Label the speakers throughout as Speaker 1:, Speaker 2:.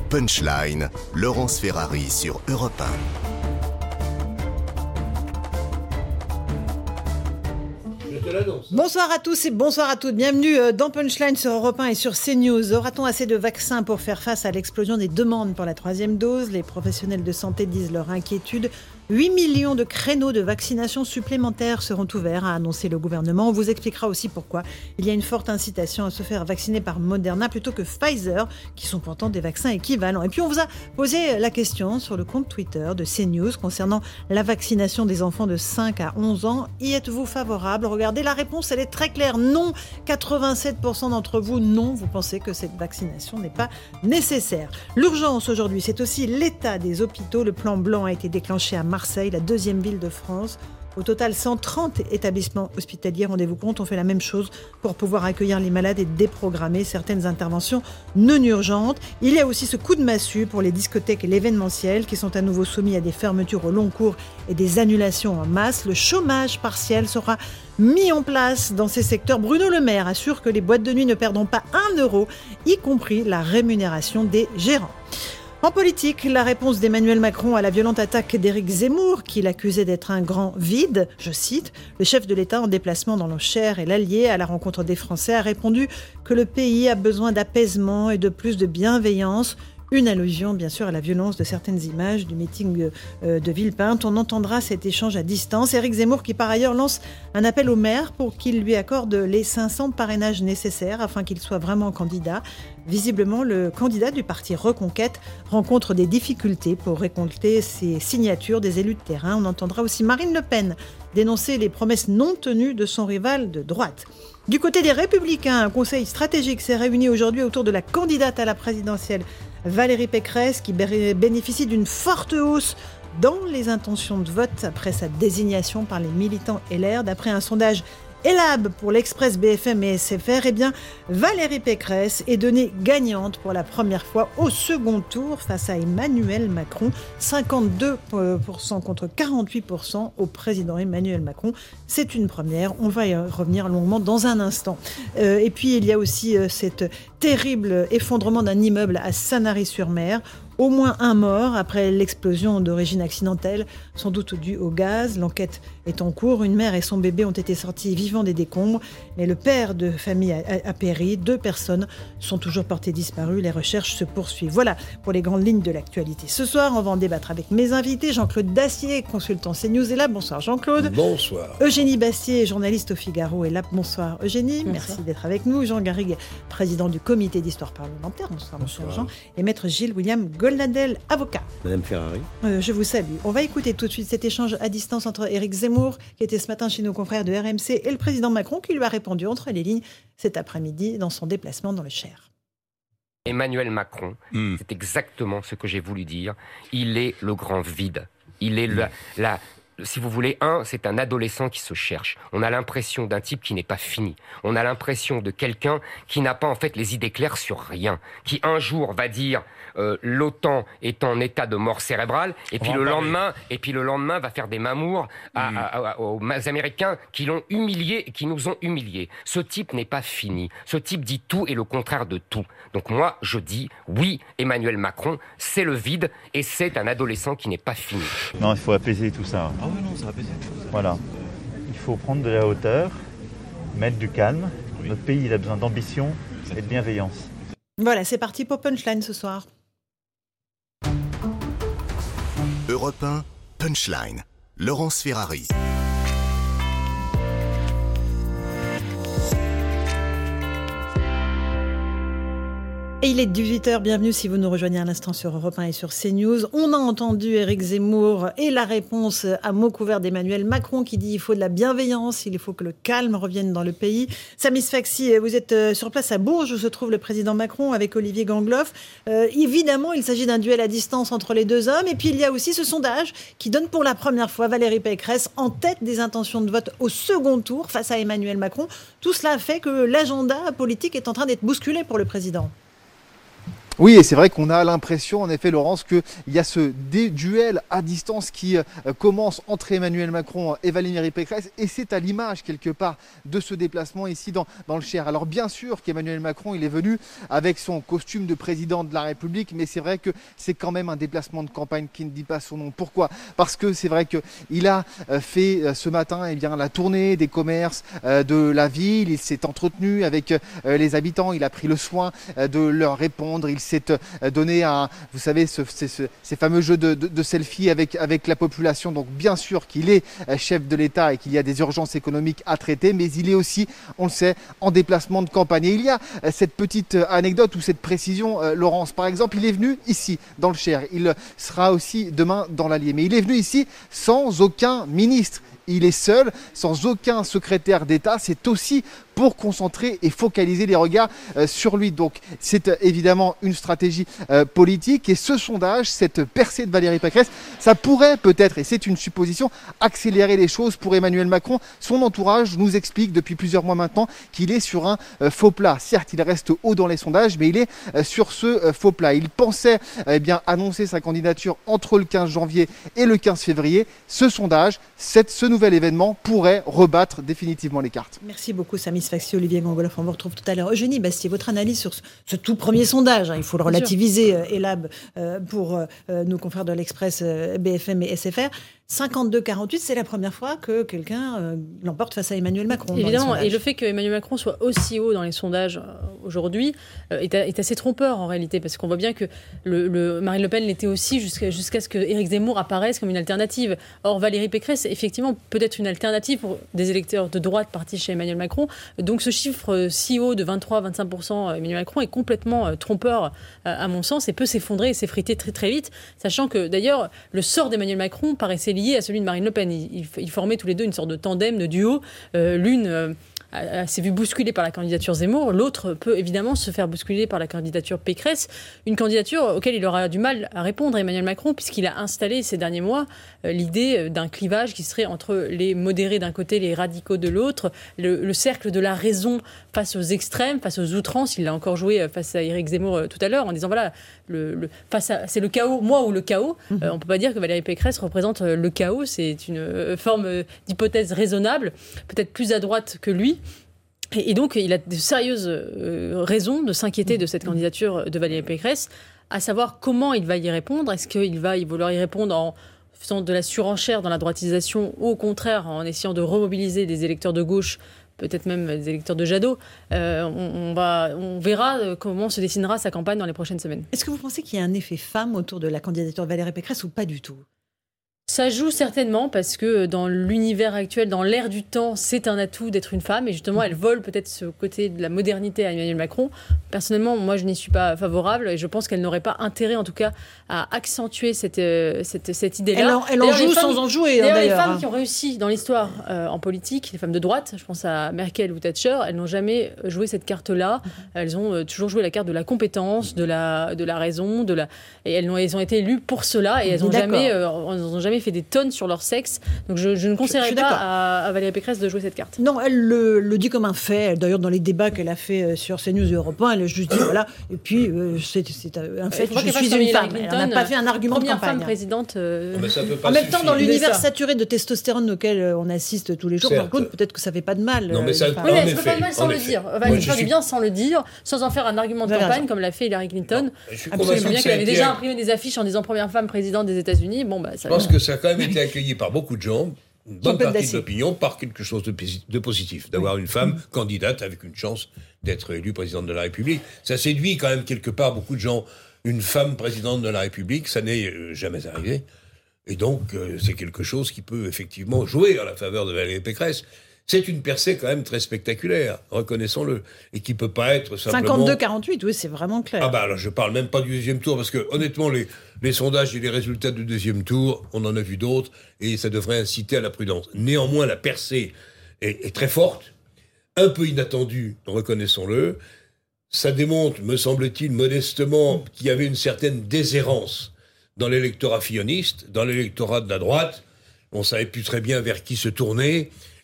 Speaker 1: Punchline, Laurence Ferrari sur Europe 1.
Speaker 2: Bonsoir à tous et bonsoir à toutes. Bienvenue dans Punchline sur Europe 1 et sur CNews. Aura-t-on assez de vaccins pour faire face à l'explosion des demandes pour la 3e dose ? Les professionnels de santé disent leur inquiétude. 8 millions de créneaux de vaccination supplémentaires seront ouverts, a annoncé le gouvernement. On vous expliquera aussi pourquoi il y a une forte incitation à se faire vacciner par Moderna plutôt que Pfizer, qui sont pourtant des vaccins équivalents. Et puis on vous a posé la question sur le compte Twitter de CNews concernant la vaccination des enfants de 5 à 11 ans. Y êtes-vous favorable ? Regardez, la réponse, elle est très claire. Non, 87% d'entre vous, non, vous pensez que cette vaccination n'est pas nécessaire. L'urgence aujourd'hui, c'est aussi l'état des hôpitaux. Le plan blanc a été déclenché à Marseille, la 2e ville de France. Au total, 130 établissements hospitaliers, rendez-vous compte, ont fait la même chose pour pouvoir accueillir les malades et déprogrammer certaines interventions non urgentes. Il y a aussi ce coup de massue pour les discothèques et l'événementiel qui sont à nouveau soumis à des fermetures au long cours et des annulations en masse. Le chômage partiel sera mis en place dans ces secteurs. Bruno Le Maire assure que les boîtes de nuit ne perdront pas 1 euro, y compris la rémunération des gérants. En politique, la réponse d'Emmanuel Macron à la violente attaque d'Éric Zemmour, qui l'accusait d'être un grand vide, je cite, le chef de l'État en déplacement dans le Cher et l'Allier à la rencontre des Français a répondu que le pays a besoin d'apaisement et de plus de bienveillance. Une allusion, bien sûr, à la violence de certaines images du meeting de Villepinte. On entendra cet échange à distance. Éric Zemmour, qui par ailleurs lance un appel au maire pour qu'il lui accorde les 500 parrainages nécessaires afin qu'il soit vraiment candidat. Visiblement, le candidat du parti Reconquête rencontre des difficultés pour récolter ses signatures des élus de terrain. On entendra aussi Marine Le Pen dénoncer les promesses non tenues de son rival de droite. Du côté des Républicains, un conseil stratégique s'est réuni aujourd'hui autour de la candidate à la présidentielle Valérie Pécresse, qui bénéficie d'une forte hausse dans les intentions de vote après sa désignation par les militants LR. D'après un sondage Elab pour l'Express BFM et SFR, Valérie Pécresse est donnée gagnante pour la première fois au second tour face à Emmanuel Macron. 52% contre 48% au président Emmanuel Macron. C'est une première. On va y revenir longuement dans un instant. Et puis, il y a aussi cet terrible effondrement d'un immeuble à Sanary-sur-Mer. Au moins un mort après l'explosion d'origine accidentelle, sans doute due au gaz. L'enquête est en cours. Une mère et son bébé ont été sortis vivants des décombres. Mais le père de famille a péri. 2 personnes sont toujours portées disparues. Les recherches se poursuivent. Voilà pour les grandes lignes de l'actualité. Ce soir, on va en débattre avec mes invités. Jean-Claude Dacier, consultant CNews, est là. Bonsoir Jean-Claude.
Speaker 3: Bonsoir.
Speaker 2: Eugénie Bastier, journaliste au Figaro, est là. Bonsoir Eugénie. Bonsoir. Merci d'être avec nous. Jean Garrigue, président du comité d'histoire parlementaire. Bonsoir. Bonsoir Jean. Et maître Gilles William Goldnadel, avocat.
Speaker 3: Madame Ferrari.
Speaker 2: Je vous salue. On va écouter tout de suite cet échange à distance entre Éric Zemmour, qui était ce matin chez nos confrères de RMC, et le président Macron, qui lui a répondu entre les lignes cet après-midi dans son déplacement dans le Cher.
Speaker 4: Emmanuel Macron, c'est exactement ce que j'ai voulu dire. Il est le grand vide. Il est si vous voulez, c'est un adolescent qui se cherche. On a l'impression d'un type qui n'est pas fini. On a l'impression de quelqu'un qui n'a pas en fait les idées claires sur rien. Qui un jour va dire l'OTAN est en état de mort cérébrale, et puis le lendemain va faire des mamours aux Américains qui l'ont humilié et qui nous ont humiliés. Ce type n'est pas fini. Ce type dit tout et le contraire de tout. Donc moi, je dis oui, Emmanuel Macron, c'est le vide et c'est un adolescent qui n'est pas fini.
Speaker 5: Non, il faut apaiser tout ça.
Speaker 3: Ah oui, non, ça va apaiser.
Speaker 5: Voilà. Il faut prendre de la hauteur, mettre du calme. Oui. Notre pays, il a besoin d'ambition et de bienveillance.
Speaker 2: Voilà, c'est parti pour Punchline ce soir.
Speaker 1: Europe 1, Punchline, Laurence Ferrari.
Speaker 2: Et il est 18h, bienvenue si vous nous rejoignez à l'instant sur Europe 1 et sur CNews. On a entendu Éric Zemmour et la réponse à mots couverts d'Emmanuel Macron qui dit il faut de la bienveillance, il faut que le calme revienne dans le pays. Samy Sfaxi, vous êtes sur place à Bourges où se trouve le président Macron avec Olivier Gangloff. Évidemment, il s'agit d'un duel à distance entre les deux hommes. Et puis il y a aussi ce sondage qui donne pour la première fois Valérie Pécresse en tête des intentions de vote au second tour face à Emmanuel Macron. Tout cela fait que l'agenda politique est en train d'être bousculé pour le président.
Speaker 3: Oui, et c'est vrai qu'on a l'impression, en effet, Laurence, qu'il y a ce duel à distance qui commence entre Emmanuel Macron et Valérie Pécresse, et c'est à l'image, quelque part, de ce déplacement ici dans le Cher. Alors bien sûr qu'Emmanuel Macron, il est venu avec son costume de président de la République, mais c'est vrai que c'est quand même un déplacement de campagne qui ne dit pas son nom. Pourquoi ? Parce que c'est vrai qu'il a fait ce matin la tournée des commerces de la ville, il s'est entretenu avec les habitants, il a pris le soin de leur répondre, il s'est donné vous savez, ces fameux jeux de selfie avec la population. Donc bien sûr qu'il est chef de l'État et qu'il y a des urgences économiques à traiter, mais il est aussi, on le sait, en déplacement de campagne. Et il y a cette petite anecdote ou cette précision, Laurence, par exemple, il est venu ici, dans le Cher, il sera aussi demain dans l'Allier, mais il est venu ici sans aucun ministre. Il est seul, sans aucun secrétaire d'État. C'est aussi pour concentrer et focaliser les regards sur lui. Donc c'est évidemment une stratégie politique. Et ce sondage, cette percée de Valérie Pécresse, ça pourrait peut-être, et c'est une supposition, accélérer les choses pour Emmanuel Macron. Son entourage nous explique depuis plusieurs mois maintenant qu'il est sur un faux plat. Certes, il reste haut dans les sondages, mais il est sur ce faux plat. Il pensait annoncer sa candidature entre le 15 janvier et le 15 février. Ce sondage, ce nouvel événement pourrait rebattre définitivement les cartes.
Speaker 2: Merci beaucoup, Samy Sfaxi, Olivier Gangoloff. On vous retrouve tout à l'heure. Eugénie Bastier, votre analyse sur ce tout premier sondage, il faut le relativiser, Elab, pour nos confrères de l'Express, BFM et SFR. 52-48, c'est la première fois que quelqu'un l'emporte face à Emmanuel Macron.
Speaker 6: Évidemment, et le fait qu'Emmanuel Macron soit aussi haut dans les sondages aujourd'hui est assez trompeur en réalité, parce qu'on voit bien que Marine Le Pen l'était aussi jusqu'à ce que Éric Zemmour apparaisse comme une alternative. Or, Valérie Pécresse, effectivement, peut être une alternative pour des électeurs de droite partis chez Emmanuel Macron. Donc ce chiffre si haut de 23-25% Emmanuel Macron est complètement trompeur à mon sens, et peut s'effondrer et s'effriter très très vite, sachant que d'ailleurs le sort d'Emmanuel Macron paraissait lié à celui de Marine Le Pen. Ils formaient tous les deux une sorte de tandem, de duo. L'une s'est vue bousculée par la candidature Zemmour, l'autre peut évidemment se faire bousculer par la candidature Pécresse, une candidature auquel il aura du mal à répondre, Emmanuel Macron, puisqu'il a installé ces derniers mois l'idée d'un clivage qui serait entre les modérés d'un côté, les radicaux de l'autre, le cercle de la raison face aux extrêmes, face aux outrances. Il l'a encore joué face à Éric Zemmour tout à l'heure, en disant voilà, c'est le chaos, moi ou le chaos. On ne peut pas dire que Valérie Pécresse représente le chaos, c'est une forme d'hypothèse raisonnable, peut-être plus à droite que lui. Et donc, il a de sérieuses raisons de s'inquiéter de cette candidature de Valérie Pécresse, à savoir comment il va y répondre. Est-ce qu'il va vouloir y répondre en faisant de la surenchère dans la droitisation, ou au contraire en essayant de remobiliser des électeurs de gauche, peut-être même des électeurs de Jadot. On verra comment se dessinera sa campagne dans les prochaines semaines.
Speaker 2: Est-ce que vous pensez qu'il y a un effet femme autour de la candidature de Valérie Pécresse ou pas du tout ?
Speaker 6: Ça joue certainement, parce que dans l'univers actuel, dans l'ère du temps, c'est un atout d'être une femme, et justement elle vole peut-être ce côté de la modernité à Emmanuel Macron. Personnellement, moi je n'y suis pas favorable, et je pense qu'elle n'aurait pas intérêt en tout cas à accentuer cette idée-là.
Speaker 2: Elle en joue sans en jouer.
Speaker 6: D'ailleurs, les femmes qui ont réussi dans l'histoire en politique, les femmes de droite, je pense à Merkel ou Thatcher, elles n'ont jamais joué cette carte-là. Elles ont toujours joué la carte de la compétence, de la raison, et elles ont été élues pour cela, et elles n'ont jamais fait des tonnes sur leur sexe. Donc je ne conseillerais pas à Valérie Pécresse de jouer cette carte.
Speaker 2: Non, elle le dit comme un fait. D'ailleurs, dans les débats qu'elle a fait sur CNews et Europe 1, elle a juste dit voilà. Et puis c'est un fait. Je suis une femme. Elle n'a pas fait un argument de campagne.
Speaker 6: Première femme présidente.
Speaker 2: En même temps, dans l'univers saturé de testostérone auquel on assiste tous les jours, Jean-Claude, peut-être que ça fait pas de mal.
Speaker 6: Non, mais ça peut pas de mal sans le dire. Elle fait du bien sans le dire, sans en faire un argument de campagne comme l'a fait Hillary Clinton. Absolument bien qu'elle avait déjà imprimé des affiches en disant première femme présidente des États-Unis. Bon, bah,
Speaker 7: je pense que ça a quand même été accueilli par beaucoup de gens, une bonne partie de l'opinion, par quelque chose de positif, d'avoir une femme candidate avec une chance d'être élue présidente de la République. Ça séduit quand même quelque part beaucoup de gens. Une femme présidente de la République, ça n'est jamais arrivé. Et donc, c'est quelque chose qui peut effectivement jouer en la faveur de Valérie Pécresse. C'est une percée quand même très spectaculaire, reconnaissons-le, et qui peut pas être simplement...
Speaker 2: 52-48, oui, c'est vraiment clair.
Speaker 7: Ah bah alors je parle même pas du deuxième tour, parce que honnêtement, les sondages et les résultats du deuxième tour, on en a vu d'autres, et ça devrait inciter à la prudence. Néanmoins, la percée est très forte, un peu inattendue, reconnaissons-le. Ça démontre, me semble-t-il, modestement, qu'il y avait une certaine déshérence dans l'électorat filloniste, dans l'électorat de la droite. On savait plus très bien vers qui se tourner.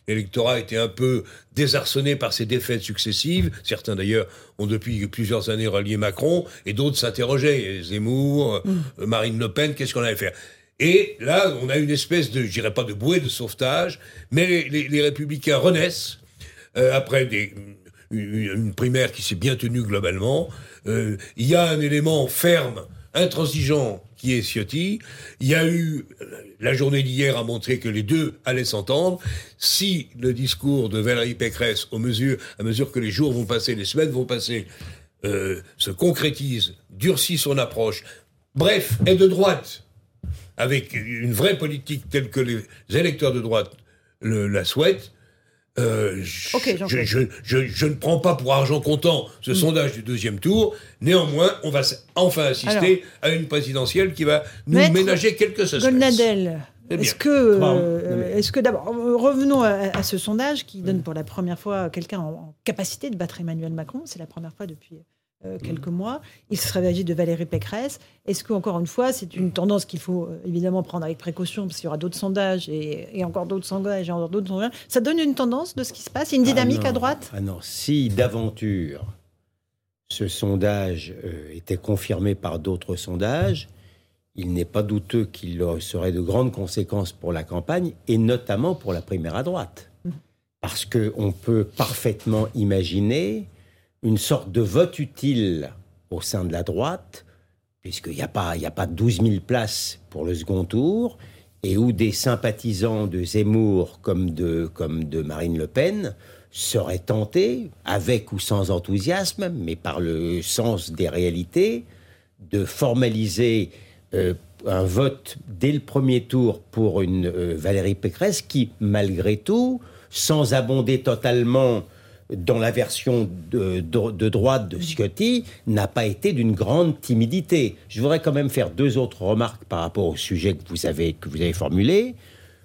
Speaker 7: l'électorat était un peu désarçonné par ses défaites successives. Certains, d'ailleurs, ont depuis plusieurs années relié Macron, et d'autres s'interrogeaient. Zemmour, Marine Le Pen, qu'est-ce qu'on allait faire ? Et là, on a une espèce de, je dirais pas de bouée de sauvetage, mais les Républicains renaissent après une primaire qui s'est bien tenue globalement. Il y a un élément ferme, intransigeant, qui est Ciotti. Il y a eu, la journée d'hier a montré que les deux allaient s'entendre. Si le discours de Valérie Pécresse, à mesure que les jours vont passer, les semaines vont passer, se concrétise, durcit son approche, bref, est de droite, avec une vraie politique telle que les électeurs de droite la souhaitent, je ne prends pas pour argent comptant ce sondage du deuxième tour. Néanmoins, on va enfin assister à une présidentielle qui va nous ménager quelques suspens.
Speaker 2: Goldnadel, est-ce que d'abord, revenons à ce sondage qui donne pour la première fois quelqu'un en capacité de battre Emmanuel Macron. C'est la première fois depuis quelques mois. Il serait agi de Valérie Pécresse. Est-ce que, encore une fois, c'est une tendance qu'il faut évidemment prendre avec précaution, parce qu'il y aura d'autres sondages et encore d'autres sondages et encore d'autres sondages. Ça donne une tendance de ce qui se passe, une dynamique à droite ?
Speaker 8: Ah non, si d'aventure ce sondage était confirmé par d'autres sondages, il n'est pas douteux qu'il serait de grandes conséquences pour la campagne, et notamment pour la primaire à droite. Parce qu'on peut parfaitement imaginer une sorte de vote utile au sein de la droite, puisqu'il n'y a pas 12 000 places pour le second tour, et où des sympathisants de Zemmour comme de Marine Le Pen seraient tentés, avec ou sans enthousiasme, mais par le sens des réalités, de formaliser un vote dès le premier tour pour une Valérie Pécresse qui, malgré tout, sans abonder totalement dans la version de droite de Ciotti, n'a pas été d'une grande timidité. Je voudrais quand même faire deux autres remarques par rapport au sujet que vous avez formulé.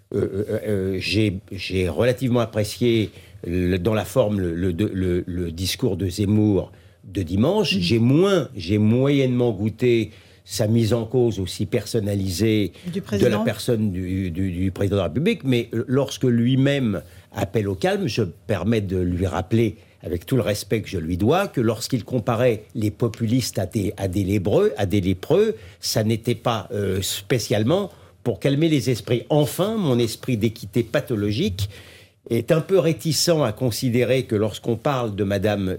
Speaker 8: J'ai relativement apprécié dans la forme le discours de Zemmour de dimanche. J'ai moyennement goûté sa mise en cause aussi personnalisée de la personne du président de la République, mais lorsque lui-même appelle au calme, je me permets de lui rappeler, avec tout le respect que je lui dois, que lorsqu'il comparait les populistes à des lépreux, ça n'était pas spécialement pour calmer les esprits. Enfin, mon esprit d'équité pathologique est un peu réticent à considérer que lorsqu'on parle de Madame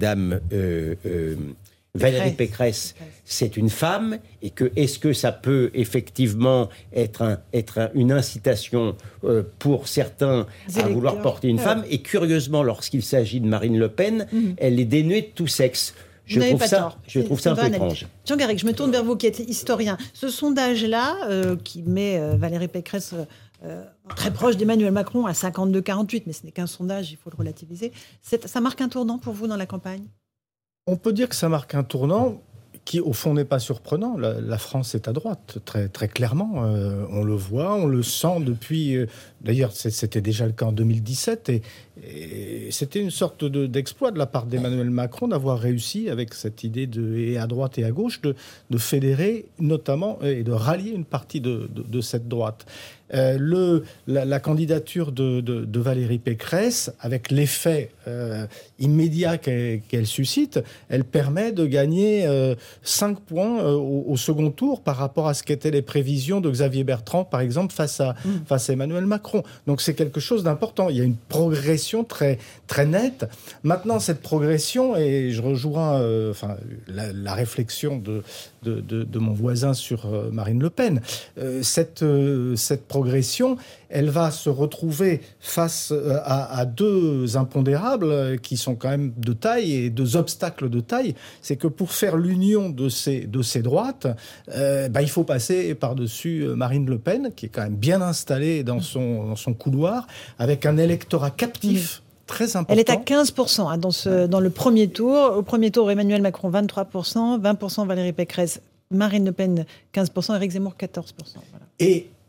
Speaker 8: Valérie Pécresse, c'est une femme, et que est-ce que ça peut effectivement être une incitation pour certains à vouloir porter une femme, et curieusement, lorsqu'il s'agit de Marine Le Pen, elle est dénuée de tout sexe. Je trouve ça un peu étrange.
Speaker 2: Jean Garrigue, je me tourne vers vous qui êtes historien. Ce sondage-là, qui met Valérie Pécresse très proche d'Emmanuel Macron à 52-48, mais ce n'est qu'un sondage, il faut le relativiser, ça marque un tournant pour vous dans la campagne ?
Speaker 9: On peut dire que ça marque un tournant qui, au fond, n'est pas surprenant. La France est à droite, très, très clairement. On le voit, on le sent depuis... D'ailleurs, c'était déjà le cas en 2017. Et c'était une sorte d'exploit de la part d'Emmanuel Macron d'avoir réussi, avec cette idée et à droite et à gauche, de fédérer notamment et de rallier une partie de cette droite. La candidature de Valérie Pécresse, avec l'effet immédiat qu'elle suscite, elle permet de gagner 5 points au second tour par rapport à ce qu'étaient les prévisions de Xavier Bertrand, par exemple, face à Emmanuel Macron. Donc c'est quelque chose d'important. Il y a une progression très, très nette. Maintenant, cette progression, et je rejoins la réflexion de mon voisin sur Marine Le Pen, cette progression, elle va se retrouver face à deux impondérables qui sont quand même de taille, et deux obstacles de taille. C'est que pour faire l'union de ces droites, il faut passer par-dessus Marine Le Pen, qui est quand même bien installée dans son couloir, avec un électorat captif très important.
Speaker 2: Elle est à 15% dans le premier tour. Au premier tour, Emmanuel Macron, 23%, 20% Valérie Pécresse, Marine Le Pen, 15%, Éric Zemmour, 14%. Voilà.
Speaker 9: Et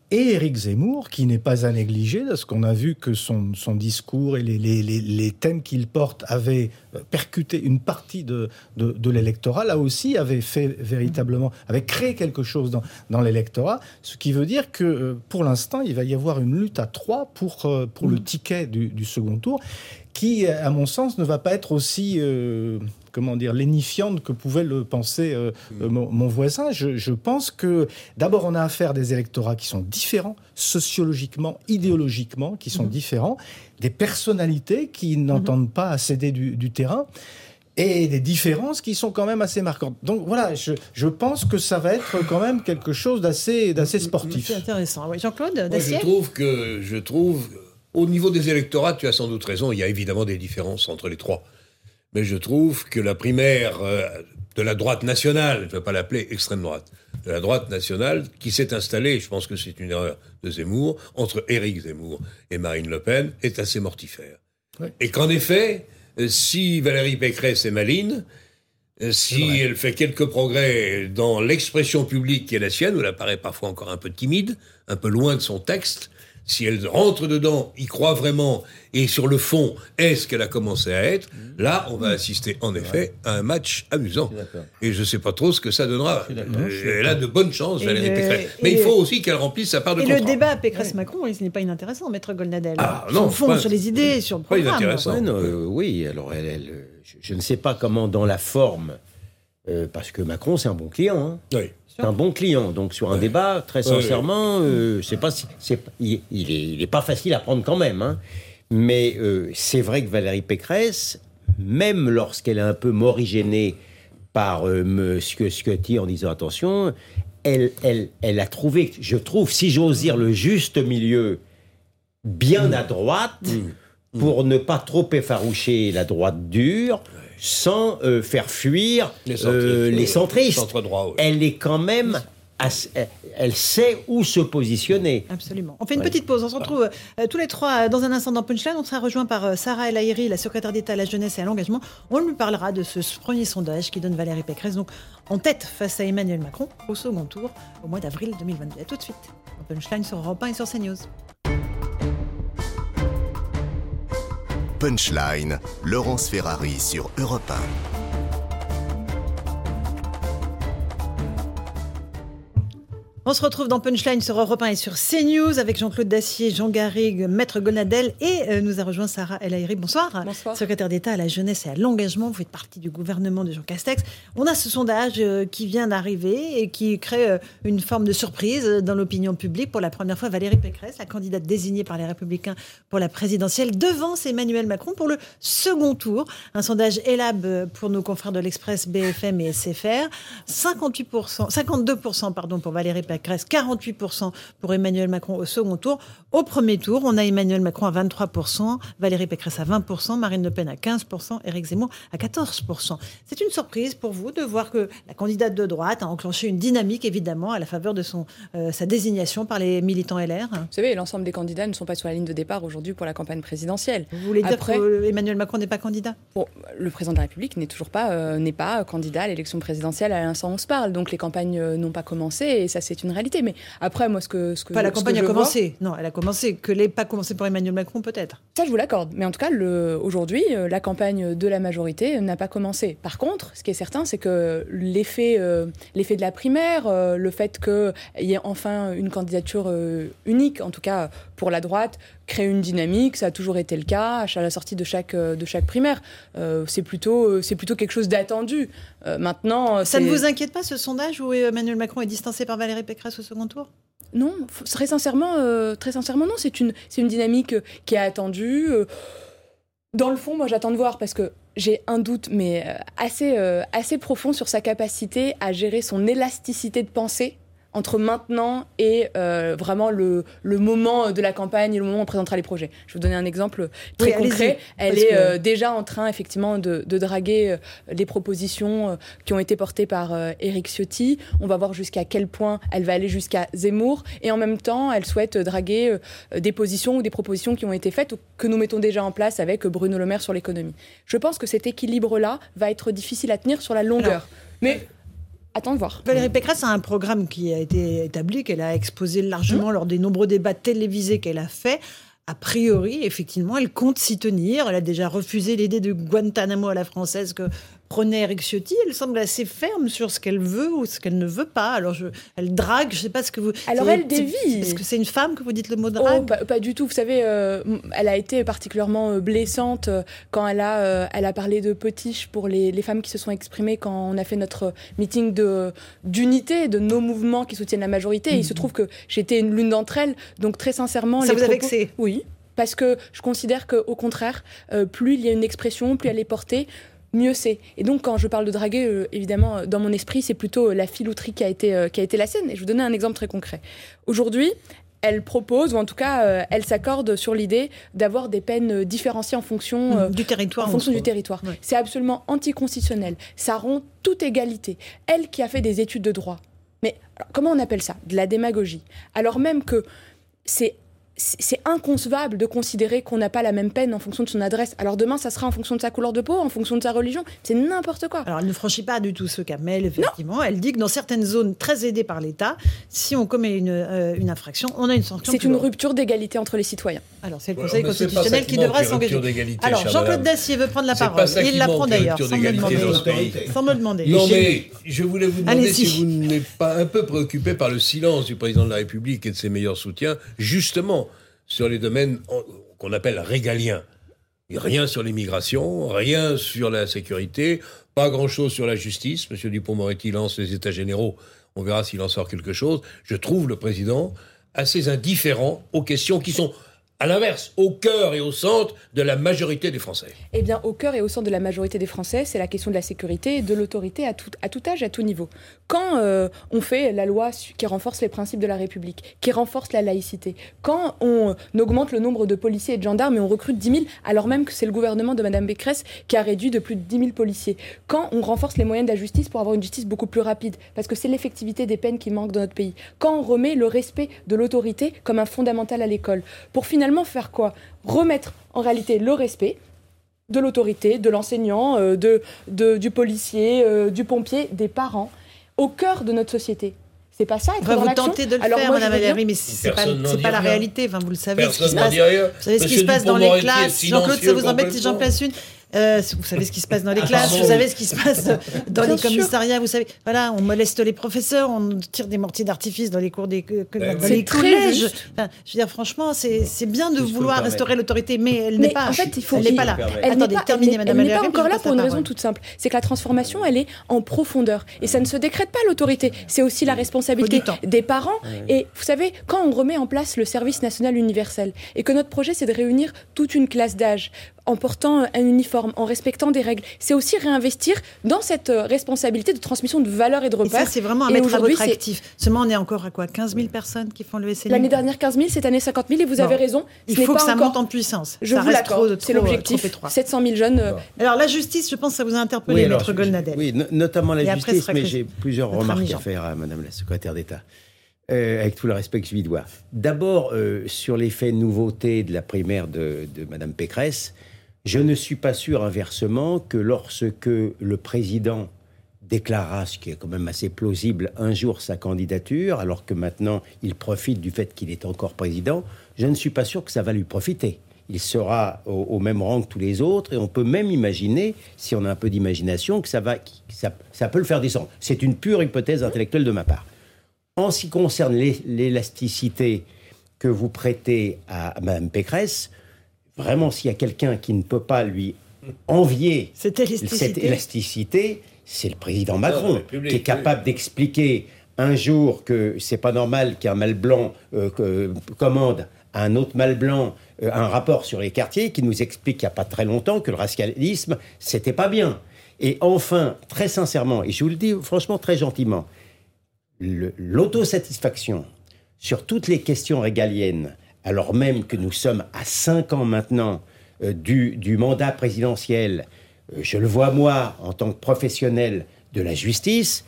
Speaker 9: et Éric Zemmour, qui n'est pas à négliger, parce qu'on a vu que son discours et les thèmes qu'il porte avaient percuté une partie de l'électorat, là aussi avait créé quelque chose dans l'électorat, ce qui veut dire que pour l'instant, il va y avoir une lutte à 3 pour le ticket du second tour, qui, à mon sens, ne va pas être aussi lénifiante que pouvait le penser mon voisin. Je pense que, d'abord, on a affaire à des électorats qui sont différents, sociologiquement, idéologiquement, qui sont différents, des personnalités qui n'entendent pas à céder du terrain, et des différences qui sont quand même assez marquantes. Donc voilà, je pense que ça va être quand même quelque chose d'assez sportif.
Speaker 2: C'est intéressant. Oui, Jean-Claude
Speaker 7: Moi,
Speaker 2: Dacier.
Speaker 7: je trouve, au niveau des électorats, tu as sans doute raison, il y a évidemment des différences entre les trois. Mais je trouve que la primaire de la droite nationale, je ne vais pas l'appeler extrême droite, de la droite nationale, qui s'est installée, je pense que c'est une erreur de Zemmour, entre Éric Zemmour et Marine Le Pen, est assez mortifère. Oui. Et qu'en effet, si Valérie Pécresse est maligne, si elle fait quelques progrès dans l'expression publique qui est la sienne, où elle apparaît parfois encore un peu timide, un peu loin de son texte, si elle rentre dedans, y croit vraiment, et sur le fond, est ce qu'elle a commencé à être, là, on va assister en effet à un match amusant. Et je ne sais pas trop ce que ça donnera. Elle a de bonnes chances, Valérie Pécresse. Mais il faut aussi qu'elle remplisse sa part de contrat.
Speaker 2: Et le débat Pécresse-Macron, ce n'est pas inintéressant, Maître Goldnadel.
Speaker 7: Non,
Speaker 2: au fond, sur les idées, sur le programme.
Speaker 7: Pas inintéressant.
Speaker 8: Oui, alors je ne sais pas comment dans la forme, parce que Macron, c'est un bon client. Hein.
Speaker 7: Oui.
Speaker 8: C'est un bon client, donc sur un débat, très sincèrement, je sais pas si il est pas facile à prendre quand même, hein. Mais c'est vrai que Valérie Pécresse, même lorsqu'elle est un peu morigénée par Ciotti en disant attention, elle a trouvé, je trouve, si j'ose dire, le juste milieu bien à droite pour ne pas trop effaroucher la droite dure, sans faire fuir les centristes.
Speaker 7: Centre-droit, oui.
Speaker 8: Elle est quand même... Elle sait où se positionner.
Speaker 2: Absolument. On fait une petite pause. On se retrouve tous les trois dans un instant dans Punchline. On sera rejoint par Sarah El Haïry, la secrétaire d'État à la jeunesse et à l'engagement. On lui parlera de ce premier sondage qui donne Valérie Pécresse donc en tête face à Emmanuel Macron au second tour au mois d'avril 2022. À tout de suite. Dans Punchline sur Europe 1 et sur CNews.
Speaker 1: Punchline, Laurence Ferrari sur Europe 1.
Speaker 2: On se retrouve dans Punchline sur Europe 1 et sur CNews avec Jean-Claude Dacier, Jean Garrigue, Maître Goldnadel et nous a rejoint Sarah El Haïry. Bonsoir.
Speaker 6: Bonsoir. Secrétaire
Speaker 2: d'État à la jeunesse et à l'engagement. Vous faites partie du gouvernement de Jean Castex. On a ce sondage qui vient d'arriver et qui crée une forme de surprise dans l'opinion publique. Pour la première fois, Valérie Pécresse, la candidate désignée par les Républicains pour la présidentielle, devance Emmanuel Macron pour le second tour. Un sondage Elab pour nos confrères de l'Express, BFM et SFR. 52% pour Valérie Pécresse. 48% pour Emmanuel Macron au second tour. Au premier tour, on a Emmanuel Macron à 23%, Valérie Pécresse à 20%, Marine Le Pen à 15%, Éric Zemmour à 14%. C'est une surprise pour vous de voir que la candidate de droite a enclenché une dynamique, évidemment, à la faveur de sa désignation par les militants LR. Vous
Speaker 10: savez, l'ensemble des candidats ne sont pas sur la ligne de départ aujourd'hui pour la campagne présidentielle.
Speaker 2: Vous voulez dire qu'Emmanuel Macron n'est pas candidat ?
Speaker 10: Le président de la République n'est toujours pas, candidat à l'élection présidentielle à l'instant où on se parle. Donc les campagnes n'ont pas commencé et ça, c'est une réalité. Mais après, moi,
Speaker 2: la campagne a commencé. Non, elle a commencé. Que l'ait pas commencé pour Emmanuel Macron, peut-être.
Speaker 10: Ça, je vous l'accorde. Mais en tout cas, aujourd'hui, la campagne de la majorité n'a pas commencé. Par contre, ce qui est certain, c'est que l'effet de la primaire, le fait qu'il y ait enfin une candidature unique, en tout cas pour la droite, crée une dynamique. Ça a toujours été le cas à la sortie de chaque primaire. C'est plutôt quelque chose d'attendu. Maintenant,
Speaker 2: ça ne vous inquiète pas, ce sondage où Emmanuel Macron est distancé par Valérie Pécresse au second tour ?
Speaker 10: Non, très sincèrement, non. C'est une dynamique qui est attendue. Dans le fond, moi, j'attends de voir parce que j'ai un doute, mais assez profond sur sa capacité à gérer son élasticité de pensée entre maintenant et vraiment le moment de la campagne et le moment où on présentera les projets. Je vais vous donner un exemple très concret. Elle est déjà en train, effectivement, de draguer les propositions qui ont été portées par Éric Ciotti. On va voir jusqu'à quel point elle va aller jusqu'à Zemmour. Et en même temps, elle souhaite draguer des positions ou des propositions qui ont été faites ou que nous mettons déjà en place avec Bruno Le Maire sur l'économie. Je pense que cet équilibre-là va être difficile à tenir sur la longueur. Mais attends de voir.
Speaker 2: Valérie Pécresse a un programme qui a été établi, qu'elle a exposé largement lors des nombreux débats télévisés qu'elle a fait. A priori, effectivement, elle compte s'y tenir. Elle a déjà refusé l'idée de Guantanamo à la française que prenait Éric Ciotti. Elle semble assez ferme sur ce qu'elle veut ou ce qu'elle ne veut pas. Alors, elle drague, je ne sais pas ce que vous...
Speaker 10: Alors, elle dévie.
Speaker 2: Est-ce que c'est une femme que vous dites le mot drague?
Speaker 10: Pas du tout. Vous savez, elle a été particulièrement blessante quand elle a parlé de potiche pour les femmes qui se sont exprimées quand on a fait notre meeting d'unité, de nos mouvements qui soutiennent la majorité. Et il se trouve que j'étais l'une d'entre elles. Donc, très sincèrement...
Speaker 2: Ça vous a vexé?
Speaker 10: Oui. Parce que je considère qu'au contraire, plus il y a une expression, plus elle est portée, mieux c'est. Et donc, quand je parle de draguer, évidemment, dans mon esprit, c'est plutôt la filouterie qui a été la sienne. Et je vais vous donner un exemple très concret. Aujourd'hui, elle propose, ou en tout cas, elle s'accorde sur l'idée d'avoir des peines différenciées en fonction
Speaker 2: du territoire.
Speaker 10: En fonction du territoire. Ouais. C'est absolument anticonstitutionnel. Ça rompt toute égalité. Elle qui a fait des études de droit. Mais alors, comment on appelle ça? De la démagogie. Alors même que c'est inconcevable de considérer qu'on n'a pas la même peine en fonction de son adresse. Alors demain, ça sera en fonction de sa couleur de peau, en fonction de sa religion. C'est n'importe quoi.
Speaker 2: Alors elle ne franchit pas du tout ce cap, mais effectivement, non. Elle dit que dans certaines zones très aidées par l'État, si on commet une infraction, on a une sanction.
Speaker 10: C'est une rupture d'égalité entre les citoyens.
Speaker 2: Alors c'est le Conseil constitutionnel qui devra s'engager. Alors Jean-Claude Dacier veut prendre la parole. Il la prend d'ailleurs, sans me demander.
Speaker 7: Non mais je voulais vous demander si vous n'êtes pas un peu préoccupé par le silence du président de la République et de ses meilleurs soutiens, justement, sur les domaines qu'on appelle régaliens. Rien sur l'immigration, rien sur la sécurité, pas grand-chose sur la justice. M. Dupond-Moretti lance les États généraux, on verra s'il en sort quelque chose. Je trouve le président assez indifférent aux questions qui sont, à l'inverse, au cœur et au centre de la majorité des Français.
Speaker 10: Eh bien, au cœur et au centre de la majorité des Français, c'est la question de la sécurité et de l'autorité à tout âge, à tout niveau. Quand on fait la loi qui renforce les principes de la République, qui renforce la laïcité, quand on augmente le nombre de policiers et de gendarmes et on recrute 10 000, alors même que c'est le gouvernement de Mme Pécresse qui a réduit de plus de 10 000 policiers, quand on renforce les moyens de la justice pour avoir une justice beaucoup plus rapide, parce que c'est l'effectivité des peines qui manque dans notre pays, quand on remet le respect de l'autorité comme un fondamental à l'école, pour finalement faire quoi? Remettre en réalité le respect de l'autorité, de l'enseignant, du policier, du pompier, des parents, au cœur de notre société. C'est pas ça, être dans l'action.
Speaker 2: Vous tentez de le faire, Madame Valérie, mais c'est pas la réalité. Enfin, vous le savez.
Speaker 7: Personne n'en dit rien.
Speaker 2: Vous savez ce qui se passe dans les classes. Jean-Claude, ça vous embête si j'en place une? Vous savez ce qui se passe dans les classes, vous savez ce qui se passe dans les commissariats, vous savez, voilà, on moleste les professeurs, on tire des mortiers d'artifice dans les cours des collèges. Enfin, je veux dire, franchement, c'est bien de vouloir restaurer l'autorité, mais elle n'est pas.
Speaker 10: En fait,
Speaker 2: elle n'est pas là. Attendez, terminez, Madame Valérie.
Speaker 10: Elle n'est pas encore là pour une raison toute simple. C'est que la transformation, elle est en profondeur, et ça ne se décrète pas l'autorité. C'est aussi la responsabilité des parents. Et vous savez, quand on remet en place le service national universel, et que notre projet, c'est de réunir toute une classe d'âge en portant un uniforme, en respectant des règles. C'est aussi réinvestir dans cette responsabilité de transmission de valeurs et de repères.
Speaker 2: Et ça, c'est vraiment à mettre à votre actif. Seulement, on est encore à quoi? 15 000 personnes qui font le SNU?
Speaker 10: L'année dernière, 15 000, cette année, 50 000, et vous avez raison.
Speaker 2: Il faut que ça monte en puissance.
Speaker 10: Je vous l'accorde, c'est l'objectif. 700 000 jeunes.
Speaker 2: Alors, la justice, je pense que ça vous a interpellé, Maître Golnadel.
Speaker 8: Oui, notamment la justice, mais j'ai plusieurs remarques à faire à Madame la secrétaire d'État. Avec tout le respect que je lui dois. D'abord, sur l'effet nouveauté de la primaire de Madame Pécresse, je ne suis pas sûr, inversement, que lorsque le président déclarera, ce qui est quand même assez plausible, un jour sa candidature, alors que maintenant il profite du fait qu'il est encore président, je ne suis pas sûr que ça va lui profiter. Il sera au même rang que tous les autres, et on peut même imaginer, si on a un peu d'imagination, que ça peut le faire descendre. C'est une pure hypothèse intellectuelle de ma part. En ce qui concerne l'élasticité que vous prêtez à Mme Pécresse, vraiment, s'il y a quelqu'un qui ne peut pas lui envier cette élasticité, c'est le président Macron, qui est capable d'expliquer un jour que c'est pas normal qu'un mâle blanc commande à un autre mâle blanc un rapport sur les quartiers, qui nous explique il n'y a pas très longtemps que le racialisme, c'était pas bien. Et enfin, très sincèrement, et je vous le dis franchement très gentiment, l'autosatisfaction sur toutes les questions régaliennes, alors même que nous sommes à 5 ans maintenant du mandat présidentiel, je le vois moi, en tant que professionnel de la justice,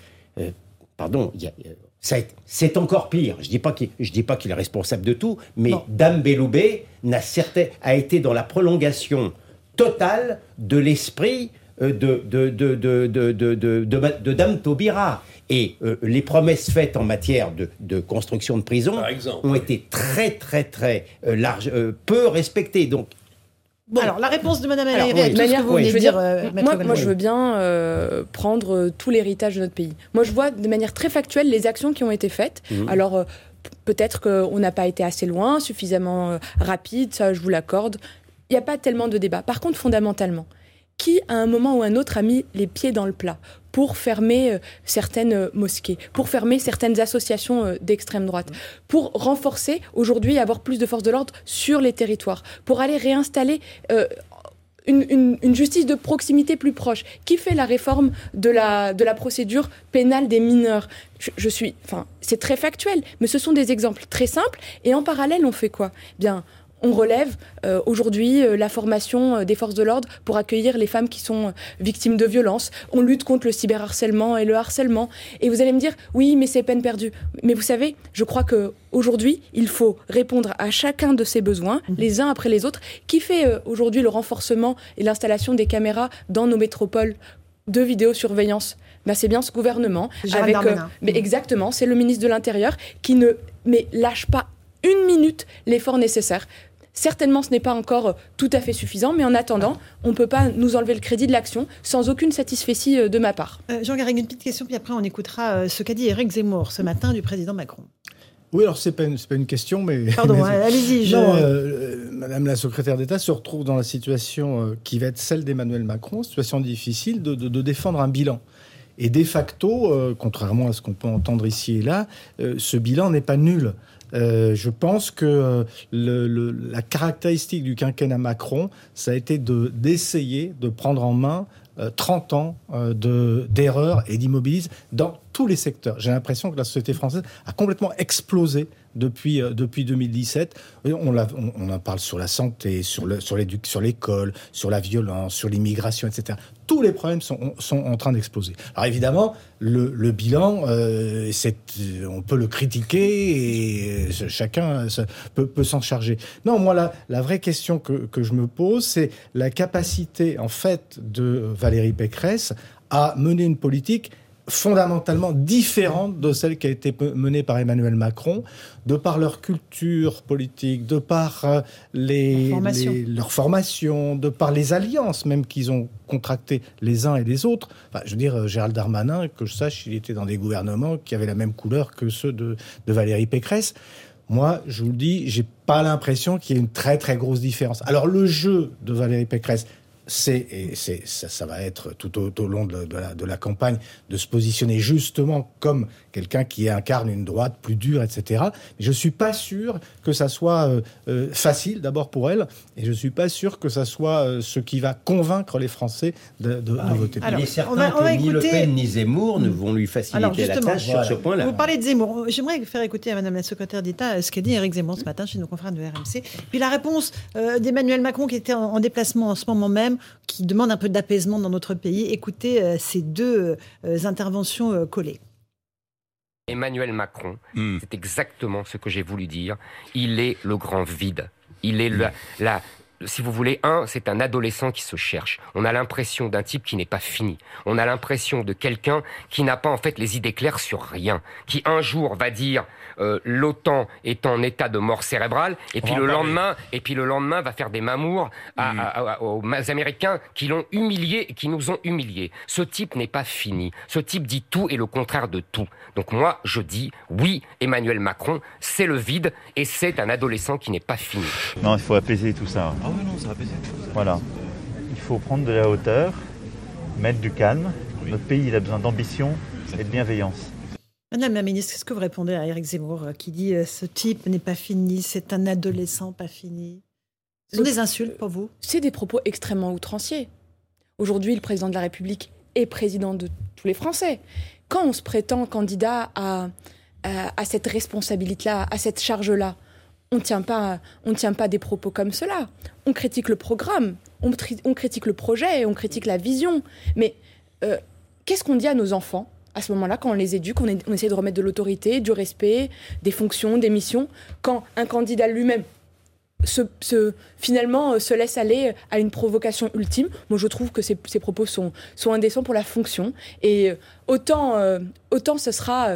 Speaker 8: c'est encore pire. Je dis pas qu'il est responsable de tout, mais Dame Belloubet a été dans la prolongation totale de l'esprit de Dame Taubira. Et les promesses faites en matière de construction de prisons ont été très, très, très peu respectées. Donc,
Speaker 2: bon. Alors, la réponse de Mme Alayri à tout ce que vous venez de dire,
Speaker 10: moi, je veux bien prendre tout l'héritage de notre pays. Moi, je vois de manière très factuelle les actions qui ont été faites. Alors, peut-être qu'on n'a pas été assez loin, suffisamment rapide, ça, je vous l'accorde. Il n'y a pas tellement de débat. Par contre, fondamentalement, qui, à un moment ou un autre, a mis les pieds dans le plat pour fermer certaines mosquées, pour fermer certaines associations d'extrême droite, pour renforcer, aujourd'hui, avoir plus de forces de l'ordre sur les territoires, pour aller réinstaller une justice de proximité plus proche, qui fait la réforme de la procédure pénale des mineurs. C'est très factuel, mais ce sont des exemples très simples, et en parallèle, on fait quoi ? Bien, on relève aujourd'hui la formation des forces de l'ordre pour accueillir les femmes qui sont victimes de violences. On lutte contre le cyberharcèlement et le harcèlement. Et vous allez me dire, oui, mais c'est peine perdue. Mais vous savez, je crois qu'aujourd'hui, il faut répondre à chacun de ces besoins, les uns après les autres. Qui fait aujourd'hui le renforcement et l'installation des caméras dans nos métropoles de vidéosurveillance ? Ben, c'est bien ce gouvernement. Mais exactement, c'est le ministre de l'Intérieur qui ne lâche pas une minute l'effort nécessaire. Certainement, ce n'est pas encore tout à fait suffisant, mais en attendant, on ne peut pas nous enlever le crédit de l'action sans aucune satisfaction de ma part.
Speaker 2: Jean Garrigue, une petite question, puis après on écoutera ce qu'a dit Éric Zemmour ce matin du président Macron.
Speaker 9: Oui, alors c'est pas une question, mais...
Speaker 2: Pardon, allez-y.
Speaker 9: Madame la secrétaire d'État se retrouve dans la situation qui va être celle d'Emmanuel Macron, situation difficile de défendre un bilan. Et de facto, contrairement à ce qu'on peut entendre ici et là, ce bilan n'est pas nul. Je pense que la caractéristique du quinquennat Macron, ça a été d'essayer de prendre en main 30 ans d'erreurs et d'immobilisme dans tous les secteurs. J'ai l'impression que la société française a complètement explosé depuis 2017. On en parle sur la santé, sur l'école, sur la violence, sur l'immigration, etc. Tous les problèmes sont en train d'exploser. Alors évidemment, le bilan, on peut le critiquer et chacun peut s'en charger. Non, moi, la vraie question que je me pose, c'est la capacité, en fait, de Valérie Pécresse à mener une politique fondamentalement différente de celle qui a été menée par Emmanuel Macron, de par leur culture politique, de par leur formation, de par les alliances même qu'ils ont contractées les uns et les autres. Enfin, je veux dire, Gérald Darmanin, que je sache, il était dans des gouvernements qui avaient la même couleur que ceux de Valérie Pécresse. Moi, je vous le dis, j'ai pas l'impression qu'il y ait une très très grosse différence. Alors le jeu de Valérie Pécresse, ça va être tout au long de la campagne de se positionner justement comme quelqu'un qui incarne une droite plus dure, etc. Mais je ne suis pas sûr que ça soit facile, d'abord pour elle, et je ne suis pas sûr que ça soit ce qui va convaincre les Français de voter.
Speaker 8: Alors, il est certain que ni Le Pen ni Zemmour ne vont lui faciliter la tâche sur ce point-là.
Speaker 2: Vous parlez de Zemmour. J'aimerais faire écouter à Madame la secrétaire d'État ce qu'a dit Éric Zemmour ce matin chez nos confrères de RMC. Puis la réponse d'Emmanuel Macron qui était en déplacement en ce moment même, qui demande un peu d'apaisement dans notre pays. Écoutez ces deux interventions collées.
Speaker 4: Emmanuel Macron, c'est exactement ce que j'ai voulu dire. Il est le grand vide. Il est si vous voulez, c'est un adolescent qui se cherche. On a l'impression d'un type qui n'est pas fini. On a l'impression de quelqu'un qui n'a pas en fait les idées claires sur rien. Qui un jour va dire l'OTAN est en état de mort cérébrale, et puis le lendemain va faire des mamours aux Américains qui l'ont humilié et qui nous ont humiliés. Ce type n'est pas fini. Ce type dit tout et le contraire de tout. Donc moi, je dis oui, Emmanuel Macron, c'est le vide et c'est un adolescent qui n'est pas fini.
Speaker 5: Non, il faut apaiser tout ça.
Speaker 7: Ah oui, non, ça va apaiser.
Speaker 5: Voilà. Il faut prendre de la hauteur, mettre du calme. Oui. Notre pays, il a besoin d'ambition et de bienveillance.
Speaker 2: Madame la ministre, qu'est-ce que vous répondez à Éric Zemmour qui dit ce type n'est pas fini, c'est un adolescent pas fini? Ce sont des insultes pour vous? C'est
Speaker 10: des propos extrêmement outranciers. Aujourd'hui, le président de la République est président de tous les Français. Quand on se prétend candidat à cette responsabilité-là, à cette charge-là, on ne tient pas des propos comme cela. On critique le programme, on critique le projet, on critique la vision. Mais qu'est-ce qu'on dit à nos enfants à ce moment-là, quand on les éduque, on essaie de remettre de l'autorité, du respect, des fonctions, des missions, quand un candidat lui-même finalement se laisse aller à une provocation ultime. Moi, je trouve que ces propos sont indécents pour la fonction. Et autant ce sera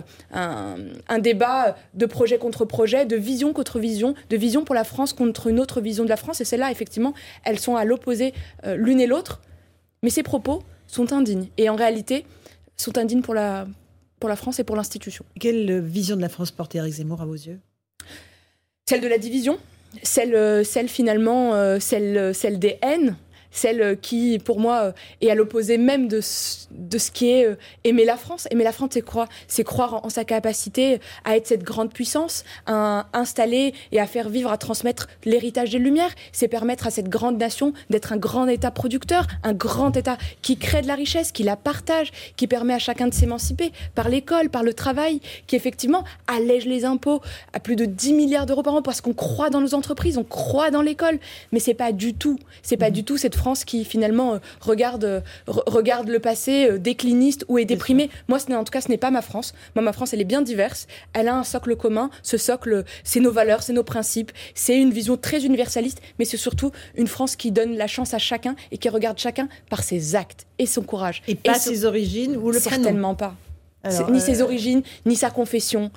Speaker 10: un débat de projet contre projet, de vision contre vision, de vision pour la France contre une autre vision de la France. Et celles-là, effectivement, elles sont à l'opposé l'une et l'autre. Mais ces propos sont indignes. Et en réalité, sont indignes pour la France et pour l'institution.
Speaker 2: Quelle vision de la France porte Éric Zemmour à vos yeux ?
Speaker 10: Celle de la division, celle finalement, celle des haines, celle qui, pour moi, est à l'opposé même de ce qui est aimer la France. Aimer la France, c'est croire en sa capacité à être cette grande puissance, à installer et à faire vivre, à transmettre l'héritage des Lumières. C'est permettre à cette grande nation d'être un grand État producteur, un grand État qui crée de la richesse, qui la partage, qui permet à chacun de s'émanciper par l'école, par le travail, qui effectivement allège les impôts à plus de 10 milliards d'euros par an parce qu'on croit dans nos entreprises, on croit dans l'école. Mais c'est pas du tout cette France qui finalement regarde le passé décliniste ou est déprimée. Moi, en tout cas, ce n'est pas ma France. Moi, ma France, elle est bien diverse. Elle a un socle commun. Ce socle, c'est nos valeurs, c'est nos principes. C'est une vision très universaliste, mais c'est surtout une France qui donne la chance à chacun et qui regarde chacun par ses actes et son courage.
Speaker 2: Et pas ses origines ou le prénom ?
Speaker 10: Certainement pas. Alors, ni ses origines, ni sa confession,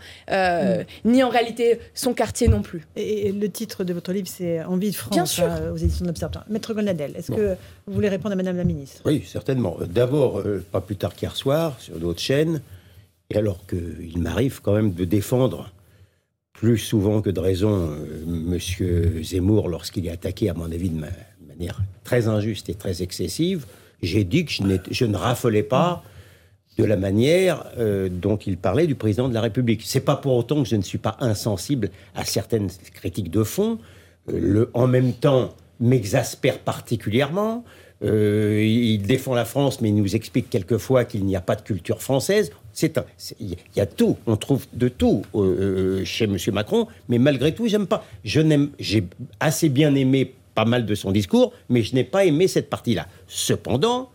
Speaker 10: ni en réalité son quartier non plus.
Speaker 2: Et le titre de votre livre, c'est Envie de France,
Speaker 10: bien sûr.
Speaker 2: Aux éditions de l'Observatoire. Maître Golnadel, est-ce que vous voulez répondre à Madame la Ministre ?
Speaker 8: Oui, certainement. D'abord, pas plus tard qu'hier soir, sur d'autres chaînes, et alors qu'il m'arrive quand même de défendre plus souvent que de raison Monsieur Zemmour lorsqu'il est attaqué, à mon avis, de manière très injuste et très excessive, j'ai dit que je ne raffolais pas de la manière dont il parlait du président de la République. C'est pas pour autant que je ne suis pas insensible à certaines critiques de fond. En même temps, m'exaspère particulièrement. Il défend la France, mais il nous explique quelquefois qu'il n'y a pas de culture française. Il y a tout, on trouve de tout chez M. Macron, mais malgré tout, j'aime pas. J'ai assez bien aimé pas mal de son discours, mais je n'ai pas aimé cette partie-là. Cependant,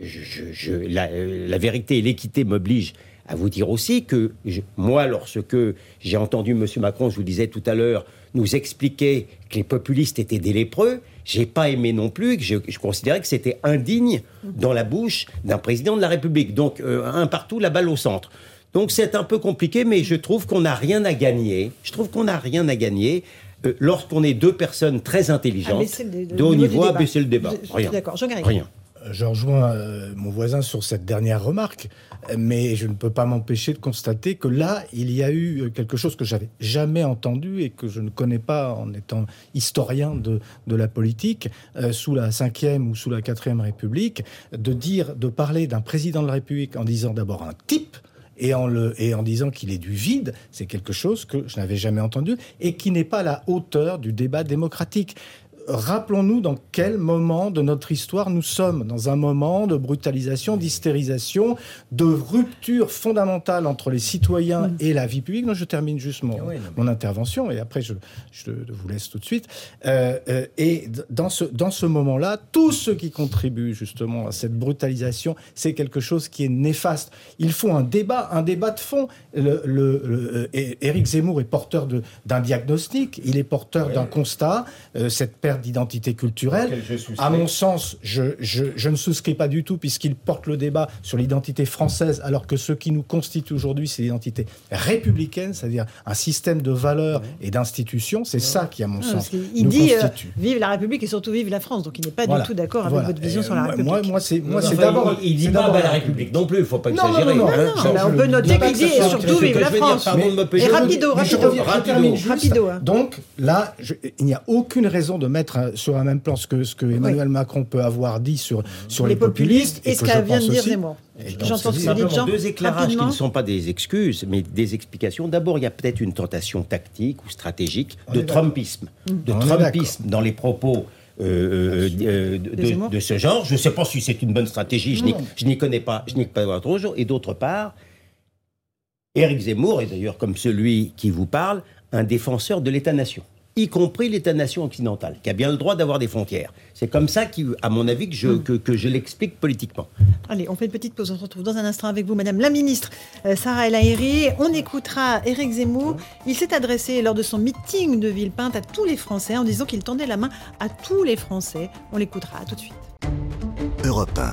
Speaker 8: la vérité et l'équité m'obligent à vous dire aussi que moi, lorsque j'ai entendu M. Macron, je vous disais tout à l'heure, nous expliquer que les populistes étaient des lépreux, j'ai pas aimé non plus, que je considérais que c'était indigne dans la bouche d'un président de la République. Donc, un partout, la balle au centre. Donc, c'est un peu compliqué, mais je trouve qu'on n'a rien à gagner. Lorsqu'on est deux personnes très intelligentes, de haut niveau, à baisser le débat. Rien.
Speaker 2: D'accord,
Speaker 8: Rien.
Speaker 9: Je rejoins mon voisin sur cette dernière remarque, mais je ne peux pas m'empêcher de constater que là, il y a eu quelque chose que j'avais jamais entendu et que je ne connais pas en étant historien de la politique, sous la 5e ou sous la 4e République, de parler d'un président de la République en disant d'abord un type, et en disant qu'il est du vide, c'est quelque chose que je n'avais jamais entendu et qui n'est pas à la hauteur du débat démocratique. Rappelons-nous dans quel moment de notre histoire nous sommes. Dans un moment de brutalisation, d'hystérisation, de rupture fondamentale entre les citoyens et la vie publique. Non, je termine juste mon intervention et après je vous laisse tout de suite. Et dans ce moment-là, tous ceux qui contribuent justement à cette brutalisation, c'est quelque chose qui est néfaste. Il faut un débat de fond. Éric Zemmour est porteur d'un diagnostic, il est porteur d'un constat, cette perte d'identité culturelle. À mon sens, je ne souscris pas du tout, puisqu'il porte le débat sur l'identité française, alors que ce qui nous constitue aujourd'hui, c'est l'identité républicaine, c'est-à-dire un système de valeurs et d'institutions. C'est ça qui, à mon sens,
Speaker 2: il
Speaker 9: nous
Speaker 2: dit
Speaker 9: constitue.
Speaker 2: Vive la République et surtout vive la France. Donc il n'est pas du tout d'accord avec votre vision sur la République.
Speaker 8: Il dit pas la République non plus, il ne faut pas exagérer.
Speaker 2: On peut noter qu'il dit et surtout vive la France. Et rapido.
Speaker 9: Donc là, il n'y a aucune raison de mettre sur un même plan ce que Emmanuel Macron peut avoir dit sur les populistes.
Speaker 2: Et ce qu'a vient de dire Zemmour.
Speaker 8: J'entends deux éclairages qui ne sont pas des excuses, mais des explications. D'abord, il y a peut-être une tentation tactique ou stratégique de Trumpisme. Dans les propos de ce genre. Je ne sais pas si c'est une bonne stratégie, je n'y connais pas trop. Et d'autre part, Éric Zemmour est d'ailleurs, comme celui qui vous parle, un défenseur de l'État-nation. y compris l'État-nation occidental, qui a bien le droit d'avoir des frontières. C'est comme ça, à mon avis, que je l'explique politiquement.
Speaker 2: Allez, on fait une petite pause. On se retrouve dans un instant avec vous, Madame la Ministre Sarah El Haïry. On écoutera Éric Zemmour. Il s'est adressé lors de son meeting de Villepinte à tous les Français en disant qu'il tendait la main à tous les Français. On l'écoutera tout de suite.
Speaker 1: Europe 1.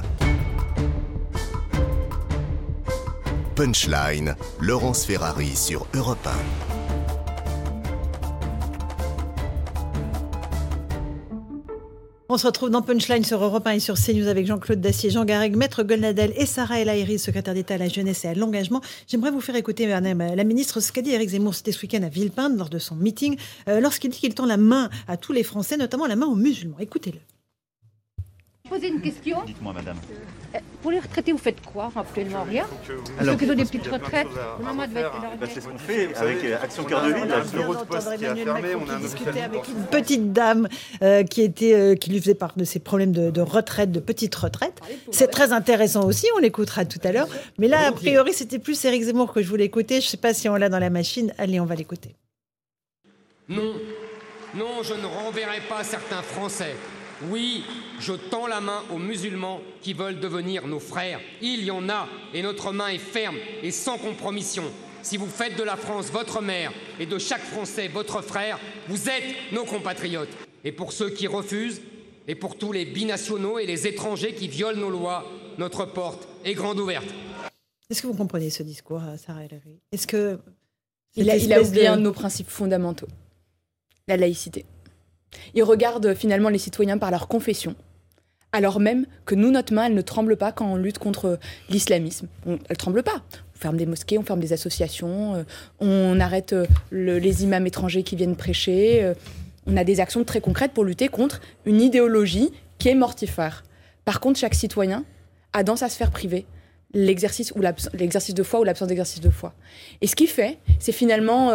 Speaker 1: Punchline, Laurence Ferrari sur Europe 1.
Speaker 2: On se retrouve dans Punchline sur Europe 1 et sur CNews avec Jean-Claude Dacier, Jean Garrigues, Maître Golnadel et Sarah El Haïry, secrétaire d'État à la jeunesse et à l'engagement. J'aimerais vous faire écouter, Madame la Ministre, ce qu'a dit Éric Zemmour ce week-end à Villepinte lors de son meeting, lorsqu'il dit qu'il tend la main à tous les Français, notamment la main aux musulmans. Écoutez-le.
Speaker 11: Poser une question.
Speaker 5: Dites-moi, madame.
Speaker 11: Pour les retraités, vous faites quoi actuellement? Rien. Ceux qui ont des petites retraites, maman devait être là.
Speaker 5: C'est ce qu'on fait avec Action Cœur de Ville, le bureau de poste qui a fermé.
Speaker 2: On a discuté avec une petite dame qui lui faisait part de ses problèmes de retraite, de petite retraite. C'est très intéressant aussi, on l'écoutera tout à l'heure. Mais là, a priori, c'était plus Éric Zemmour que je voulais écouter. Je ne sais pas si on l'a dans la machine. Allez, on va l'écouter.
Speaker 12: Non, je ne renverrai pas certains Français. Oui, je tends la main aux musulmans qui veulent devenir nos frères. Il y en a, et notre main est ferme et sans compromission. Si vous faites de la France votre mère et de chaque Français votre frère, vous êtes nos compatriotes. Et pour ceux qui refusent, et pour tous les binationaux et les étrangers qui violent nos lois, notre porte est grande ouverte.
Speaker 2: Est-ce que vous comprenez ce discours, Sarah El Haïry? Est-ce que
Speaker 10: il a oublié un de nos principes fondamentaux, la laïcité. Il regarde finalement les citoyens par leur confession, alors même que nous, notre main, elle ne tremble pas quand on lutte contre l'islamisme. Elle ne tremble pas. On ferme des mosquées, on ferme des associations, on arrête les imams étrangers qui viennent prêcher. On a des actions très concrètes pour lutter contre une idéologie qui est mortifère. Par contre, chaque citoyen a dans sa sphère privée l'exercice de foi ou l'absence d'exercice de foi. Et ce qu'il fait, c'est finalement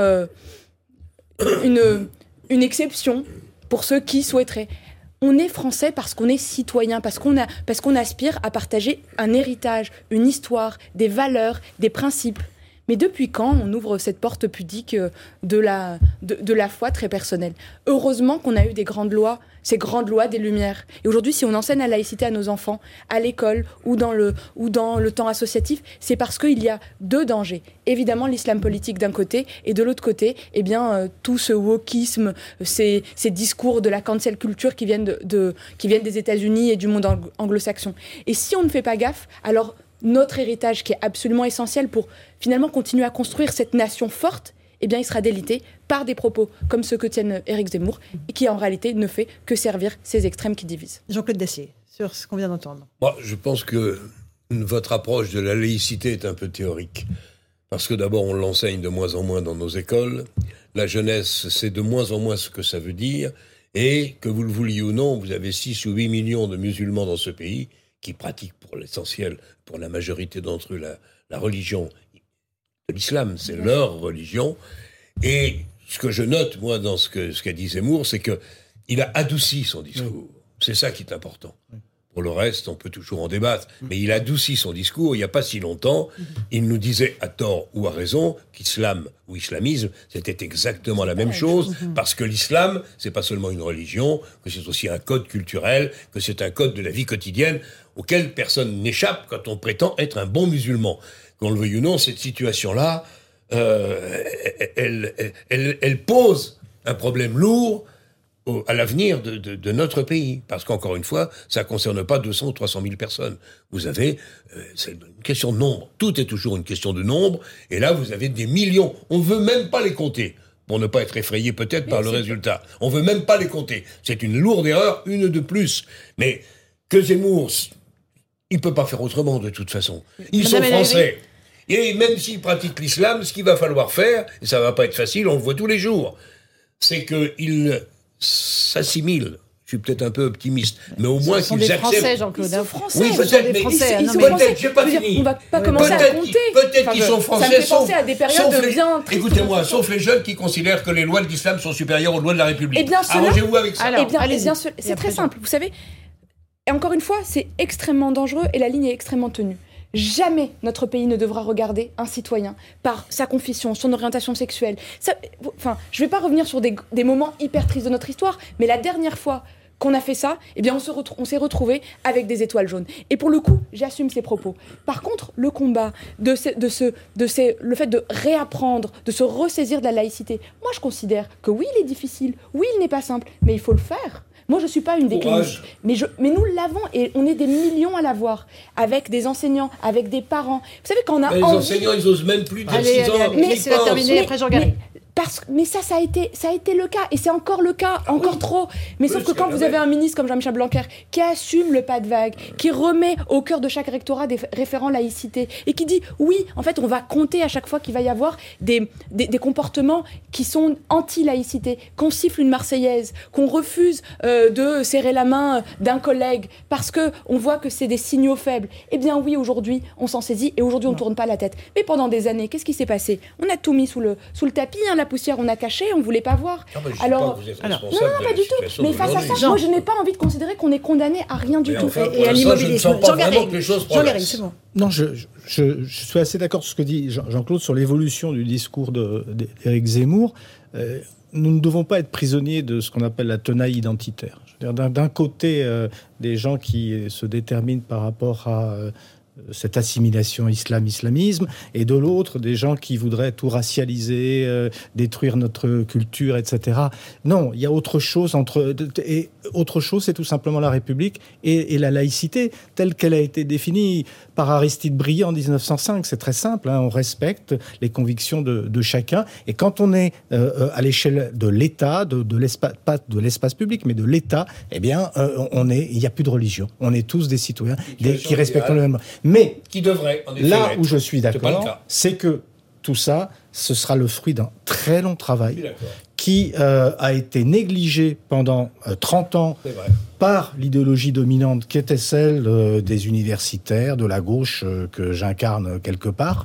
Speaker 10: une exception pour ceux qui souhaiteraient. On est français parce qu'on est citoyen, parce qu'on aspire à partager un héritage, une histoire, des valeurs, des principes. Mais depuis quand on ouvre cette porte pudique de la foi très personnelle? Heureusement qu'on a eu des grandes lois, ces grandes lois des Lumières. Et aujourd'hui, si on enseigne la laïcité à nos enfants, à l'école ou dans le temps associatif, c'est parce qu'il y a deux dangers. Évidemment, l'islam politique d'un côté, et de l'autre côté, tout ce wokisme, ces discours de la cancel culture qui viennent des États-Unis et du monde anglo-saxon. Et si on ne fait pas gaffe, alors notre héritage qui est absolument essentiel pour finalement continuer à construire cette nation forte, il sera délité par des propos comme ceux que tiennent Éric Zemmour et qui en réalité ne fait que servir ces extrêmes qui divisent.
Speaker 2: Jean-Claude Dacier, sur ce qu'on vient d'entendre.
Speaker 7: Moi, je pense que votre approche de la laïcité est un peu théorique. Parce que d'abord, on l'enseigne de moins en moins dans nos écoles. La jeunesse sait de moins en moins ce que ça veut dire. Et que vous le vouliez ou non, vous avez 6 ou 8 millions de musulmans dans ce pays qui pratiquent pour l'essentiel, pour la majorité d'entre eux, la religion de l'islam. C'est leur religion. Et ce que je note, moi, dans ce qu'a dit Zemmour, c'est qu'il a adouci son discours. C'est ça qui est important. Pour le reste, on peut toujours en débattre. Mais il adoucit son discours. Il n'y a pas si longtemps, il nous disait, à tort ou à raison, qu'islam ou islamisme, c'était exactement la même chose. Parce que l'islam, c'est pas seulement une religion, que c'est aussi un code culturel, que c'est un code de la vie quotidienne, auquel personne n'échappe quand on prétend être un bon musulman. Qu'on le veuille ou non, cette situation-là, elle pose un problème lourd à l'avenir de notre pays. Parce qu'encore une fois, ça ne concerne pas 200 ou 300 000 personnes. Vous avez, c'est une question de nombre. Tout est toujours une question de nombre. Et là, vous avez des millions. On ne veut même pas les compter. Pour ne pas être effrayé peut-être par le résultat. On ne veut même pas les compter. C'est une lourde erreur, une de plus. Mais que Zemmour, il ne peut pas faire autrement de toute façon. Ils sont français. Et même s'ils pratiquent l'islam, ce qu'il va falloir faire, et ça ne va pas être facile, on le voit tous les jours, c'est qu'ils s'assimilent. Je suis peut-être un peu optimiste, mais au moins qu'ils acceptent.
Speaker 2: Français, Jean-Claude.
Speaker 10: Ils sont français.
Speaker 7: Oui, peut-être, mais
Speaker 10: peut-être,
Speaker 7: j'ai pas fini.
Speaker 10: On va pas commencer à compter.
Speaker 7: Peut-être qu'ils sont français.
Speaker 10: Ça me fait penser à des périodes bien tristes.
Speaker 7: Écoutez-moi, sauf les jeunes qui considèrent que les lois de l'islam sont supérieures aux lois de la République. Arrangez-vous avec ça.
Speaker 10: C'est très simple. Vous savez, et encore une fois, c'est extrêmement dangereux et la ligne est extrêmement tenue. Jamais notre pays ne devra regarder un citoyen par sa confession, son orientation sexuelle. Je ne vais pas revenir sur des moments hyper tristes de notre histoire, mais la dernière fois qu'on a fait ça, eh bien on s'est retrouvé avec des étoiles jaunes. Et pour le coup, j'assume ces propos. Par contre, le combat, le fait de réapprendre, de se ressaisir de la laïcité, moi je considère que oui, il est difficile, oui, il n'est pas simple, mais il faut le faire. Moi, je ne suis pas une décliniste, mais nous l'avons et on est des millions à l'avoir, avec des enseignants, avec des parents. Vous savez, quand on a
Speaker 7: les enseignants, ils n'osent même plus dire 6 ans.
Speaker 2: Laissez-la terminer, après je regarde.
Speaker 10: Mais ça a été le cas, et c'est encore le cas, encore trop. Mais sauf que quand vous avez un ministre comme Jean-Michel Blanquer, qui assume le pas de vague, qui remet au cœur de chaque rectorat des référents laïcité, et qui dit, oui, en fait, on va compter à chaque fois qu'il va y avoir des comportements qui sont anti-laïcité, qu'on siffle une Marseillaise, qu'on refuse de serrer la main d'un collègue, parce qu'on voit que c'est des signaux faibles. Eh bien oui, aujourd'hui, on s'en saisit, et aujourd'hui, on ne tourne pas la tête. Mais pendant des années, qu'est-ce qui s'est passé ? On a tout mis sous le tapis, la poussière, on a caché, on ne voulait pas voir.
Speaker 7: Alors, non,
Speaker 10: pas du tout. Mais face à ça, moi, je n'ai pas envie de considérer qu'on est condamné à rien du tout.
Speaker 7: Enfin, et à l'immobilisme. Jean-Garry,
Speaker 2: c'est bon.
Speaker 9: Non, je suis assez d'accord sur ce que dit Jean-Claude sur l'évolution du discours d'Éric Zemmour. Nous ne devons pas être prisonniers de ce qu'on appelle la tenaille identitaire. Je veux dire, d'un côté, des gens qui se déterminent par rapport à cette assimilation islamisme, et de l'autre, des gens qui voudraient tout racialiser, détruire notre culture, etc. Non, il y a autre chose et autre chose, c'est tout simplement la République et la laïcité, telle qu'elle a été définie par Aristide Briand en 1905. C'est très simple, on respecte les convictions de chacun, et quand on est à l'échelle de l'État, de l'espace, pas de l'espace public, mais de l'État, eh bien, il n'y a plus de religion. On est tous des citoyens qui respectent le même. Mais
Speaker 7: qui devrait, en effet,
Speaker 9: là où je suis d'accord, c'est que tout ça, ce sera le fruit d'un très long travail qui a été négligé pendant 30 ans par l'idéologie dominante qui était celle des universitaires, de la gauche que j'incarne quelque part.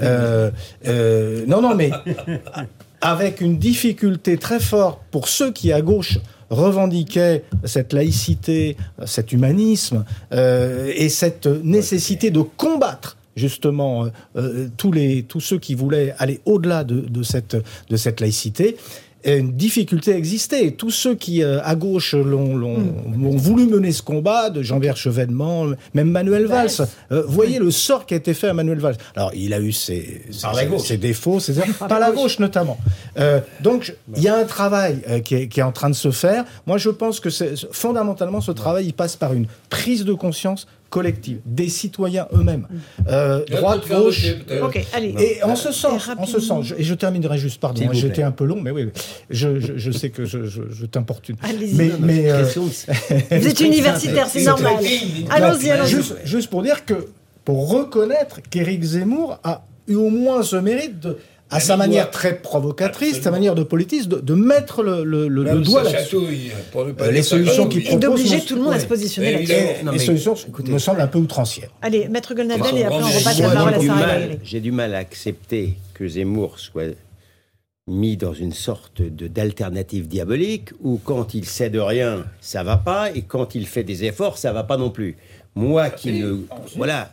Speaker 9: Non, mais avec une difficulté très forte pour ceux qui, à gauche, revendiquaient cette laïcité, cet humanisme et cette nécessité de combattre justement tous ceux qui voulaient aller au-delà de cette laïcité. Une difficulté existait. Tous ceux qui, à gauche, ont voulu mener ce combat, de Jean-Pierre Chevènement, même Manuel Valls. Voyez le sort qui a été fait à Manuel Valls. Alors, il a eu ses défauts, par la gauche notamment. Donc, il y a un travail qui est en train de se faire. Moi, je pense que fondamentalement, ce travail, il passe par une prise de conscience collective, des citoyens eux-mêmes. Droite, gauche.
Speaker 2: Okay, allez.
Speaker 9: Et en ce sens, et je terminerai juste, pardon, j'étais un peu long, mais oui, je sais que je t'importune.
Speaker 2: Allez-y.
Speaker 9: Mais
Speaker 2: vous êtes universitaire, c'est normal. Allons-y.
Speaker 9: Juste pour dire que, pour reconnaître qu'Éric Zemmour a eu au moins ce mérite à sa manière très provocatrice, sa manière de politiste, de mettre le doigt là-dessus. Les solutions qu'il propose...
Speaker 2: Et d'obliger tout le monde à se positionner là-dessus.
Speaker 9: Les solutions me semblent un peu outrancières.
Speaker 2: Allez, Maître Golnadel, et après on repasse la parole à Sarah Gaillet.
Speaker 8: J'ai du mal à accepter que Zemmour soit mis dans une sorte d'alternative diabolique, où quand il sait de rien, ça va pas, et quand il fait des efforts, ça va pas non plus. Moi qui ne... Voilà.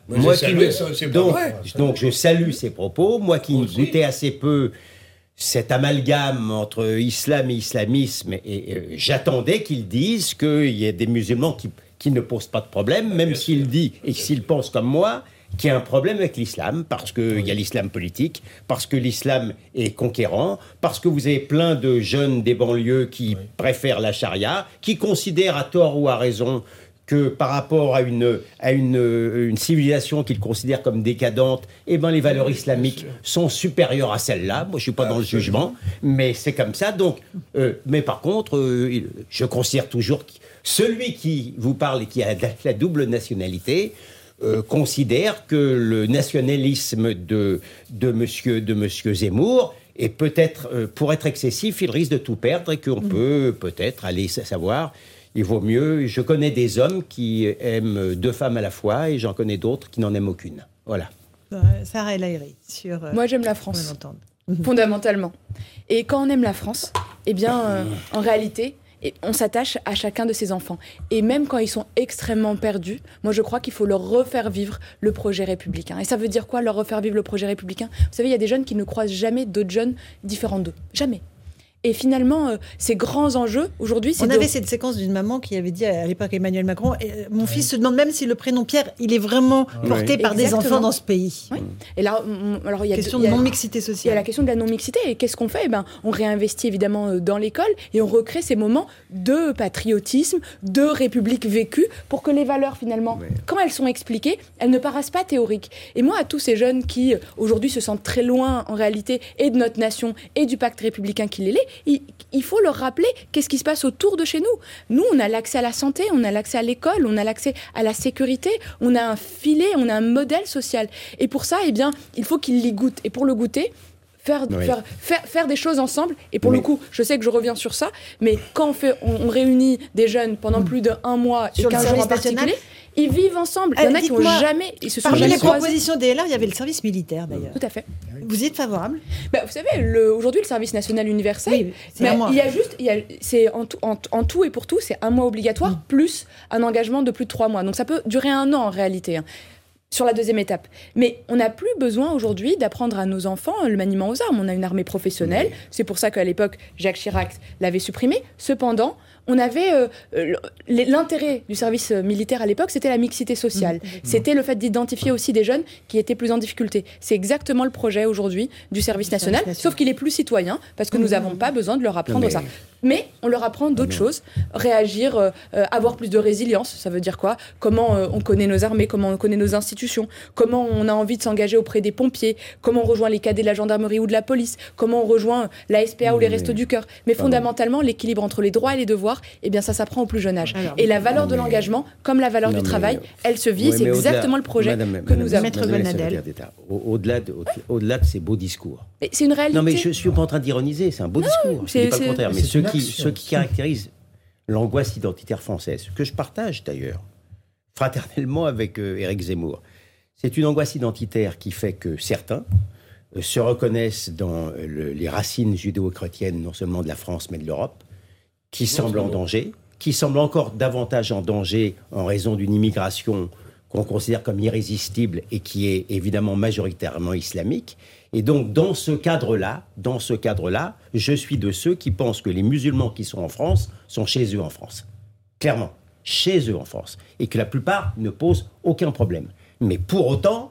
Speaker 8: Donc je salue ses propos. Moi qui ne goûtais assez peu cet amalgame entre islam et islamisme, et j'attendais qu'ils disent qu'il y a des musulmans qui ne posent pas de problème, même s'il dit, et s'il pense comme moi, qu'il y a un problème avec l'islam, parce qu'il y a l'islam politique, parce que l'islam est conquérant, parce que vous avez plein de jeunes des banlieues qui préfèrent la charia, qui considèrent à tort ou à raison que par rapport à une civilisation qu'ils considèrent comme décadente, eh ben les valeurs islamiques sont supérieures à celles-là. Moi, je suis pas dans le jugement, mais c'est comme ça. Donc, mais par contre, je considère toujours que celui qui vous parle et qui a la double nationalité considère que le nationalisme de monsieur Zemmour est peut-être, pour être excessif, il risque de tout perdre, et qu'on peut peut-être aller savoir. Il vaut mieux. Je connais des hommes qui aiment 2 femmes à la fois, et j'en connais d'autres qui n'en aiment aucune. Voilà.
Speaker 2: Sarah El Haïry, sur...
Speaker 10: Moi, j'aime la France, fondamentalement. Et quand on aime la France, eh bien, en réalité, Et on s'attache à chacun de ces enfants. Et même quand ils sont extrêmement perdus, moi je crois qu'il faut leur refaire vivre le projet républicain. Et ça veut dire quoi, leur refaire vivre le projet républicain ? Vous savez, il y a des jeunes qui ne croisent jamais d'autres jeunes différents d'eux. Jamais. Et finalement, ces grands enjeux, aujourd'hui, c'est...
Speaker 2: On avait cette séquence d'une maman qui avait dit à l'époque Emmanuel Macron, mon fils se demande même si le prénom Pierre, il est vraiment porté par des enfants dans ce pays.
Speaker 10: Oui. Et là, alors, il y a
Speaker 2: question de non-mixité sociale.
Speaker 10: Il y a la question de la non-mixité. Et qu'est-ce qu'on fait ? On réinvestit évidemment dans l'école et on recrée ces moments de patriotisme, de république vécue, pour que les valeurs, finalement, quand elles sont expliquées, elles ne paraissent pas théoriques. Et moi, à tous ces jeunes qui, aujourd'hui, se sentent très loin, en réalité, et de notre nation, et du pacte républicain qui les lie, il faut leur rappeler qu'est-ce qui se passe autour de chez nous. Nous, on a l'accès à la santé, on a l'accès à l'école, on a l'accès à la sécurité, on a un filet, on a un modèle social. Et pour ça, il faut qu'ils l'y goûtent. Et pour le goûter, faire des choses ensemble. Et pour le coup, je sais que je reviens sur ça, mais quand on réunit des jeunes pendant plus d'1 mois et 15 jours en particulier, ils vivent ensemble. Il y en a qui n'ont jamais...
Speaker 2: Parmi les propositions des LR, il y avait le service militaire, d'ailleurs.
Speaker 10: Tout à fait.
Speaker 2: Vous y êtes favorable ?
Speaker 10: Vous savez, aujourd'hui, le service national universel, c'est en tout et pour tout, c'est 1 mois obligatoire plus un engagement de plus de 3 mois. Donc ça peut durer 1 an en réalité. Sur la deuxième étape. Mais on n'a plus besoin aujourd'hui d'apprendre à nos enfants le maniement aux armes. On a une armée professionnelle. C'est pour ça qu'à l'époque, Jacques Chirac l'avait supprimé. Cependant, on avait l'intérêt du service militaire à l'époque, c'était la mixité sociale. C'était le fait d'identifier aussi des jeunes qui étaient plus en difficulté. C'est exactement le projet aujourd'hui du service national, sauf qu'il est plus citoyen, parce que nous n'avons pas besoin de leur apprendre ça. Mais on leur apprend d'autres choses. Réagir, avoir plus de résilience, ça veut dire quoi ? Comment on connaît nos armées, comment on connaît nos institutions, comment on a envie de s'engager auprès des pompiers, comment on rejoint les cadets de la gendarmerie ou de la police, comment on rejoint la SPA ou les Restos du Cœur. Mais fondamentalement, l'équilibre entre les droits et les devoirs, ça s'apprend au plus jeune âge. Et la valeur de l'engagement, comme la valeur du travail, elle se vit. C'est exactement le projet que nous avons.
Speaker 2: Maître Gonadel.
Speaker 8: Au-delà de ces beaux discours.
Speaker 10: C'est une réalité.
Speaker 8: Non, mais je ne suis pas en train d'ironiser, c'est un beau discours. C'est pas le contraire. Mais ce qui caractérise l'angoisse identitaire française, que je partage d'ailleurs, fraternellement avec Éric Zemmour, c'est une angoisse identitaire qui fait que certains se reconnaissent dans les racines judéo-chrétiennes, non seulement de la France, mais de l'Europe, qui semblent en danger, qui semblent encore davantage en danger en raison d'une immigration qu'on considère comme irrésistible et qui est évidemment majoritairement islamique. Et donc, dans ce cadre-là, je suis de ceux qui pensent que les musulmans qui sont en France sont chez eux en France. Clairement, chez eux en France. Et que la plupart ne posent aucun problème. Mais pour autant,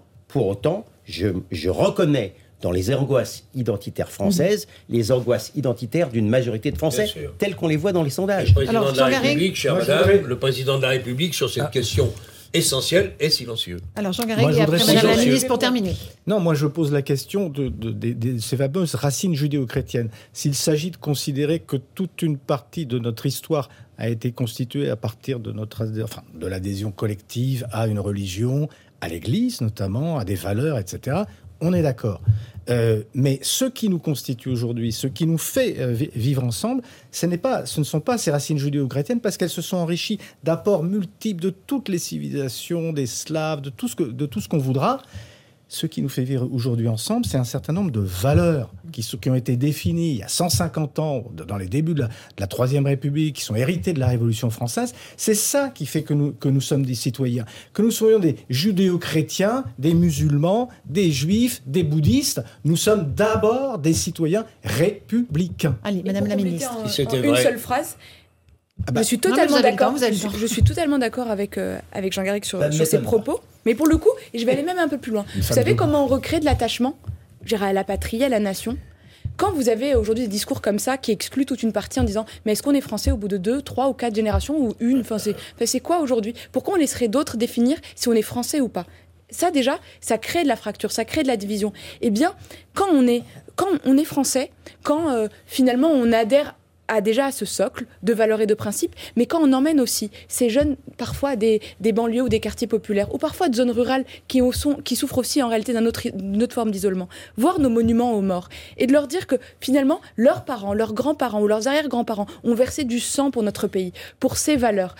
Speaker 8: je reconnais dans les angoisses identitaires françaises, les angoisses identitaires d'une majorité de Français, telles qu'on les voit dans les sondages.
Speaker 7: Le président de la République, chère madame, le président de la République, sur cette question essentielle, est silencieux.
Speaker 2: Alors Jean Garrigue, et après Madame la Ministre pour terminer.
Speaker 9: Non, moi je pose la question de ces fameuses racines judéo-chrétiennes. S'il s'agit de considérer que toute une partie de notre histoire a été constituée à partir de de l'adhésion collective à une religion, à l'Église notamment, à des valeurs, etc., on est d'accord. Mais ce qui nous constitue aujourd'hui, ce qui nous fait vivre ensemble, ce ne sont pas ces racines judéo-chrétiennes, parce qu'elles se sont enrichies d'apports multiples de toutes les civilisations, des Slaves, de tout ce qu'on voudra. Ce qui nous fait vivre aujourd'hui ensemble, c'est un certain nombre de valeurs qui ont été définies il y a 150 ans, dans les débuts de la Troisième République, qui sont héritées de la Révolution française. C'est ça qui fait que nous sommes des citoyens. Que nous soyons des judéo-chrétiens, des musulmans, des juifs, des bouddhistes, nous sommes d'abord des citoyens républicains.
Speaker 2: Allez, Madame la Ministre.
Speaker 10: Une seule phrase. Je suis totalement d'accord. Je suis totalement d'accord avec Jean Garrigue sur ses propos. Mais pour le coup, et je vais aller même un peu plus loin. Vous savez comment on recrée de l'attachement, à la patrie, à la nation ? Quand vous avez aujourd'hui des discours comme ça qui excluent toute une partie en disant « Mais est-ce qu'on est français au bout de 2, 3 ou 4 générations ou une ?» c'est quoi aujourd'hui ? Pourquoi on laisserait d'autres définir si on est français ou pas ? Ça déjà, ça crée de la fracture, ça crée de la division. Eh bien, quand on est français, quand finalement on adhère à ce socle de valeurs et de principes, mais quand on emmène aussi ces jeunes, parfois des banlieues ou des quartiers populaires, ou parfois de zones rurales qui souffrent aussi en réalité d'une autre forme d'isolement, voir nos monuments aux morts, et de leur dire que finalement, leurs parents, leurs grands-parents ou leurs arrière-grands-parents ont versé du sang pour notre pays, pour ces valeurs.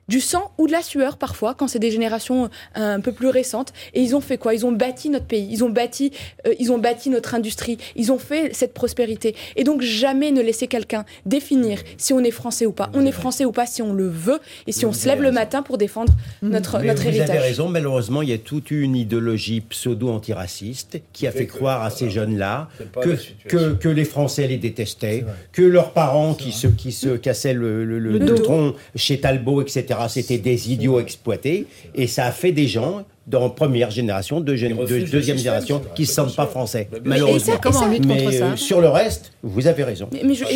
Speaker 10: du sang ou de la sueur parfois, quand c'est des générations un peu plus récentes. Et ils ont fait quoi ? Ils ont bâti notre pays, ils ont bâti notre industrie, ils ont fait cette prospérité. Et donc jamais ne laisser quelqu'un définir si on est français ou pas. On est français ou pas si on le veut et si on se lève le matin pour défendre notre héritage.
Speaker 8: Vous avez raison, malheureusement, il y a toute une idéologie pseudo-antiraciste qui a fait croire à ces jeunes-là que les Français les détestaient, que leurs parents qui se cassaient le tronc chez Talbot, etc., c'était des idiots exploités, et ça a fait des gens dans première génération, deuxième génération, qui ne se sentent pas français, malheureusement.
Speaker 2: Comment on lutte contre ça ?
Speaker 8: Sur le reste, vous avez raison.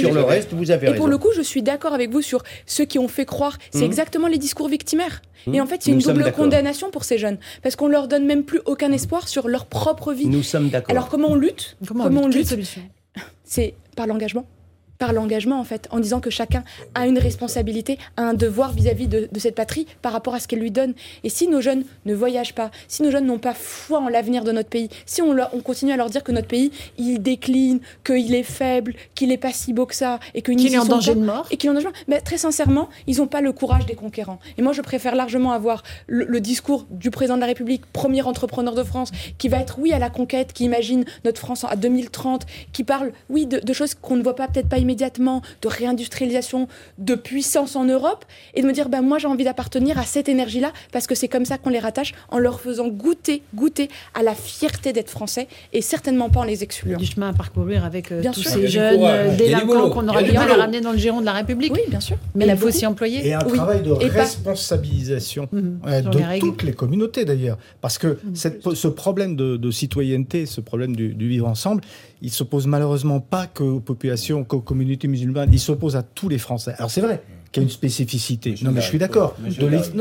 Speaker 8: Et
Speaker 10: pour le coup, je suis d'accord avec vous sur ceux qui ont fait croire. C'est exactement les discours victimaires. Et en fait, c'est une double condamnation pour ces jeunes, parce qu'on leur donne même plus aucun espoir sur leur propre vie.
Speaker 8: Nous sommes d'accord.
Speaker 10: Alors comment on lutte ?
Speaker 2: Quelle solution ?
Speaker 10: C'est par l'engagement. Par l'engagement, en fait, en disant que chacun a une responsabilité, a un devoir vis-à-vis de cette patrie par rapport à ce qu'elle lui donne. Et si nos jeunes ne voyagent pas, si nos jeunes n'ont pas foi en l'avenir de notre pays, si on continue à leur dire que notre pays, il décline, qu'il est faible, qu'il n'est pas si beau que ça, et qu'il
Speaker 2: est en danger de mort,
Speaker 10: mais très sincèrement, ils n'ont pas le courage des conquérants. Et moi, je préfère largement avoir le discours du président de la République, premier entrepreneur de France, qui va être, oui, à la conquête, qui imagine notre France à 2030, qui parle, oui, de choses qu'on ne voit peut-être pas immédiatement, de réindustrialisation, de puissance en Europe, et de me dire, moi j'ai envie d'appartenir à cette énergie-là, parce que c'est comme ça qu'on les rattache, en leur faisant goûter à la fierté d'être français, et certainement pas en les excluant.
Speaker 2: Du chemin à parcourir avec tous ces jeunes délinquants qu'on aura du mal à ramener dans le giron de la République.
Speaker 10: Oui, bien sûr.
Speaker 2: Mais il faut s'y employer.
Speaker 9: Et un travail de responsabilisation de toutes les communautés d'ailleurs, parce que ce problème de citoyenneté, ce problème du vivre ensemble, il ne s'oppose malheureusement pas qu'aux populations, qu'aux communautés musulmanes, il s'oppose à tous les Français. Alors c'est vrai qu'il y a une spécificité. Non mais je suis d'accord. Je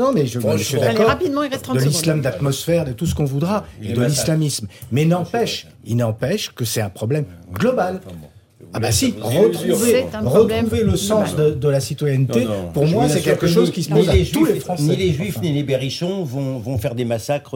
Speaker 9: suis d'accord.
Speaker 2: Rapidement, il reste 30
Speaker 9: de
Speaker 2: secondes.
Speaker 9: l'islam d'atmosphère, de tout ce qu'on voudra, et de l'islamisme. Mais il n'empêche que c'est un problème global. Ah bah si, retrouver le sens de la citoyenneté, pour moi, c'est quelque chose qui se pose à tous les Français.
Speaker 8: Ni les Juifs, ni les Berrichons vont faire des massacres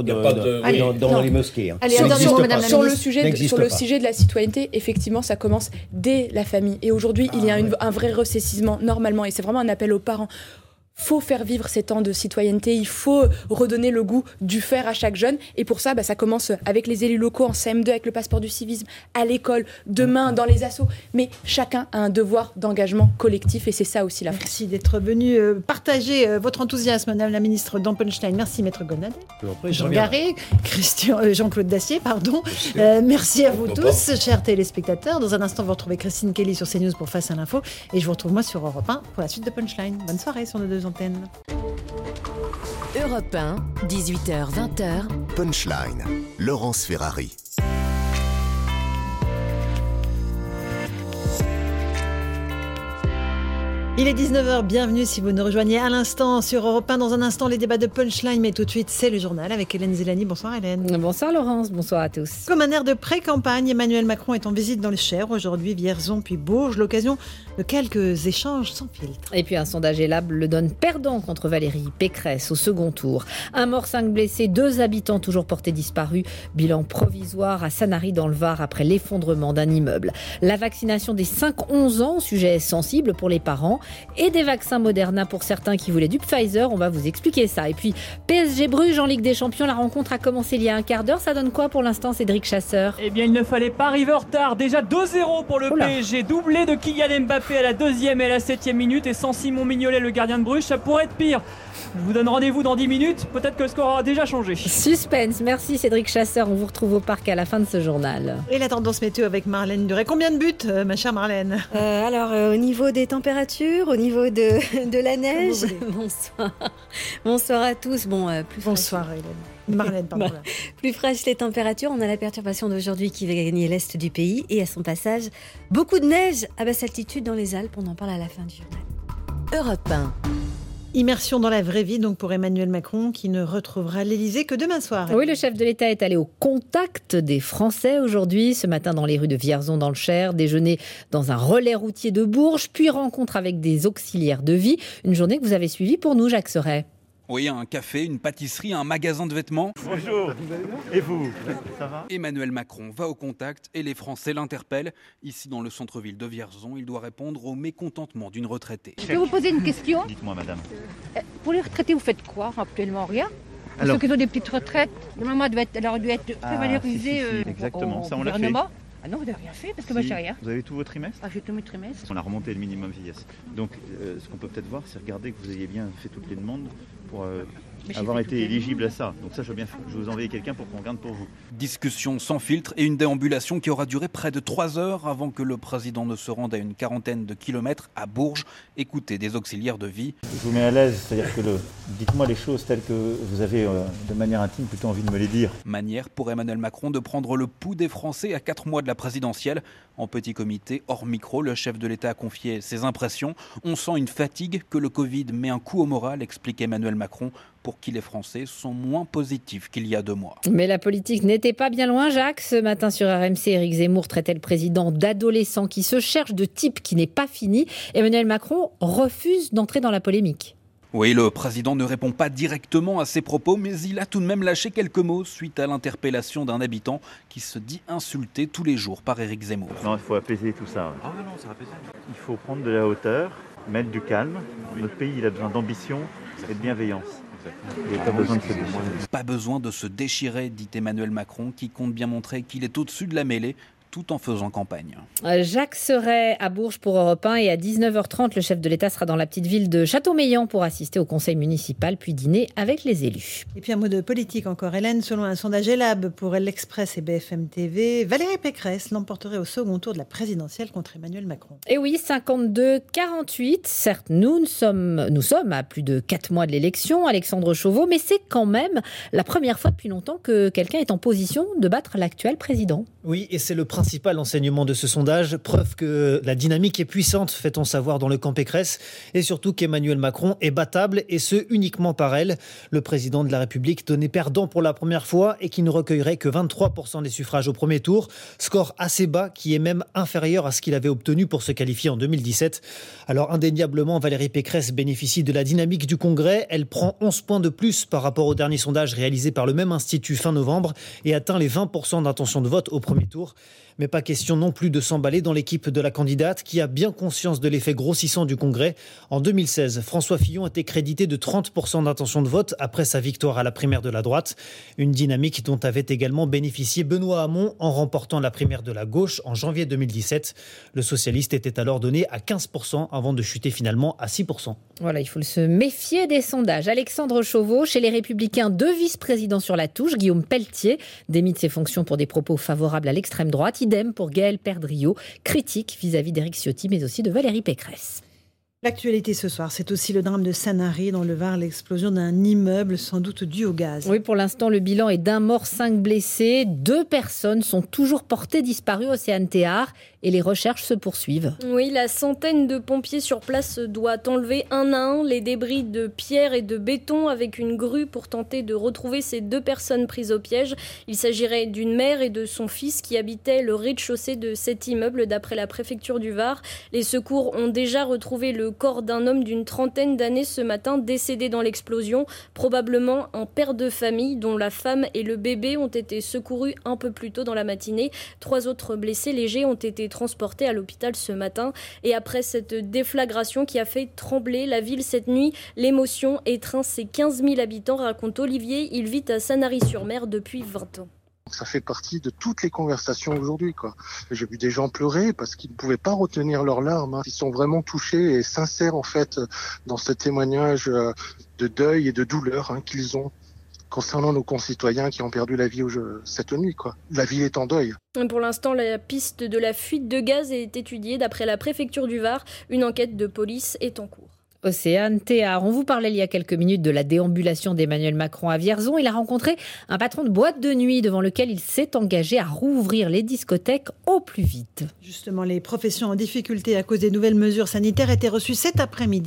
Speaker 8: dans les mosquées.
Speaker 10: Allez, sur le sujet de la citoyenneté, effectivement, ça commence dès la famille. Et aujourd'hui, il y a un vrai ressaisissement, normalement, et c'est vraiment un appel aux parents. Faut faire vivre ces temps de citoyenneté, il faut redonner le goût du faire à chaque jeune. Et pour ça, ça commence avec les élus locaux en CM2, avec le passeport du civisme, à l'école, demain dans les assos. Mais chacun a un devoir d'engagement collectif et c'est ça aussi la France.
Speaker 2: Merci d'être venu partager votre enthousiasme, Madame la ministre dans Punchline. Merci Maître Gonadet, Jean Garé, Jean-Claude Dacier, pardon. Merci à vous tous, chers téléspectateurs. Dans un instant, vous retrouvez Christine Kelly sur CNews pour Face à l'info. Et je vous retrouve moi sur Europe 1 pour la suite de Punchline. Bonne soirée sur nos deux antennes.
Speaker 13: Europe 1, 18h-20h.
Speaker 1: Punchline, Laurence Ferrari.
Speaker 2: Il est 19h, bienvenue si vous nous rejoignez à l'instant sur Europe 1. Dans un instant, les débats de Punchline, mais tout de suite, c'est le journal avec Hélène Zélani. Bonsoir Hélène.
Speaker 14: Bonsoir Laurence, bonsoir à tous.
Speaker 2: Comme un air de pré-campagne, Emmanuel Macron est en visite dans le Cher, aujourd'hui Vierzon puis Bourges, l'occasion de quelques échanges sans filtre.
Speaker 14: Et puis un sondage Elab le donne perdant contre Valérie Pécresse au second tour. Un mort, 5 blessés, 2 habitants toujours portés disparus. Bilan provisoire à Sanary dans le Var après l'effondrement d'un immeuble. La vaccination des 5-11 ans, sujet sensible pour les parents. Et des vaccins Moderna pour certains qui voulaient du Pfizer, on va vous expliquer ça. Et puis PSG Bruges en Ligue des Champions, la rencontre a commencé il y a un quart d'heure. Ça donne quoi pour l'instant, Cédric Chasseur ?
Speaker 15: Eh bien, il ne fallait pas arriver en retard. Déjà 2-0 pour le PSG, doublé de Kylian Mbappé à la 2e et à la 7e minute. Et sans Simon Mignolet, le gardien de Bruges, ça pourrait être pire. Je vous donne rendez-vous dans 10 minutes. Peut-être que le score aura déjà changé.
Speaker 14: Suspense. Merci Cédric Chasseur. On vous retrouve au parc à la fin de ce journal.
Speaker 2: Et la tendance météo avec Marlène Duret. Combien de buts, ma chère Marlène ?
Speaker 16: Au niveau des températures, au niveau de la neige. Bonsoir. Bonsoir à tous.
Speaker 2: Bonsoir Hélène. Marlène, pardon.
Speaker 16: Plus fraîches les températures. On a la perturbation d'aujourd'hui qui va gagner l'est du pays. Et à son passage, beaucoup de neige à basse altitude dans les Alpes. On en parle à la fin du journal.
Speaker 13: Europe 1.
Speaker 2: Immersion dans la vraie vie donc pour Emmanuel Macron qui ne retrouvera l'Élysée que demain soir.
Speaker 14: Oui, le chef de l'État est allé au contact des Français aujourd'hui, ce matin dans les rues de Vierzon dans le Cher, déjeuner dans un relais routier de Bourges, puis rencontre avec des auxiliaires de vie. Une journée que vous avez suivie pour nous, Jacques Serret.
Speaker 17: Oui, un café, une pâtisserie, un magasin de vêtements.
Speaker 5: Bonjour. Et vous? Ça va?
Speaker 17: Emmanuel Macron va au contact et les Français l'interpellent. Ici, dans le centre-ville de Vierzon, il doit répondre au mécontentement d'une retraitée.
Speaker 11: Je peux vous poser une question?
Speaker 5: Dites-moi, madame.
Speaker 11: Pour les retraités, vous faites quoi actuellement? Rien?
Speaker 5: Alors,
Speaker 11: ceux qui ont des petites retraites, normalement, elle aurait dû être très valorisée
Speaker 5: exactement,
Speaker 11: au
Speaker 5: ça on l'a fait.
Speaker 11: gouvernement. Ah non, vous n'avez rien fait parce que moi, j'ai rien.
Speaker 5: Vous avez tous vos trimestres?
Speaker 11: Ah, j'ai tous mes trimestres.
Speaker 5: On a remonté le minimum vieillesse. Donc, ce qu'on peut peut-être voir, c'est regarder que vous ayez bien fait toutes les demandes pour avoir été éligible à ça. Donc ça, je vais vous envoyer quelqu'un pour qu'on regarde pour vous.
Speaker 17: Discussion sans filtre et une déambulation qui aura duré près de 3 heures avant que le président ne se rende à une quarantaine de kilomètres à Bourges, écouter des auxiliaires de vie.
Speaker 5: Je vous mets à l'aise, c'est-à-dire que dites-moi les choses telles que vous avez de manière intime plutôt envie de me les dire.
Speaker 17: Manière pour Emmanuel Macron de prendre le pouls des Français à 4 mois de la présidentielle. En petit comité, hors micro, le chef de l'État a confié ses impressions. On sent une fatigue, que le Covid met un coup au moral, explique Emmanuel Macron, pour qui les Français sont moins positifs qu'il y a 2 mois.
Speaker 14: Mais la politique n'était pas bien loin, Jacques. Ce matin sur RMC, Éric Zemmour traitait le président d'adolescent qui se cherche, de type qui n'est pas fini. Emmanuel Macron refuse d'entrer dans la polémique.
Speaker 17: Oui, le président ne répond pas directement à ses propos, mais il a tout de même lâché quelques mots suite à l'interpellation d'un habitant qui se dit insulté tous les jours par Éric Zemmour.
Speaker 5: Non, il faut apaiser tout ça.
Speaker 17: Ah non, ça va apaiser.
Speaker 5: Il faut prendre de la hauteur, mettre du calme. Notre pays, il a besoin d'ambition et de bienveillance. Il n'y a pas besoin de se déchirer.
Speaker 17: Pas besoin de se déchirer, dit Emmanuel Macron, qui compte bien montrer qu'il est au-dessus de la mêlée, tout en faisant campagne.
Speaker 14: Jacques serait à Bourges pour Europe 1 et à 19h30, le chef de l'État sera dans la petite ville de Châteaumeillan pour assister au conseil municipal, puis dîner avec les élus.
Speaker 2: Et puis un mot de politique encore, Hélène. Selon un sondage Elab pour l'Express et BFM TV, Valérie Pécresse l'emporterait au second tour de la présidentielle contre Emmanuel Macron.
Speaker 14: Et oui, 52-48. Certes, nous sommes à plus de 4 mois de l'élection, Alexandre Chauveau, mais c'est quand même la première fois depuis longtemps que quelqu'un est en position de battre l'actuel président.
Speaker 18: Oui, et c'est le principal enseignement de ce sondage, preuve que la dynamique est puissante, fait-on savoir dans le camp Pécresse, et surtout qu'Emmanuel Macron est battable, et ce uniquement par elle. Le président de la République donné perdant pour la première fois et qui ne recueillerait que 23% des suffrages au premier tour, score assez bas qui est même inférieur à ce qu'il avait obtenu pour se qualifier en 2017. Alors indéniablement, Valérie Pécresse bénéficie de la dynamique du Congrès, elle prend 11 points de plus par rapport au dernier sondage réalisé par le même institut fin novembre et atteint les 20% d'intention de vote au premier tour. Mais pas question non plus de s'emballer dans l'équipe de la candidate qui a bien conscience de l'effet grossissant du Congrès. En 2016, François Fillon était crédité de 30% d'intention de vote après sa victoire à la primaire de la droite. Une dynamique dont avait également bénéficié Benoît Hamon en remportant la primaire de la gauche en janvier 2017. Le socialiste était alors donné à 15% avant de chuter finalement à 6%.
Speaker 14: Voilà, il faut se méfier des sondages. Alexandre Chauveau, chez les Républicains, 2 vice-présidents sur la touche. Guillaume Pelletier démis de ses fonctions pour des propos favorables à l'extrême droite. Idem pour Gaël Perdriau, critique vis-à-vis d'Éric Ciotti, mais aussi de Valérie Pécresse.
Speaker 2: L'actualité ce soir, c'est aussi le drame de Sanary dans le Var, l'explosion d'un immeuble sans doute dû au gaz.
Speaker 14: Oui, pour l'instant, le bilan est d'1 mort, 5 blessés. 2 personnes sont toujours portées disparues au Océane-Théard et les recherches se poursuivent.
Speaker 19: Oui, la centaine de pompiers sur place doit enlever un à un les débris de pierre et de béton avec une grue pour tenter de retrouver ces 2 personnes prises au piège. Il s'agirait d'une mère et de son fils qui habitaient le rez-de-chaussée de cet immeuble d'après la préfecture du Var. Les secours ont déjà retrouvé le corps d'un homme d'une trentaine d'années ce matin décédé dans l'explosion, probablement un père de famille dont la femme et le bébé ont été secourus un peu plus tôt dans la matinée. 3 autres blessés légers ont été transportés à l'hôpital ce matin et après cette déflagration qui a fait trembler la ville cette nuit, l'émotion étreint ses 15 000 habitants, raconte Olivier. Il vit à Sanary-sur-Mer depuis 20 ans.
Speaker 20: Ça fait partie de toutes les conversations aujourd'hui, quoi. J'ai vu des gens pleurer parce qu'ils ne pouvaient pas retenir leurs larmes. Ils sont vraiment touchés et sincères, en fait, dans ce témoignage de deuil et de douleur qu'ils ont concernant nos concitoyens qui ont perdu la vie cette nuit, quoi. La ville est en deuil.
Speaker 19: Pour l'instant, la piste de la fuite de gaz est étudiée d'après la préfecture du Var. Une enquête de police est en cours.
Speaker 14: Océane-Théard. On vous parlait il y a quelques minutes de la déambulation d'Emmanuel Macron à Vierzon. Il a rencontré un patron de boîte de nuit devant lequel il s'est engagé à rouvrir les discothèques au plus vite.
Speaker 2: Justement, les professions en difficulté à cause des nouvelles mesures sanitaires étaient reçues cet après-midi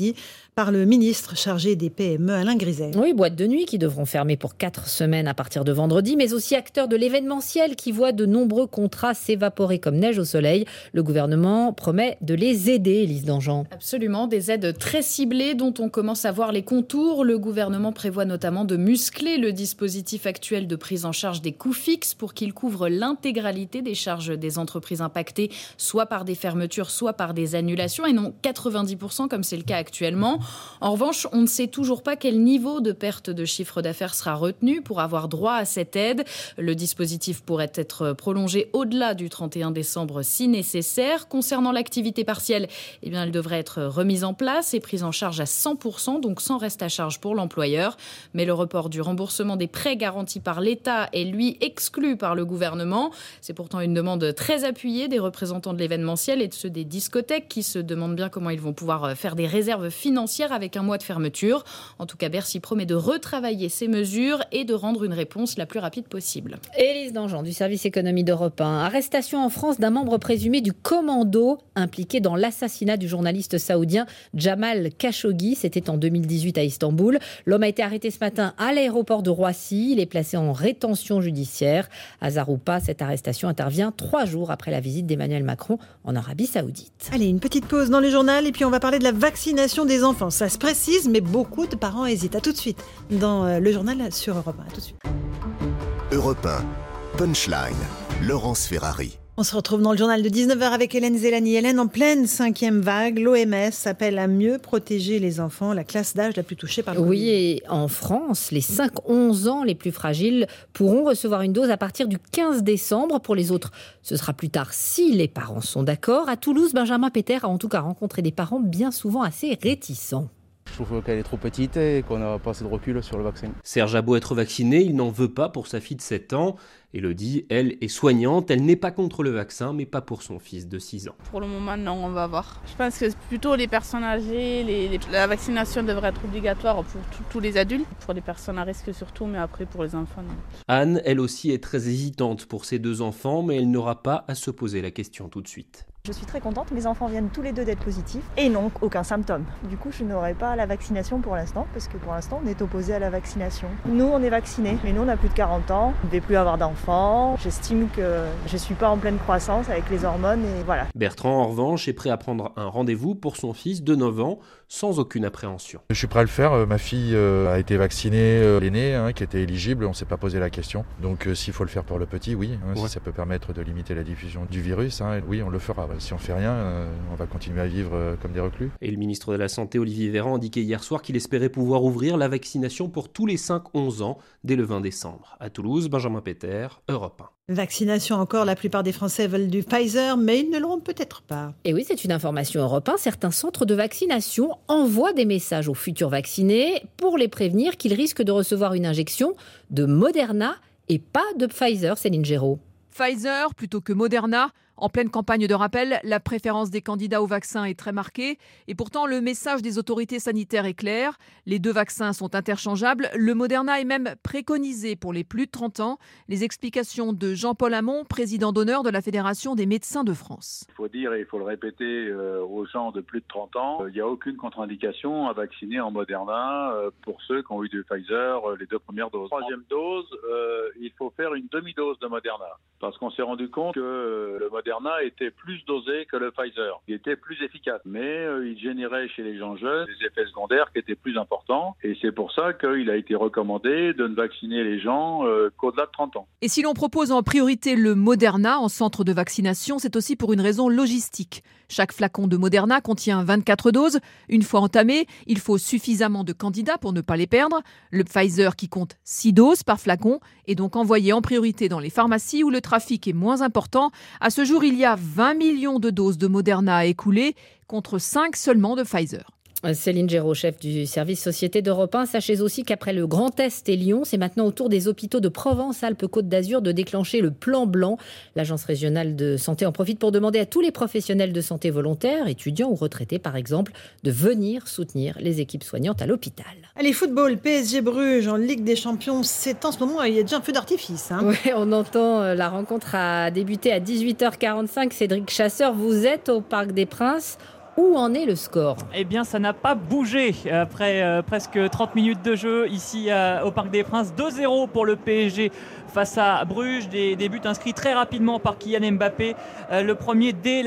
Speaker 2: par le ministre chargé des PME, Alain Griset.
Speaker 14: Oui, boîtes de nuit qui devront fermer pour 4 semaines à partir de vendredi, mais aussi acteurs de l'événementiel qui voient de nombreux contrats s'évaporer comme neige au soleil. Le gouvernement promet de les aider, Élise Dangean.
Speaker 21: Absolument, des aides très ciblées dont on commence à voir les contours. Le gouvernement prévoit notamment de muscler le dispositif actuel de prise en charge des coûts fixes pour qu'il couvre l'intégralité des charges des entreprises impactées, soit par des fermetures, soit par des annulations, et non 90% comme c'est le cas actuellement. En revanche, on ne sait toujours pas quel niveau de perte de chiffre d'affaires sera retenu pour avoir droit à cette aide. Le dispositif pourrait être prolongé au-delà du 31 décembre si nécessaire. Concernant l'activité partielle, eh bien, elle devrait être remise en place et prise en charge à 100%, donc sans reste à charge pour l'employeur. Mais le report du remboursement des prêts garantis par l'État est, lui, exclu par le gouvernement. C'est pourtant une demande très appuyée des représentants de l'événementiel et de ceux des discothèques qui se demandent bien comment ils vont pouvoir faire des réserves financières avec un mois de fermeture. En tout cas, Bercy promet de retravailler ces mesures et de rendre une réponse la plus rapide possible.
Speaker 14: Élise Dangean du service économie d'Europe 1. Arrestation en France d'un membre présumé du commando impliqué dans l'assassinat du journaliste saoudien Jamal Khashoggi. C'était en 2018 à Istanbul. L'homme a été arrêté ce matin à l'aéroport de Roissy. Il est placé en rétention judiciaire. Hasard ou pas, cette arrestation intervient 3 jours après la visite d'Emmanuel Macron en Arabie Saoudite.
Speaker 2: Allez, une petite pause dans le journal et puis on va parler de la vaccination des enfants. Ça se précise, mais beaucoup de parents hésitent. À tout de suite dans le journal sur Europe 1. À tout de suite.
Speaker 1: Europe 1, Punchline, Laurence Ferrari.
Speaker 2: On se retrouve dans le journal de 19h avec Hélène Zélani. Hélène, en pleine 5e vague, l'OMS appelle à mieux protéger les enfants, la classe d'âge la plus touchée par le Covid.
Speaker 14: Oui, et en France, les 5-11 ans les plus fragiles pourront recevoir une dose à partir du 15 décembre. Pour les autres, ce sera plus tard si les parents sont d'accord. À Toulouse, Benjamin Péter a en tout cas rencontré des parents bien souvent assez réticents.
Speaker 22: Je trouve qu'elle est trop petite et qu'on n'a pas assez de recul sur le vaccin.
Speaker 23: Serge a beau être vacciné, il n'en veut pas pour sa fille de 7 ans. Elodie, elle, est soignante. Elle n'est pas contre le vaccin, mais pas pour son fils de 6 ans.
Speaker 24: Pour le moment, non, on va voir. Je pense que plutôt les personnes âgées, la vaccination devrait être obligatoire pour tous les adultes. Pour les personnes à risque surtout, mais après pour les enfants, non.
Speaker 23: Anne, elle aussi, est très hésitante pour ses 2 enfants, mais elle n'aura pas à se poser la question tout de suite.
Speaker 25: Je suis très contente, mes enfants viennent tous les 2 d'être positifs et n'ont aucun symptôme. Du coup, je n'aurai pas la vaccination pour l'instant, parce que pour l'instant, on est opposé à la vaccination. Nous, on est vaccinés, mais nous, on a plus de 40 ans, on ne devait plus avoir d'enfants. J'estime que je ne suis pas en pleine croissance avec les hormones et voilà.
Speaker 23: Bertrand, en revanche, est prêt à prendre un rendez-vous pour son fils de 9 ans, sans aucune appréhension.
Speaker 26: Je suis prêt à le faire. Ma fille a été vaccinée, l'aînée, qui était éligible, on ne s'est pas posé la question. Donc s'il faut le faire pour le petit, oui. Si ça peut permettre de limiter la diffusion du virus, oui, on le fera. Si on ne fait rien, on va continuer à vivre comme des reclus.
Speaker 23: Et le ministre de la Santé, Olivier Véran, indiquait hier soir qu'il espérait pouvoir ouvrir la vaccination pour tous les 5-11 ans dès le 20 décembre. À Toulouse, Benjamin Péter, Europe 1.
Speaker 2: Vaccination encore, la plupart des Français veulent du Pfizer, mais ils ne l'auront peut-être pas.
Speaker 14: Et oui, c'est une information Europe 1. Certains centres de vaccination envoient des messages aux futurs vaccinés pour les prévenir qu'ils risquent de recevoir une injection de Moderna et pas de Pfizer, Céline Géraud.
Speaker 27: Pfizer plutôt que Moderna. En pleine campagne de rappel, la préférence des candidats au vaccin est très marquée. Et pourtant, le message des autorités sanitaires est clair. Les 2 vaccins sont interchangeables. Le Moderna est même préconisé pour les plus de 30 ans. Les explications de Jean-Paul Hamon, président d'honneur de la Fédération des médecins de France.
Speaker 28: Il faut dire et il faut le répéter aux gens de plus de 30 ans, il n'y a aucune contre-indication à vacciner en Moderna pour ceux qui ont eu du Pfizer les 2 premières doses. 3e dose, il faut faire une demi-dose de Moderna. Parce qu'on s'est rendu compte que le Moderna était plus dosé que le Pfizer. Il était plus efficace, mais il générait chez les gens jeunes des effets secondaires qui étaient plus importants. Et c'est pour ça qu'il a été recommandé de ne vacciner les gens qu'au-delà de 30 ans.
Speaker 27: Et si l'on propose en priorité le Moderna en centre de vaccination, c'est aussi pour une raison logistique. Chaque flacon de Moderna contient 24 doses. Une fois entamé, il faut suffisamment de candidats pour ne pas les perdre. Le Pfizer, qui compte 6 doses par flacon, est donc envoyé en priorité dans les pharmacies où le trafic est moins important. À ce jour, il y a 20 millions de doses de Moderna à écouler, contre 5 seulement de Pfizer.
Speaker 14: Céline Géraud, chef du service Société d'Europe 1. Sachez aussi qu'après le Grand Est et Lyon, c'est maintenant au tour des hôpitaux de Provence-Alpes-Côte d'Azur de déclencher le plan blanc. L'Agence régionale de santé en profite pour demander à tous les professionnels de santé volontaires, étudiants ou retraités par exemple, de venir soutenir les équipes soignantes à l'hôpital.
Speaker 2: Allez, football, PSG Bruges en Ligue des Champions, c'est en ce moment, il y a déjà un feu d'artifice.
Speaker 14: Oui, on entend la rencontre a débuté à 18h45. Cédric Chasseur, vous êtes au Parc des Princes. Où en est le score ?
Speaker 15: Eh bien, ça n'a pas bougé après presque 30 minutes de jeu ici au Parc des Princes. 2-0 pour le PSG face à Bruges. Des buts inscrits très rapidement par Kylian Mbappé. Le premier dès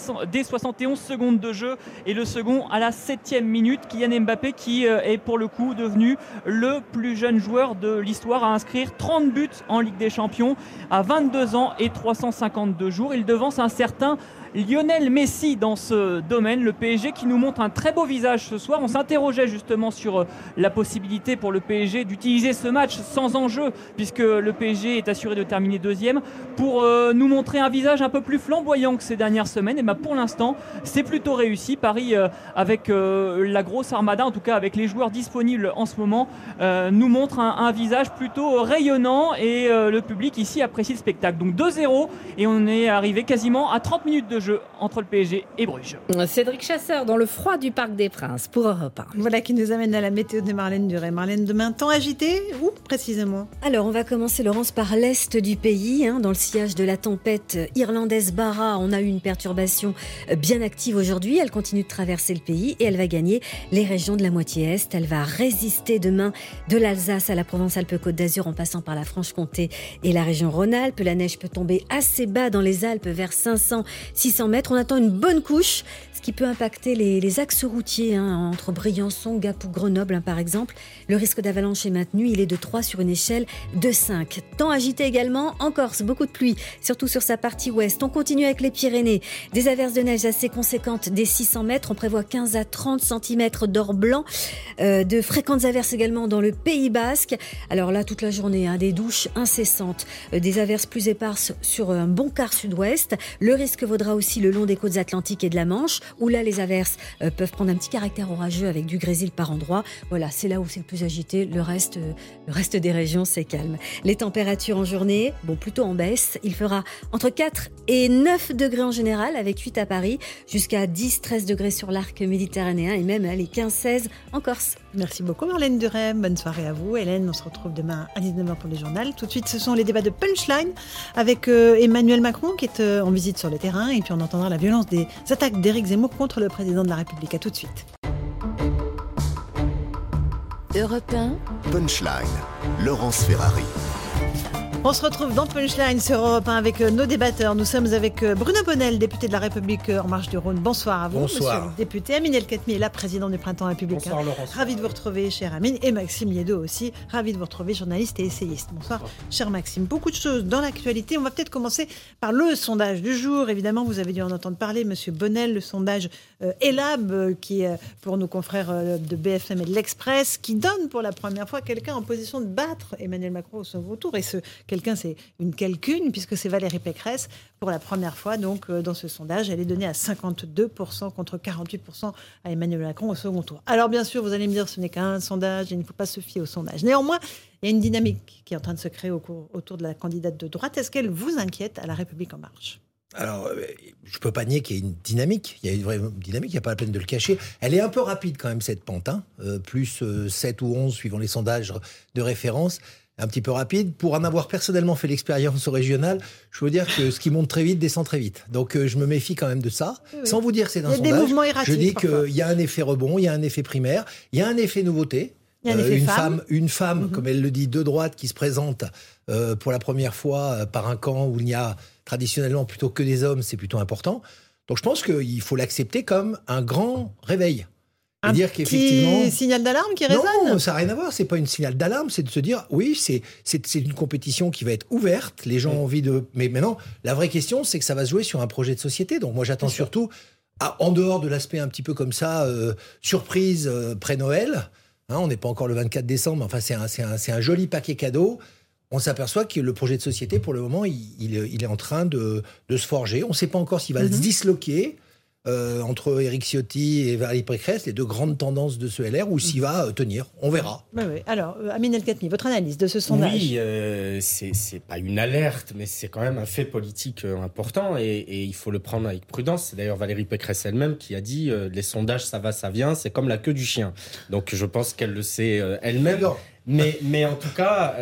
Speaker 15: 71 secondes de jeu et le second à la 7e minute. Kylian Mbappé qui est pour le coup devenu le plus jeune joueur de l'histoire à inscrire 30 buts en Ligue des Champions à 22 ans et 352 jours. Il devance un certain Lionel Messi dans ce domaine, le PSG qui nous montre un très beau visage ce soir. On s'interrogeait justement sur la possibilité pour le PSG d'utiliser ce match sans enjeu, puisque le PSG est assuré de terminer deuxième, pour nous montrer un visage un peu plus flamboyant que ces dernières semaines. Et bien pour l'instant, c'est plutôt réussi. Paris, avec la grosse armada, en tout cas avec les joueurs disponibles en ce moment, nous montre un visage plutôt rayonnant et le public ici apprécie le spectacle. Donc 2-0 et on est arrivé quasiment à 30 minutes de jeu entre le PSG et Bruges.
Speaker 14: Cédric Chasseur dans le froid du Parc des Princes pour Europe 1.
Speaker 2: Voilà qui nous amène à la météo de Marlène Duret. Marlène, demain, temps agité, où précisément ?
Speaker 16: Alors on va commencer, Laurence, par l'est du pays. Dans le sillage de la tempête irlandaise Bara, on a eu une perturbation bien active aujourd'hui. Elle continue de traverser le pays et elle va gagner les régions de la moitié est. Elle va résister demain de l'Alsace à la Provence-Alpes-Côte d'Azur en passant par la Franche-Comté et la région Rhône-Alpes. La neige peut tomber assez bas dans les Alpes vers 500-600 mètres. On attend une bonne couche, ce qui peut impacter les axes routiers entre Briançon, Gap ou Grenoble par exemple. Le risque d'avalanche est maintenu, il est de 3 sur une échelle de 5. Temps agité également en Corse, beaucoup de pluie, surtout sur sa partie ouest. On continue avec les Pyrénées, des averses de neige assez conséquentes des 600 mètres. On prévoit 15 à 30 cm d'or blanc, de fréquentes averses également dans le Pays Basque. Alors là, toute la journée, des douches incessantes, des averses plus éparses sur un bon quart sud-ouest. Le risque vaudra aussi le long des côtes atlantiques et de la Manche, où là les averses peuvent prendre un petit caractère orageux avec du grésil par endroits. Voilà, c'est là où c'est le plus agité. Le reste des régions, c'est calme. Les températures en journée, plutôt en baisse. Il fera entre 4 et 9 degrés en général, avec 8 à Paris, jusqu'à 10-13 degrés sur l'arc méditerranéen et même les 15-16 en Corse.
Speaker 2: Merci beaucoup Marlène Duret, bonne soirée à vous. Hélène, on se retrouve demain à 19h pour le journal. Tout de suite, ce sont les débats de Punchline avec Emmanuel Macron qui est en visite sur le terrain, et puis on entendra la violence des attaques d'Éric Zemmour contre le président de la République. À tout de suite.
Speaker 13: Europe 1.
Speaker 1: Punchline, Laurence Ferrari.
Speaker 2: On se retrouve dans Punchline sur Europe 1 avec nos débatteurs. Nous sommes avec Bruno Bonnell, député de La République En Marche du Rhône. Bonsoir à vous,
Speaker 3: Bonsoir.
Speaker 2: Monsieur le député. Amine El-Khatmi est là, président du Printemps républicain.
Speaker 3: Bonsoir Laurence.
Speaker 2: Ravi de vous retrouver, cher Amine. Et Maxime Liédo aussi, ravi de vous retrouver, journaliste et essayiste. Bonsoir, cher Maxime. Beaucoup de choses dans l'actualité. On va peut-être commencer par le sondage du jour. Évidemment, vous avez dû en entendre parler, Monsieur Bonnell, le sondage Elab, qui est pour nos confrères de BFM et de l'Express, qui donne pour la première fois quelqu'un en position de battre Emmanuel Macron au second tour. Et ce quelqu'un, c'est une quelqu'une, puisque c'est Valérie Pécresse. Pour la première fois, donc, dans ce sondage, elle est donnée à 52% contre 48% à Emmanuel Macron au second tour. Alors, bien sûr, vous allez me dire, ce n'est qu'un sondage, il ne faut pas se fier au sondage. Néanmoins, il y a une dynamique qui est en train de se créer autour de la candidate de droite. Est-ce qu'elle vous inquiète à La République En Marche ?
Speaker 3: Alors, je ne peux pas nier qu'il y ait une dynamique. Il y a une vraie dynamique, il n'y a pas la peine de le cacher. Elle est un peu rapide quand même, cette pente. Plus 7 ou 11, suivant les sondages de référence. Un petit peu rapide. Pour en avoir personnellement fait l'expérience au régional, je veux dire que ce qui monte très vite descend très vite. Donc je me méfie quand même de ça. Oui. Sans vous dire que c'est un sondage, des mouvements erratiques, je dis qu'il y a un effet rebond, il y a un effet primaire, il y a un effet nouveauté.
Speaker 2: Il y a un effet
Speaker 3: une femme, comme elle le dit, de droite, qui se présente pour la première fois par un camp où il n'y a traditionnellement plutôt que des hommes, c'est plutôt important. Donc je pense qu'il faut l'accepter comme un grand réveil.
Speaker 2: Un
Speaker 3: dire
Speaker 2: petit signal d'alarme qui résonne ?
Speaker 3: Non, ça n'a rien à voir. C'est pas une signal d'alarme, c'est de se dire oui, c'est une compétition qui va être ouverte. Les gens ont envie de. Mais maintenant, la vraie question, c'est que ça va se jouer sur un projet de société. Donc moi, j'attends surtout, en dehors de l'aspect un petit peu comme ça, surprise pré-Noël. On n'est pas encore le 24 décembre. Enfin, c'est un joli paquet cadeau. On s'aperçoit que le projet de société, pour le moment, il est en train de se forger. On ne sait pas encore s'il va se disloquer. Entre Éric Ciotti et Valérie Pécresse, les deux grandes tendances de ce LR, ou s'il va tenir. On verra.
Speaker 2: Oui. Alors, Amine El-Khatmi, votre analyse de ce sondage ?
Speaker 4: Oui, c'est pas une alerte, mais c'est quand même un fait politique important et il faut le prendre avec prudence. C'est d'ailleurs Valérie Pécresse elle-même qui a dit les sondages, ça va, ça vient, c'est comme la queue du chien. Donc je pense qu'elle le sait elle-même. Mais en tout cas,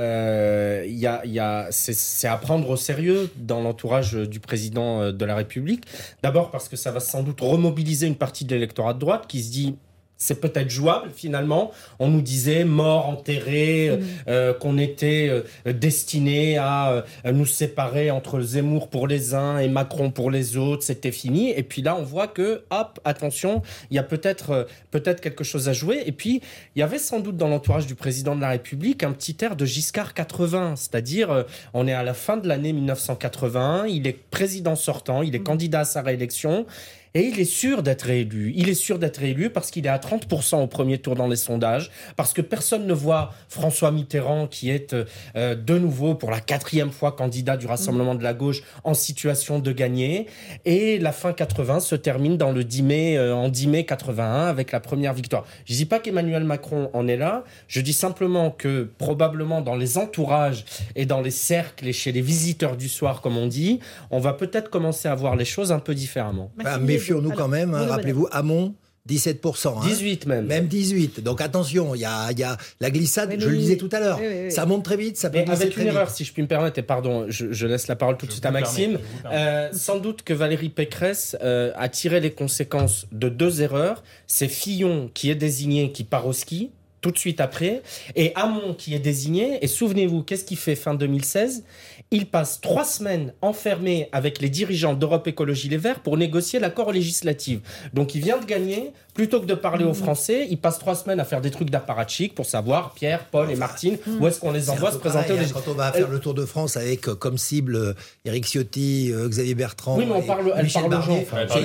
Speaker 4: c'est à prendre au sérieux dans l'entourage du président de la République. D'abord parce que ça va sans doute remobiliser une partie de l'électorat de droite qui se dit... C'est peut-être jouable finalement. On nous disait mort, enterré, qu'on était destiné à nous séparer entre Zemmour pour les uns et Macron pour les autres. C'était fini. Et puis là, on voit que, hop, attention, il y a peut-être quelque chose à jouer. Et puis, il y avait sans doute dans l'entourage du président de la République un petit air de Giscard 80. C'est-à-dire, on est à la fin de l'année 1981. Il est président sortant. Il est candidat à sa réélection. Et il est sûr d'être réélu. Il est sûr d'être réélu parce qu'il est à 30% au premier tour dans les sondages, parce que personne ne voit François Mitterrand, qui est de nouveau pour la 4e fois candidat du Rassemblement de la gauche, en situation de gagner. Et la fin 80 se termine dans le 10 mai, en 10 mai 81 avec la première victoire. Je ne dis pas qu'Emmanuel Macron en est là, je dis simplement que probablement dans les entourages et dans les cercles et chez les visiteurs du soir, comme on dit, on va peut-être commencer à voir les choses un peu différemment.
Speaker 3: Méfions-nous quand même, rappelez-vous, Hamon, 17%.
Speaker 4: 18 même.
Speaker 3: Même 18. Donc attention, il y a la glissade, je le disais tout à l'heure. Oui. Ça monte très vite, ça peut glisser
Speaker 4: avec
Speaker 3: très
Speaker 4: une
Speaker 3: vite.
Speaker 4: erreur, si je puis me permettre, et pardon, je laisse la parole tout de suite à Maxime. Sans doute que Valérie Pécresse a tiré les conséquences de 2 erreurs. C'est Fillon qui est désigné, qui part au ski, tout de suite après, et Hamon qui est désigné. Et souvenez-vous, qu'est-ce qu'il fait fin 2016 ? Il passe 3 semaines enfermé avec les dirigeants d'Europe Écologie Les Verts pour négocier l'accord législatif. Donc il vient de gagner. Plutôt que de parler aux Français, il passe 3 semaines à faire des trucs d'apparatchik pour savoir, Pierre, Paul et Martine, où est-ce qu'on les envoie se présenter aux
Speaker 3: Quand on va faire le Tour de France avec comme cible Éric Ciotti, Xavier Bertrand, Michel Barnier,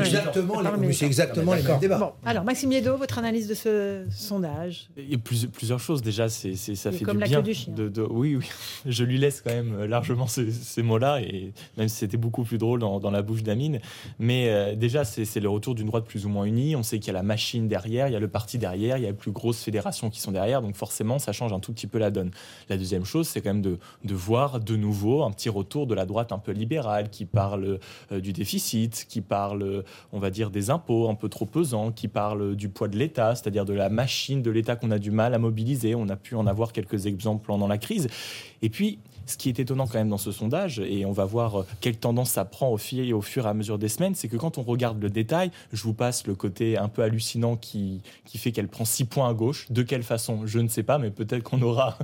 Speaker 3: c'est exactement les mêmes débats.
Speaker 2: Bon, alors Maxime Yeddo, votre analyse de ce sondage ?
Speaker 5: Il y a plusieurs choses. Déjà, ça fait
Speaker 2: comme
Speaker 5: du
Speaker 2: la
Speaker 5: bien.
Speaker 2: queue du chien.
Speaker 5: Oui, je lui laisse quand même largement ces mots-là, et même si c'était beaucoup plus drôle dans la bouche d'Amine. Mais déjà, c'est le retour d'une droite plus ou moins unie. On sait qu'il y a la machine derrière, il y a le parti derrière, il y a les plus grosses fédérations qui sont derrière, donc forcément ça change un tout petit peu la donne. La deuxième chose, c'est quand même de voir de nouveau un petit retour de la droite un peu libérale qui parle du déficit, qui parle, on va dire, des impôts un peu trop pesants, qui parle du poids de l'État, c'est-à-dire de la machine de l'État qu'on a du mal à mobiliser. On a pu en avoir quelques exemples pendant la crise. Et puis, ce qui est étonnant quand même dans ce sondage, et on va voir quelle tendance ça prend au fur et à mesure des semaines, c'est que quand on regarde le détail, je vous passe le côté un peu hallucinant qui fait qu'elle prend 6 points à gauche. De quelle façon ? Je ne sais pas, mais peut-être qu'on aura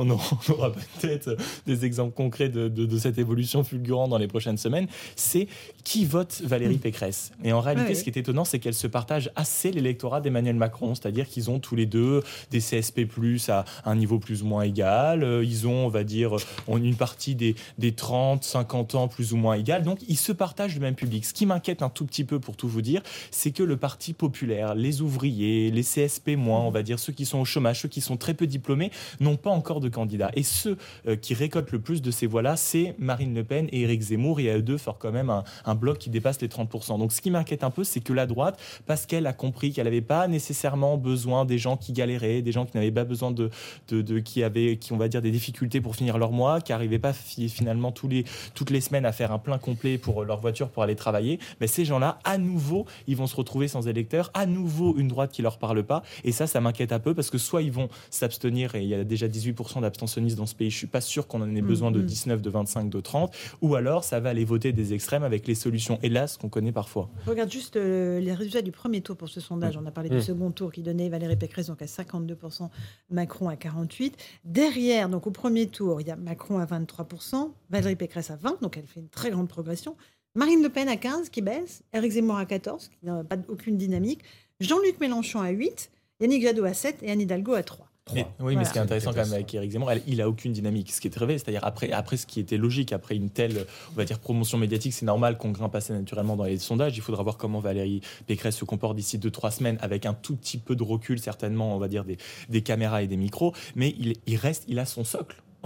Speaker 5: peut-être des exemples concrets de cette évolution fulgurante dans les prochaines semaines. C'est qui vote Valérie Pécresse. Et en réalité, ce qui est étonnant, c'est qu'elle se partage assez l'électorat d'Emmanuel Macron, c'est-à-dire qu'ils ont tous les deux des CSP+, à un niveau plus ou moins égal. Ils ont, on va dire, une partie des 30, 50 ans plus ou moins égale. Donc, ils se partagent le même public. Ce qui m'inquiète un tout petit peu, pour tout vous dire, c'est que le parti populaire, les ouvriers, les CSP-, on va dire ceux qui sont au chômage, ceux qui sont très peu diplômés, n'ont pas encore de candidats. Et ceux qui récoltent le plus de ces voix-là, c'est Marine Le Pen et Éric Zemmour. Et à eux deux, faire quand même un bloc qui dépasse les 30%. Donc, ce qui m'inquiète un peu, c'est que la droite, parce qu'elle a compris qu'elle n'avait pas nécessairement besoin des gens qui galéraient, des gens qui n'avaient pas besoin qui avaient, on va dire, des difficultés pour finir leur mois, qui n'arrivaient pas finalement toutes les semaines à faire un plein complet pour leur voiture pour aller travailler, mais ces gens-là, à nouveau, ils vont se retrouver sans électeurs, à nouveau une droite qui leur parle pas, et ça m'inquiète un peu, parce que soit ils vont s'abstenir, et il y a déjà 18% d'abstentionnistes dans ce pays, je suis pas sûr qu'on en ait besoin de 19, de 25, de 30, ou alors ça va aller voter des extrêmes avec les solutions, hélas, qu'on connaît parfois.
Speaker 2: Je regarde juste les résultats du premier tour pour ce sondage. On a parlé du second tour qui donnait Valérie Pécresse donc à 52%, Macron à 48%. Derrière, donc au premier tour, il y a Macron à 23%, Valérie Pécresse à 20%, donc elle fait une très grande progression. Marine Le Pen à 15%, qui baisse. Éric Zemmour à 14%, qui n'a pas aucune dynamique. Jean-Luc Mélenchon à 8%, Yannick Jadot à 7% et Anne Hidalgo à 3%.
Speaker 5: Mais ce qui est intéressant quand même avec Éric Zemmour, il a aucune dynamique, ce qui est très vrai, c'est-à-dire après ce qui était logique, après une telle, on va dire, promotion médiatique, c'est normal qu'on grimpe assez naturellement dans les sondages. Il faudra voir comment Valérie Pécresse se comporte d'ici 2-3 semaines, avec un tout petit peu de recul certainement, on va dire, des caméras et des micros, mais il a son socle.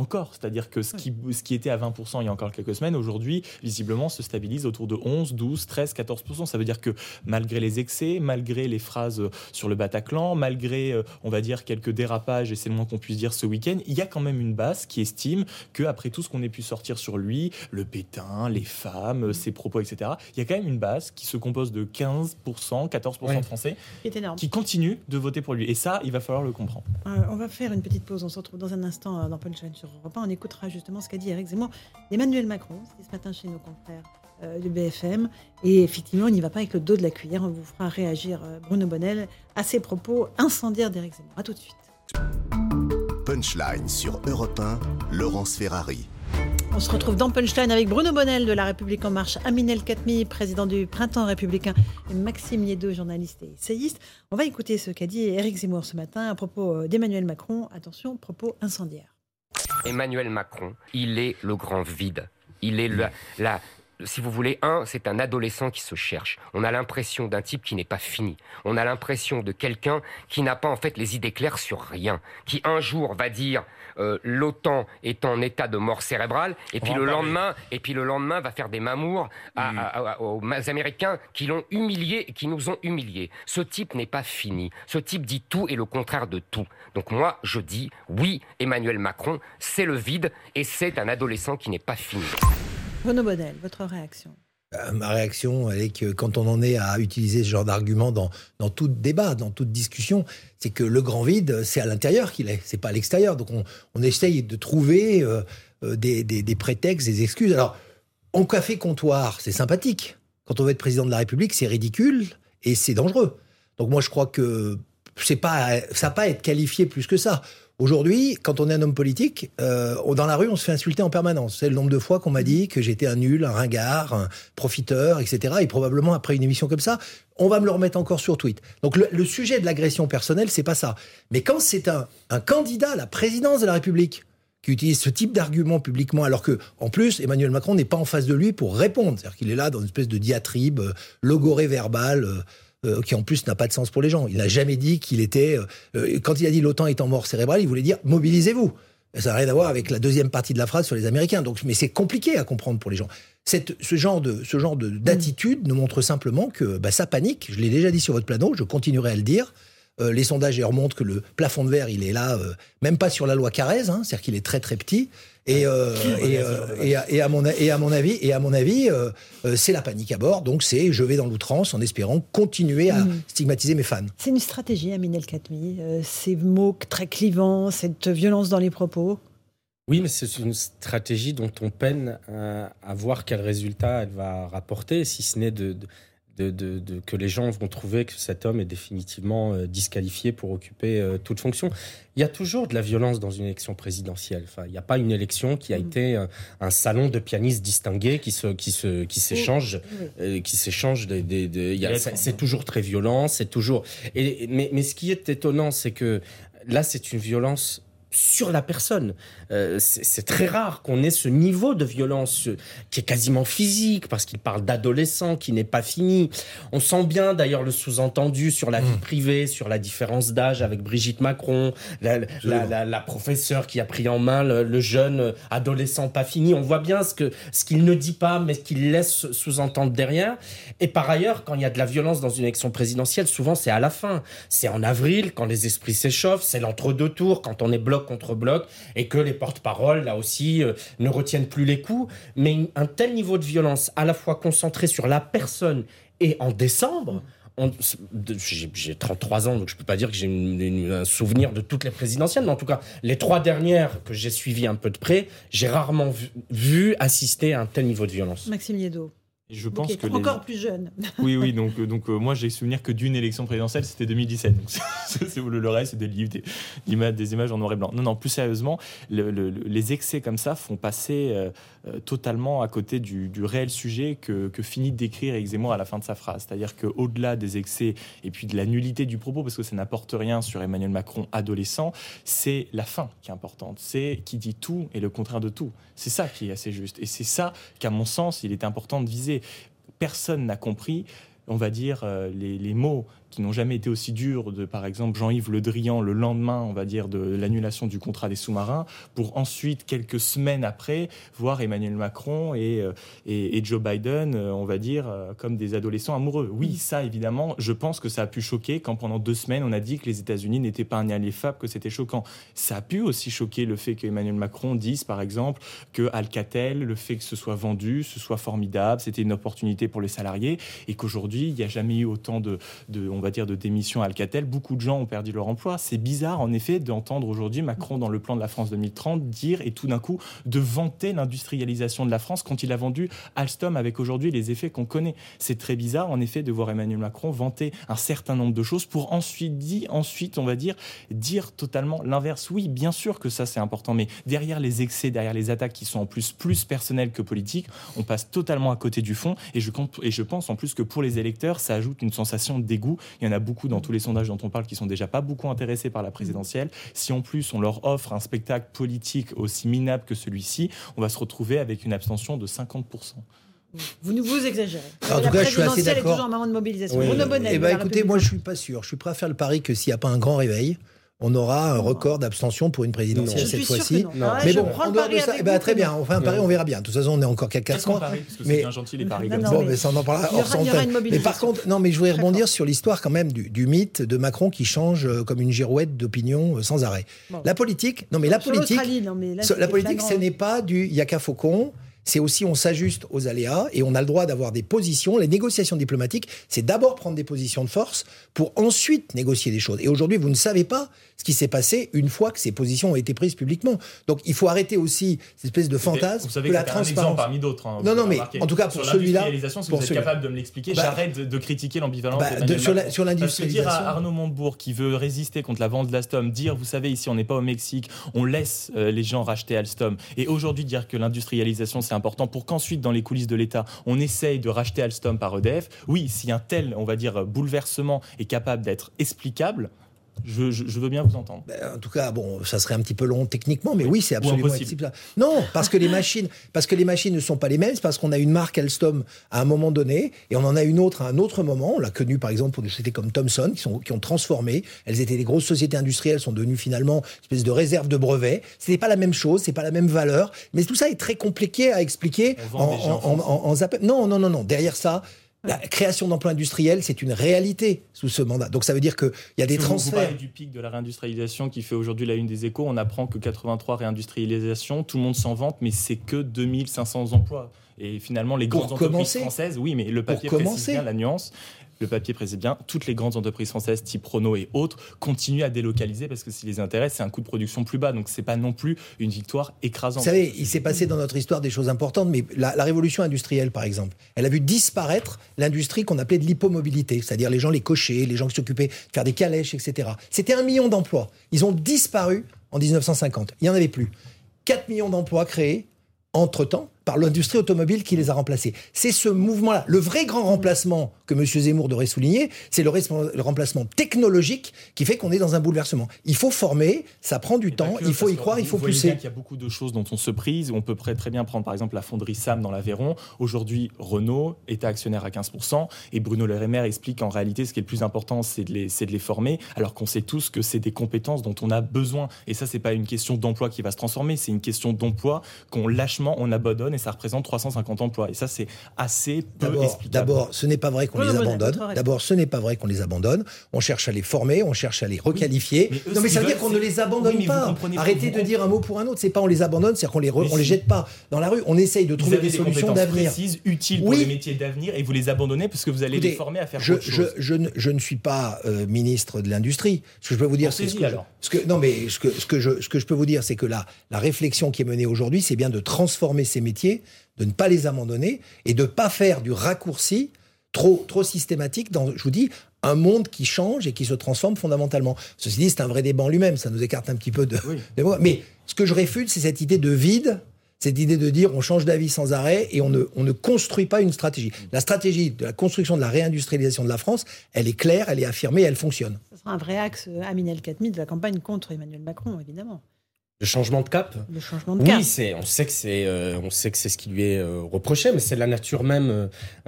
Speaker 5: encore. C'est-à-dire que ce qui était à 20% il y a encore quelques semaines, aujourd'hui, visiblement, se stabilise autour de 11, 12, 13, 14%. Ça veut dire que malgré les excès, malgré les phrases sur le Bataclan, malgré, on va dire, quelques dérapages, et c'est le moins qu'on puisse dire ce week-end, il y a quand même une base qui estime qu'après tout ce qu'on ait pu sortir sur lui, le pétain, les femmes, ses propos, etc., il y a quand même une base qui se compose de 15%, 14% de Français qui continuent de voter pour lui. Et ça, il va falloir le comprendre.
Speaker 2: On va faire une petite pause. On se retrouve dans un instant dans Punchline sur Europe 1. On écoutera justement ce qu'a dit Éric Zemmour d'Emmanuel Macron. C'était ce matin chez nos confrères du BFM. Et effectivement, il n'y va pas avec le dos de la cuillère. On vous fera réagir Bruno Bonnell à ses propos incendiaires d'Éric Zemmour. À tout de suite.
Speaker 1: Punchline sur Europe 1, Laurence Ferrari.
Speaker 2: On se retrouve dans Punchline avec Bruno Bonnell de La République En Marche, Amin El-Khatmi, président du Printemps républicain, et Maxime Liédeux, journaliste et essayiste. On va écouter ce qu'a dit Éric Zemmour ce matin à propos d'Emmanuel Macron. Attention, propos incendiaires.
Speaker 6: Emmanuel Macron, il est le grand vide. Il est si vous voulez, c'est un adolescent qui se cherche. On a l'impression d'un type qui n'est pas fini. On a l'impression de quelqu'un qui n'a pas en fait les idées claires sur rien. Qui un jour va dire l'OTAN est en état de mort cérébrale, et puis le lendemain va faire des mamours aux Américains qui l'ont humilié et qui nous ont humiliés. Ce type n'est pas fini. Ce type dit tout et le contraire de tout. Donc moi, je dis oui, Emmanuel Macron, c'est le vide et c'est un adolescent qui n'est pas fini.
Speaker 2: Bruno Bonnell, votre réaction?
Speaker 3: Ma réaction, elle est que quand on en est à utiliser ce genre d'argument dans tout débat, dans toute discussion, c'est que le grand vide, c'est à l'intérieur qu'il est, c'est pas à l'extérieur. Donc on essaye de trouver des prétextes, des excuses. Alors, en café comptoir, c'est sympathique. Quand on veut être président de la République, c'est ridicule et c'est dangereux. Donc moi, je crois que ça n'a pas à être qualifié plus que ça. Aujourd'hui, quand on est un homme politique, dans la rue, on se fait insulter en permanence. C'est le nombre de fois qu'on m'a dit que j'étais un nul, un ringard, un profiteur, etc. Et probablement, après une émission comme ça, on va me le remettre encore sur tweet. Donc le sujet de l'agression personnelle, c'est pas ça. Mais quand c'est un candidat à la présidence de la République qui utilise ce type d'argument publiquement, alors que, en plus, Emmanuel Macron n'est pas en face de lui pour répondre. C'est-à-dire qu'il est là dans une espèce de diatribe, logorée verbale, qui en plus n'a pas de sens pour les gens. Il n'a jamais dit qu'il était... quand il a dit l'OTAN est en mort cérébrale, il voulait dire « mobilisez-vous ». Ça n'a rien à voir avec la deuxième partie de la phrase sur les Américains. Mais c'est compliqué à comprendre pour les gens. Ce genre d'attitude nous montre simplement que ça panique. Je l'ai déjà dit sur votre plateau, je continuerai à le dire. Les sondages remontrent que le plafond de verre, il est là, même pas sur la loi Carrez, c'est-à-dire qu'il est très très petit. Et à mon avis, c'est la panique à bord. Donc je vais dans l'outrance en espérant continuer à stigmatiser mes fans.
Speaker 2: C'est une stratégie, Amin El-Khatmi, ces mots très clivants, cette violence dans les propos.
Speaker 4: Oui, mais c'est une stratégie dont on peine à voir quel résultat elle va rapporter, si ce n'est que les gens vont trouver que cet homme est définitivement disqualifié pour occuper toute fonction. Il y a toujours de la violence dans une élection présidentielle. Enfin, il n'y a pas une élection qui a été un salon de pianistes distingués qui s'échangent. C'est toujours très violent. C'est toujours. Mais ce qui est étonnant, c'est que là, c'est une violence sur la personne. C'est très rare qu'on ait ce niveau de violence qui est quasiment physique, parce qu'il parle d'adolescent qui n'est pas fini. On sent bien d'ailleurs le sous-entendu sur la vie privée, sur la différence d'âge avec Brigitte Macron, la professeure qui a pris en main le jeune adolescent pas fini. On voit bien ce qu'il ne dit pas, mais ce qu'il laisse sous-entendre derrière. Et par ailleurs, quand il y a de la violence dans une élection présidentielle, souvent c'est à la fin. C'est en avril, quand les esprits s'échauffent, c'est l'entre-deux tours, quand on est bloc contre bloc, et que les porte-paroles, là aussi, ne retiennent plus les coups. Mais un tel niveau de violence, à la fois concentré sur la personne et en décembre... J'ai 33 ans, donc je ne peux pas dire que j'ai un souvenir de toutes les présidentielles, mais en tout cas, les 3 dernières que j'ai suivies un peu de près, j'ai rarement vu assister à un tel niveau de violence.
Speaker 2: Maxime Liédaux.
Speaker 5: Je pense que
Speaker 2: encore plus jeune.
Speaker 5: Oui, donc moi j'ai souvenir que d'une élection présidentielle, c'était 2017. Donc le reste, c'est des livres, des images en noir et blanc. Non, plus sérieusement, les excès comme ça font passer totalement à côté du réel sujet que finit de décrire Éric Zemmour à la fin de sa phrase. C'est-à-dire qu'au-delà des excès et puis de la nullité du propos, parce que ça n'apporte rien sur Emmanuel Macron adolescent, c'est la fin qui est importante. C'est qui dit tout et le contraire de tout. C'est ça qui est assez juste. Et c'est ça qu'à mon sens, il est important de viser. Personne n'a compris on va dire, les mots qui n'ont jamais été aussi durs de, par exemple, Jean-Yves Le Drian le lendemain, on va dire, de l'annulation du contrat des sous-marins, pour ensuite, quelques semaines après, voir Emmanuel Macron et Joe Biden, on va dire, comme des adolescents amoureux. Oui, ça, évidemment, je pense que ça a pu choquer quand pendant 2 semaines, on a dit que les États-Unis n'étaient pas un allié fiable, que c'était choquant. Ça a pu aussi choquer le fait qu'Emmanuel Macron dise, par exemple, que Alcatel, le fait que ce soit vendu, ce soit formidable, c'était une opportunité pour les salariés, et qu'aujourd'hui, il n'y a jamais eu autant de on va dire, de démission à Alcatel. Beaucoup de gens ont perdu leur emploi. C'est bizarre, en effet, d'entendre aujourd'hui Macron, dans le plan de la France 2030, dire, et tout d'un coup, de vanter l'industrialisation de la France quand il a vendu Alstom, avec aujourd'hui les effets qu'on connaît. C'est très bizarre, en effet, de voir Emmanuel Macron vanter un certain nombre de choses pour ensuite, on va dire totalement l'inverse. Oui, bien sûr que ça, c'est important, mais derrière les excès, derrière les attaques qui sont en plus personnelles que politiques, on passe totalement à côté du fond, et je pense en plus que pour les électeurs, ça ajoute une sensation de dégoût. Il y en a beaucoup dans tous les sondages dont on parle qui sont déjà pas beaucoup intéressés par la présidentielle. Si en plus on leur offre un spectacle politique aussi minable que celui-ci, on va se retrouver avec une abstention de 50%.
Speaker 2: Vous exagérez.
Speaker 3: En tout cas, je suis assez d'accord.
Speaker 2: est toujours un moment de mobilisation.
Speaker 3: Oui. Écoutez, moi je suis pas sûr. Je suis prêt à faire le pari que s'il n'y a pas un grand réveil, on aura un record d'abstention pour une présidentielle cette fois-ci. Mais bon, en dehors de ça, très bien, on fait un pari, on verra bien. De toute façon, on est encore qu'à 4 mois.
Speaker 5: Parce que c'est bien gentil les paris comme ça.
Speaker 3: Bon, mais ça on en parlera hors antenne. Mais par contre, je voudrais rebondir sur l'histoire quand même du mythe de Macron qui change comme une girouette d'opinion sans arrêt. La politique, ce n'est pas du yaka faucon. C'est aussi, on s'ajuste aux aléas et on a le droit d'avoir des positions. Les négociations diplomatiques, c'est d'abord prendre des positions de force pour ensuite négocier des choses. Et aujourd'hui, vous ne savez pas ce qui s'est passé une fois que ces positions ont été prises publiquement. Donc, il faut arrêter aussi cette espèce de fantasme.
Speaker 5: Vous savez que c'est un exemple parmi d'autres.
Speaker 3: Non, mais en tout cas, pour celui-là...
Speaker 5: Si vous êtes capable de me l'expliquer, j'arrête de critiquer l'ambivalence
Speaker 3: sur l'industrialisation.
Speaker 5: Dire à Arnaud Montebourg, qui veut résister contre la vente d'Alstom, dire, vous savez, ici, on n'est pas au Mexique, on laisse les gens racheter Alstom. Et aujourd'hui, dire que l'industrialisation, c'est important pour qu'ensuite, dans les coulisses de l'État, on essaye de racheter Alstom par EDF. Oui, si un tel, on va dire, bouleversement est capable d'être explicable, je veux bien vous entendre.
Speaker 3: En tout cas, ça serait un petit peu long techniquement, mais oui, c'est absolument impossible. Non, parce que les machines ne sont pas les mêmes, c'est parce qu'on a une marque Alstom à un moment donné, et on en a une autre à un autre moment. On l'a connu par exemple pour des sociétés comme Thomson, qui ont transformé. Elles étaient des grosses sociétés industrielles, sont devenues finalement une espèce de réserve de brevets. C'était pas la même chose, c'est pas la même valeur, mais tout ça est très compliqué à expliquer en zappant. Non. Derrière ça, la création d'emplois industriels, c'est une réalité sous ce mandat. Donc ça veut dire qu'il y a des transferts.
Speaker 5: Vous parlez du pic de la réindustrialisation qui fait aujourd'hui la une des Échos. On apprend que 83 réindustrialisations, tout le monde s'en vante, mais c'est que 2500 emplois. Et finalement, les grandes entreprises françaises, oui, mais le papier précise bien la nuance. Le papier précise bien, toutes les grandes entreprises françaises, type Renault et autres, continuent à délocaliser parce que ce qui les intéresse, c'est un coût de production plus bas. Donc, c'est pas non plus une victoire écrasante.
Speaker 3: Vous savez, il s'est passé dans notre histoire des choses importantes, mais la révolution industrielle, par exemple, elle a vu disparaître l'industrie qu'on appelait de l'hypomobilité, c'est-à-dire les gens, les cochers, les gens qui s'occupaient de faire des calèches, etc. C'était 1 million d'emplois. Ils ont disparu en 1950. Il n'y en avait plus. 4 millions d'emplois créés entre-temps par l'industrie automobile qui les a remplacés. C'est ce mouvement-là. Le vrai grand remplacement que M. Zemmour devrait souligner, c'est le remplacement technologique qui fait qu'on est dans un bouleversement. Il faut former, ça prend du temps, il faut y croire, il faut pousser.
Speaker 5: Vous voyez bien qu'il y a beaucoup de choses dont on se prise. On peut très bien prendre par exemple la fonderie SAM dans l'Aveyron. Aujourd'hui, Renault est actionnaire à 15%, et Bruno Le Maire explique qu'en réalité, ce qui est le plus important, c'est de les former, alors qu'on sait tous que c'est des compétences dont on a besoin. Et ça, c'est pas une question d'emploi qui va se transformer, c'est une question d'emploi qu'on lâchement on abandonne, et ça représente 350 emplois. Et ça, c'est assez peu explicable.
Speaker 3: D'abord, ce n'est pas vrai qu'on les abandonne. On cherche à les former, on cherche à les requalifier. Mais ça veut dire qu'on ne les abandonne pas. Arrêtez de dire un mot pour un autre. C'est pas on les abandonne, c'est-à-dire qu'on les jette pas dans la rue. On essaye de trouver des solutions d'avenir.
Speaker 5: Précises, utiles pour les métiers d'avenir, et vous les abandonnez parce que vous allez les former à faire autre chose.
Speaker 3: Je ne suis pas ministre de l'industrie. Ce que je peux vous dire, c'est ce que je peux vous dire, c'est que la réflexion qui est menée aujourd'hui, c'est bien de transformer ces métiers, de ne pas les abandonner et de ne pas faire du raccourci trop systématique dans, je vous dis, un monde qui change et qui se transforme fondamentalement. Ceci dit, c'est un vrai débat en lui-même, ça nous écarte un petit peu de... Mais ce que je réfute, c'est cette idée de vide, cette idée de dire on change d'avis sans arrêt et on ne construit pas une stratégie. La stratégie de la construction de la réindustrialisation de la France, elle est claire, elle est affirmée, elle fonctionne.
Speaker 2: Ce sera un vrai axe Aminel Khatmi de la campagne contre Emmanuel Macron, évidemment.
Speaker 4: Le changement de cap.
Speaker 2: Le changement de cap.
Speaker 4: Oui, on sait que c'est ce qui lui est reproché, mais c'est la nature même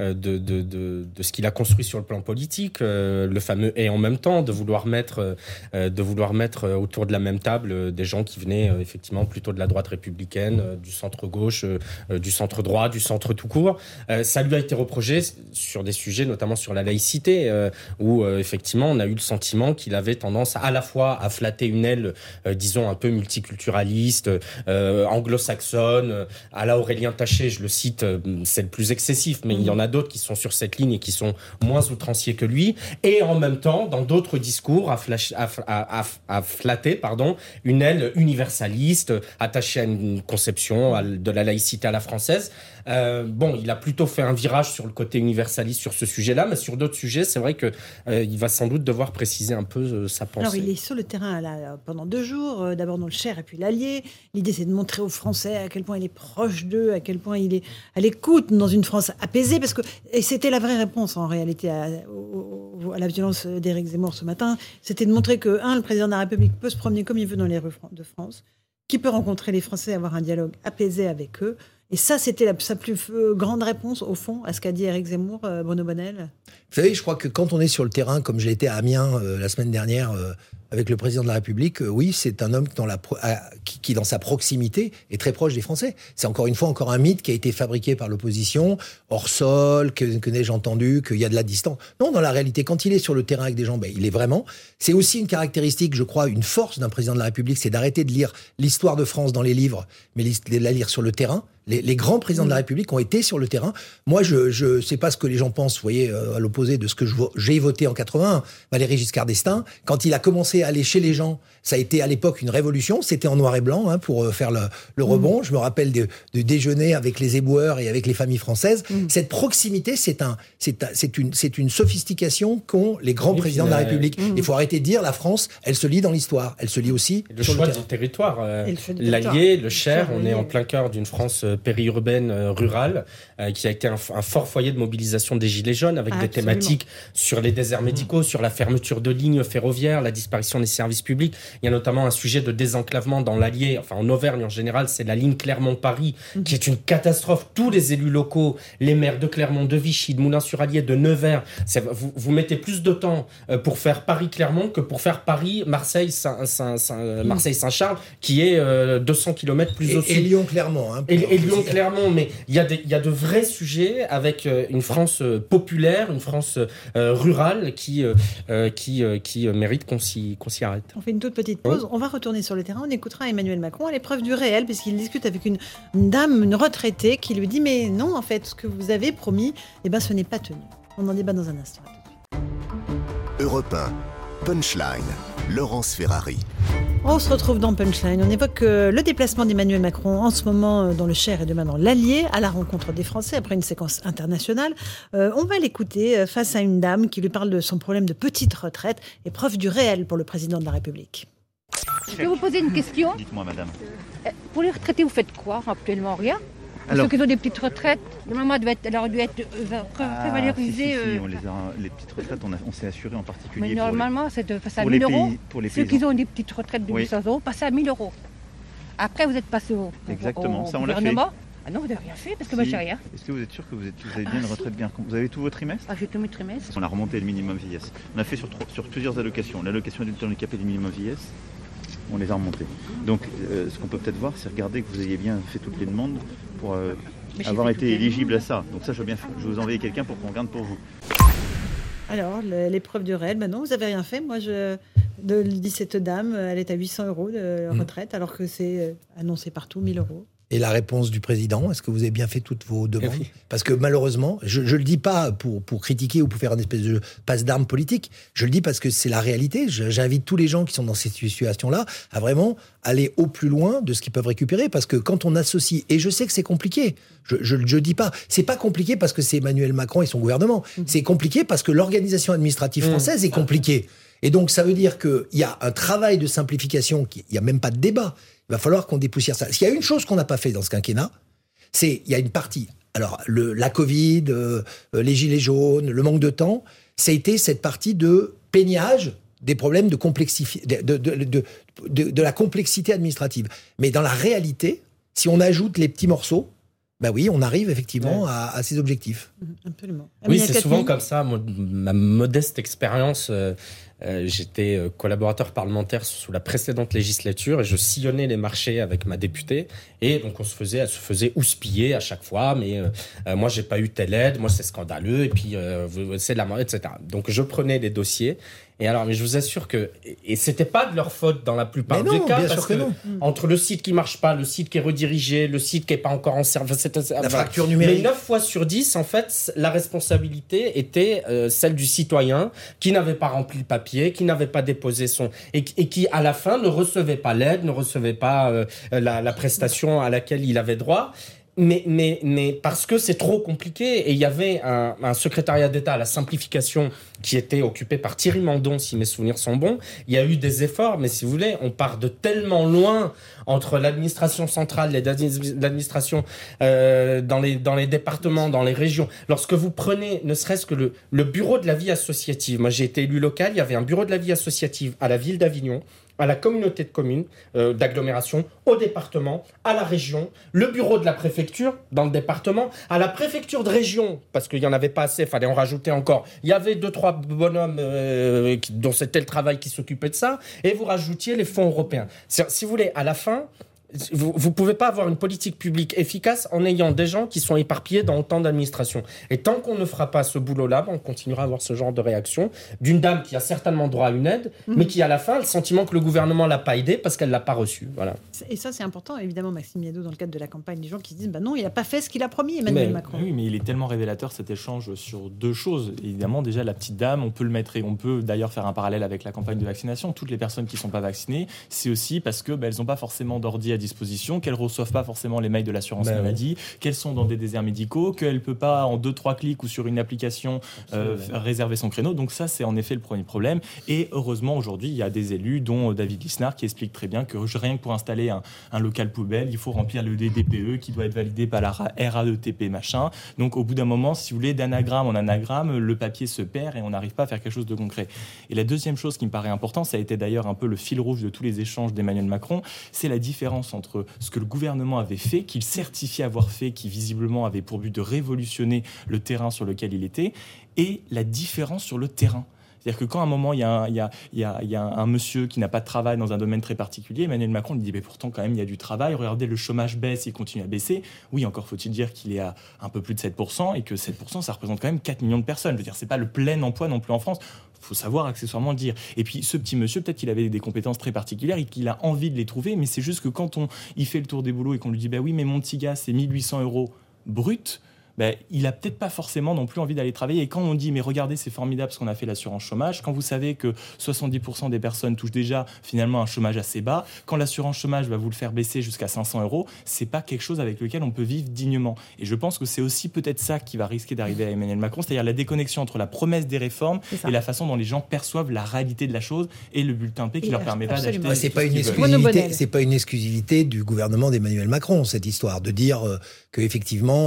Speaker 4: de ce qu'il a construit sur le plan politique, le fameux et en même temps, de vouloir mettre autour de la même table des gens qui venaient effectivement plutôt de la droite républicaine, du centre gauche, du centre droit, du centre tout court. Ça lui a été reproché sur des sujets, notamment sur la laïcité, où effectivement on a eu le sentiment qu'il avait tendance à la fois à flatter une aile, disons un peu multiculturaliste, anglo-saxonne, à la Aurélien Taché, je le cite, c'est le plus excessif, mais il y en a d'autres qui sont sur cette ligne et qui sont moins outranciers que lui, et en même temps, dans d'autres discours, à flatter une aile universaliste, attachée à une conception de la laïcité à la française. Il a plutôt fait un virage sur le côté universaliste sur ce sujet-là, mais sur d'autres sujets, c'est vrai que il va sans doute devoir préciser un peu sa pensée.
Speaker 2: Alors, il est sur le terrain là, pendant 2 jours, d'abord dans le Cher et puis l'Allier. L'idée, c'est de montrer aux Français à quel point il est proche d'eux, à quel point il est à l'écoute dans une France apaisée, et c'était la vraie réponse en réalité à la violence d'Éric Zemmour ce matin. C'était de montrer que, le président de la République peut se promener comme il veut dans les rues de France, qu'il peut rencontrer les Français, avoir un dialogue apaisé avec eux. Et ça, c'était sa plus grande réponse, au fond, à ce qu'a dit Éric Zemmour, Bruno Bonnell.
Speaker 3: Vous savez, je crois que quand on est sur le terrain, comme je l'étais à Amiens la semaine dernière avec le président de la République, oui, c'est un homme qui, dans sa proximité, est très proche des Français. C'est encore un mythe qui a été fabriqué par l'opposition, hors sol, que n'ai-je entendu, qu'il y a de la distance. Non, dans la réalité, quand il est sur le terrain avec des gens, il est vraiment... C'est aussi une caractéristique, je crois, une force d'un président de la République, c'est d'arrêter de lire l'histoire de France dans les livres, mais de la lire sur le terrain. Les grands présidents de la République ont été sur le terrain. Moi, je sais pas ce que les gens pensent, vous voyez, à l'opposé de ce que j'ai voté en 81, Valéry Giscard d'Estaing. Quand il a commencé à aller chez les gens, ça a été à l'époque une révolution. C'était en noir et blanc pour faire le rebond. Je me rappelle de déjeuner avec les éboueurs et avec les familles françaises. Cette proximité, c'est une sophistication qu'ont les grands présidents de la République. Il faut arrêter de dire la France, elle se lit dans l'histoire. Elle se lit aussi
Speaker 4: le
Speaker 3: sur
Speaker 4: choix
Speaker 3: le terrain.
Speaker 4: du territoire. L'Allier, le Cher, on est en plein cœur d'une France périurbaine, rurale, qui a été un fort foyer de mobilisation des Gilets jaunes, avec des thématiques sur les déserts médicaux, sur la fermeture de lignes ferroviaires, la disparition des services publics. Il y a notamment un sujet de désenclavement dans l'Allier, enfin en Auvergne en général, c'est la ligne Clermont-Paris, qui est une catastrophe. Tous les élus locaux, les maires de Clermont, de Vichy, de Moulins-sur-Allier, de Nevers, vous mettez plus de temps pour faire Paris-Clermont que pour faire Paris-Marseille-Saint-Charles, qui est 200 km plus au sud.
Speaker 3: Et Lyon-Clermont.
Speaker 4: Et Lyon-Clermont, mais il y a de vrais sujets avec une France populaire, une France rurale qui mérite qu'on s'y arrête.
Speaker 2: On fait une toute petite pause. On va retourner sur le terrain. On écoutera Emmanuel Macron à l'épreuve du réel, puisqu'il discute avec une dame, une retraitée, qui lui dit mais non, en fait, ce que vous avez promis, ce n'est pas tenu. On en débat dans un instant.
Speaker 1: Europe 1, Punchline, Laurence Ferrari.
Speaker 2: On se retrouve dans Punchline. On évoque le déplacement d'Emmanuel Macron en ce moment dans le Cher et demain dans l'Allier, à la rencontre des Français après une séquence internationale. On va l'écouter face à une dame qui lui parle de son problème de petite retraite, épreuve du réel pour le président de la République.
Speaker 7: Je peux vous poser une question ?
Speaker 8: Dites-moi, madame.
Speaker 7: Pour les retraités, vous faites quoi ? Actuellement, rien ? Ceux qui ont des petites retraites, normalement, elle aurait dû être prévalorisée.
Speaker 8: Les petites retraites, on s'est assuré en particulier.
Speaker 7: Mais normalement, c'est de passer à 1 000 euros. Ceux qui ont des petites retraites de 800 euros, passer à 1 000 euros. Après, vous êtes passé au gouvernement. Ah non, vous n'avez rien fait parce que moi, j'ai rien.
Speaker 8: Est-ce que vous êtes sûr que vous avez bien une retraite bien ? Vous avez tous vos trimestres ?
Speaker 7: Ah, j'ai tous mes trimestres.
Speaker 8: On a remonté le minimum vieillesse. On a fait sur plusieurs allocations. L'allocation adulte handicapé du minimum vieillesse, on les a remontés. Donc, ce qu'on peut peut-être voir, c'est regarder que vous ayez bien fait toutes les demandes pour avoir été éligible à ça. Donc ça, je vais vous envoyer quelqu'un pour qu'on regarde pour vous.
Speaker 2: Alors, l'épreuve du réel, non, vous n'avez rien fait. Moi, dit cette dame, elle est à 800 euros de retraite, alors que c'est annoncé partout, 1 000 euros.
Speaker 3: Et la réponse du président, est-ce que vous avez bien fait toutes vos demandes ? Parce que malheureusement, je ne le dis pas pour critiquer ou pour faire une espèce de passe d'armes politique, je le dis parce que c'est la réalité. J'invite tous les gens qui sont dans cette situation-là à vraiment aller au plus loin de ce qu'ils peuvent récupérer, parce que quand on associe, et je sais que c'est compliqué, je dis pas, c'est pas compliqué parce que c'est Emmanuel Macron et son gouvernement, c'est compliqué parce que l'organisation administrative française est compliquée. Et donc, ça veut dire qu'il y a un travail de simplification, il n'y a même pas de débat. Il va falloir qu'on dépoussière ça. S'il y a une chose qu'on n'a pas fait dans ce quinquennat, il y a une partie. Alors, la Covid, les gilets jaunes, le manque de temps, ça a été cette partie de peignage des problèmes de la complexité administrative. Mais dans la réalité, si on ajoute les petits morceaux, bah oui, on arrive effectivement à ces objectifs.
Speaker 2: Absolument.
Speaker 4: Oui, c'est souvent comme ça. Ma modeste expérience, j'étais collaborateur parlementaire sous la précédente législature et je sillonnais les marchés avec ma députée. Et donc, elle se faisait houspiller à chaque fois. Mais moi, j'ai pas eu telle aide. Moi, c'est scandaleux. Et puis, c'est de la mort, etc. Donc, je prenais les dossiers. Et alors, mais je vous assure que, et c'était pas de leur faute dans la plupart des cas, parce que entre le site qui marche pas, le site qui est redirigé, le site qui est pas encore en service,
Speaker 3: la fracture numérique.
Speaker 4: Mais 9 fois sur 10, en fait, la responsabilité était celle du citoyen qui n'avait pas rempli le papier, qui n'avait pas déposé son, et qui à la fin ne recevait pas l'aide, ne recevait pas la prestation à laquelle il avait droit. Mais parce que c'est trop compliqué, et il y avait un secrétariat d'État à la simplification qui était occupé par Thierry Mandon, si mes souvenirs sont bons. Il y a eu des efforts, mais si vous voulez, on part de tellement loin entre l'administration centrale et l'administration dans les départements, dans les régions. Lorsque vous prenez ne serait-ce que le bureau de la vie associative, moi j'ai été élu local, il y avait un bureau de la vie associative à la ville d'Avignon, à la communauté de communes, d'agglomération, au département, à la région, le bureau de la préfecture dans le département, à la préfecture de région, parce qu'il n'y en avait pas assez, il fallait en rajouter encore. Il y avait 2-3 bonhommes dont c'était le travail qui s'occupait de ça, et vous rajoutiez les fonds européens. Si vous voulez, à la fin, vous ne pouvez pas avoir une politique publique efficace en ayant des gens qui sont éparpillés dans autant d'administrations. Et tant qu'on ne fera pas ce boulot-là, on continuera à avoir ce genre de réaction d'une dame qui a certainement droit à une aide, mais qui à la fin a le sentiment que le gouvernement ne l'a pas aidée parce qu'elle ne l'a pas reçue. Voilà.
Speaker 2: Et ça, c'est important, évidemment, Maxime Miaudot, dans le cadre de la campagne, des gens qui se disent non, il n'a pas fait ce qu'il a promis, Emmanuel Macron.
Speaker 5: Oui, mais il est tellement révélateur cet échange sur deux choses. Évidemment, déjà, la petite dame, on peut le mettre, et on peut d'ailleurs faire un parallèle avec la campagne de vaccination. Toutes les personnes qui ne sont pas vaccinées, c'est aussi parce qu'elles n'ont pas forcément d'ordi à disposition, qu'elles reçoivent pas forcément les mails de l'assurance maladie, qu'elles sont dans des déserts médicaux, qu'elles ne peuvent pas en 2-3 clics ou sur une application réserver son créneau. Donc ça, c'est en effet le premier problème. Et heureusement, aujourd'hui, il y a des élus, dont David Lisnard, qui explique très bien que rien que pour installer un local poubelle, il faut remplir le DDPE qui doit être validé par la RAETP, machin. Donc au bout d'un moment, si vous voulez, d'anagramme en anagramme, le papier se perd et on n'arrive pas à faire quelque chose de concret. Et la deuxième chose qui me paraît importante, ça a été d'ailleurs un peu le fil rouge de tous les échanges d'Emmanuel Macron, c'est la différence entre ce que le gouvernement avait fait, qu'il certifiait avoir fait, qui visiblement avait pour but de révolutionner le terrain sur lequel il était, et la différence sur le terrain. C'est-à-dire que quand à un moment, il y a un monsieur qui n'a pas de travail dans un domaine très particulier, Emmanuel Macron lui dit pourtant, quand même, il y a du travail. Regardez, le chômage baisse, il continue à baisser. Oui, encore faut-il dire qu'il est à un peu plus de 7%, et que 7%, ça représente quand même 4 millions de personnes. Je veux dire, c'est pas le plein emploi non plus en France. Il faut savoir accessoirement le dire. Et puis, ce petit monsieur, peut-être qu'il avait des compétences très particulières et qu'il a envie de les trouver, mais c'est juste que quand il fait le tour des boulots et qu'on lui dit oui, mais mon petit gars, c'est 1 800 € brut, il a peut-être pas forcément non plus envie d'aller travailler. Et quand on dit mais regardez, c'est formidable ce qu'on a fait l'assurance chômage, quand vous savez que 70% des personnes touchent déjà finalement un chômage assez bas, quand l'assurance chômage va vous le faire baisser jusqu'à 500 €, c'est pas quelque chose avec lequel on peut vivre dignement. Et je pense que c'est aussi peut-être ça qui va risquer d'arriver à Emmanuel Macron, c'est-à-dire la déconnexion entre la promesse des réformes et la façon dont les gens perçoivent la réalité de la chose et le bulletin P qui leur permet pas d'acheter.
Speaker 3: C'est pas une exclusivité du gouvernement d'Emmanuel Macron, cette histoire de dire qu'effectivement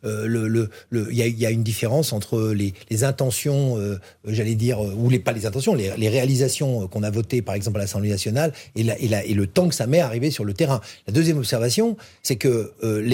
Speaker 3: il y a une différence entre les intentions, j'allais dire, ou pas les intentions, les réalisations qu'on a votées, par exemple, à l'Assemblée nationale, et le temps que ça met à arriver sur le terrain. La deuxième observation, c'est que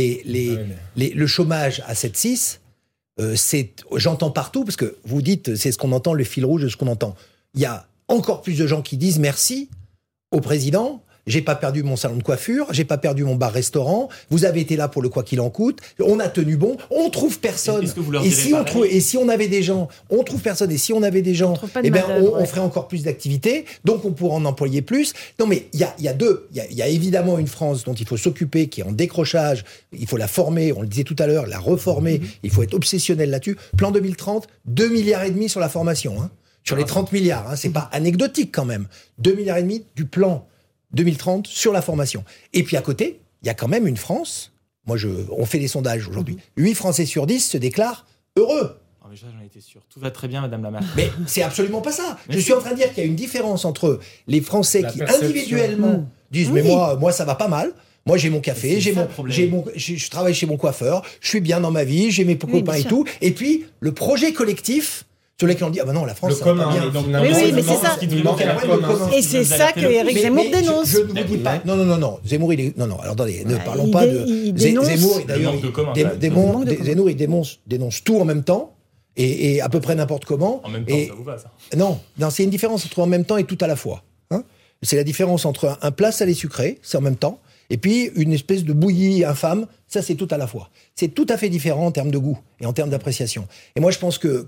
Speaker 3: le chômage à 7,6, j'entends partout, parce que vous dites, c'est ce qu'on entend, le fil rouge de ce qu'on entend. Il y a encore plus de gens qui disent merci au président. J'ai pas perdu mon salon de coiffure, j'ai pas perdu mon bar-restaurant, vous avez été là pour le quoi qu'il en coûte, on a tenu bon, on trouve personne. Et si on avait des gens, on trouve personne, et si on avait des gens, on ferait encore plus d'activités, donc on pourrait en employer plus. Non mais il y a évidemment une France dont il faut s'occuper, qui est en décrochage, il faut la former, on le disait tout à l'heure, la reformer, il faut être obsessionnel là-dessus. Plan 2030, 2,5 milliards sur la formation, sur les 30 milliards, c'est pas anecdotique quand même. 2,5 milliards du plan 2030 sur la formation. Et puis à côté, il y a quand même une France, on fait des sondages aujourd'hui, 8 Français sur 10 se déclarent heureux.
Speaker 5: Oh mais ça, j'en étais sûr. Tout va très bien, Madame la Marquise.
Speaker 3: Mais c'est absolument pas ça. Je suis en train de dire qu'il y a une différence entre les Français qui individuellement disent mais moi ça va pas mal. Moi, j'ai mon café, je travaille chez mon coiffeur, je suis bien dans ma vie, j'ai mes copains et tout. Et puis, le projet collectif sur lesquels on dit ah ben non, la France
Speaker 4: le
Speaker 3: ça
Speaker 4: commun,
Speaker 3: va pas bien.
Speaker 4: donc,
Speaker 2: oui, mais c'est ça. Et c'est ça que Éric Zemmour dénonce.
Speaker 3: Je ne vous dis pas. Non. Zemmour, il est. Non. Alors attendez, ne parlons pas de Zemmour. D'ailleurs, Zemmour, il dénonce tout en même temps. Et à peu près n'importe comment.
Speaker 5: En même temps, ça vous va, ça?
Speaker 3: Non, c'est une différence entre en même temps et tout à la fois. Hein, c'est la différence entre un plat salé sucré, c'est en même temps, et puis une espèce de bouillie infâme, ça c'est tout à la fois. C'est tout à fait différent en termes de goût et en termes d'appréciation. Et moi je pense que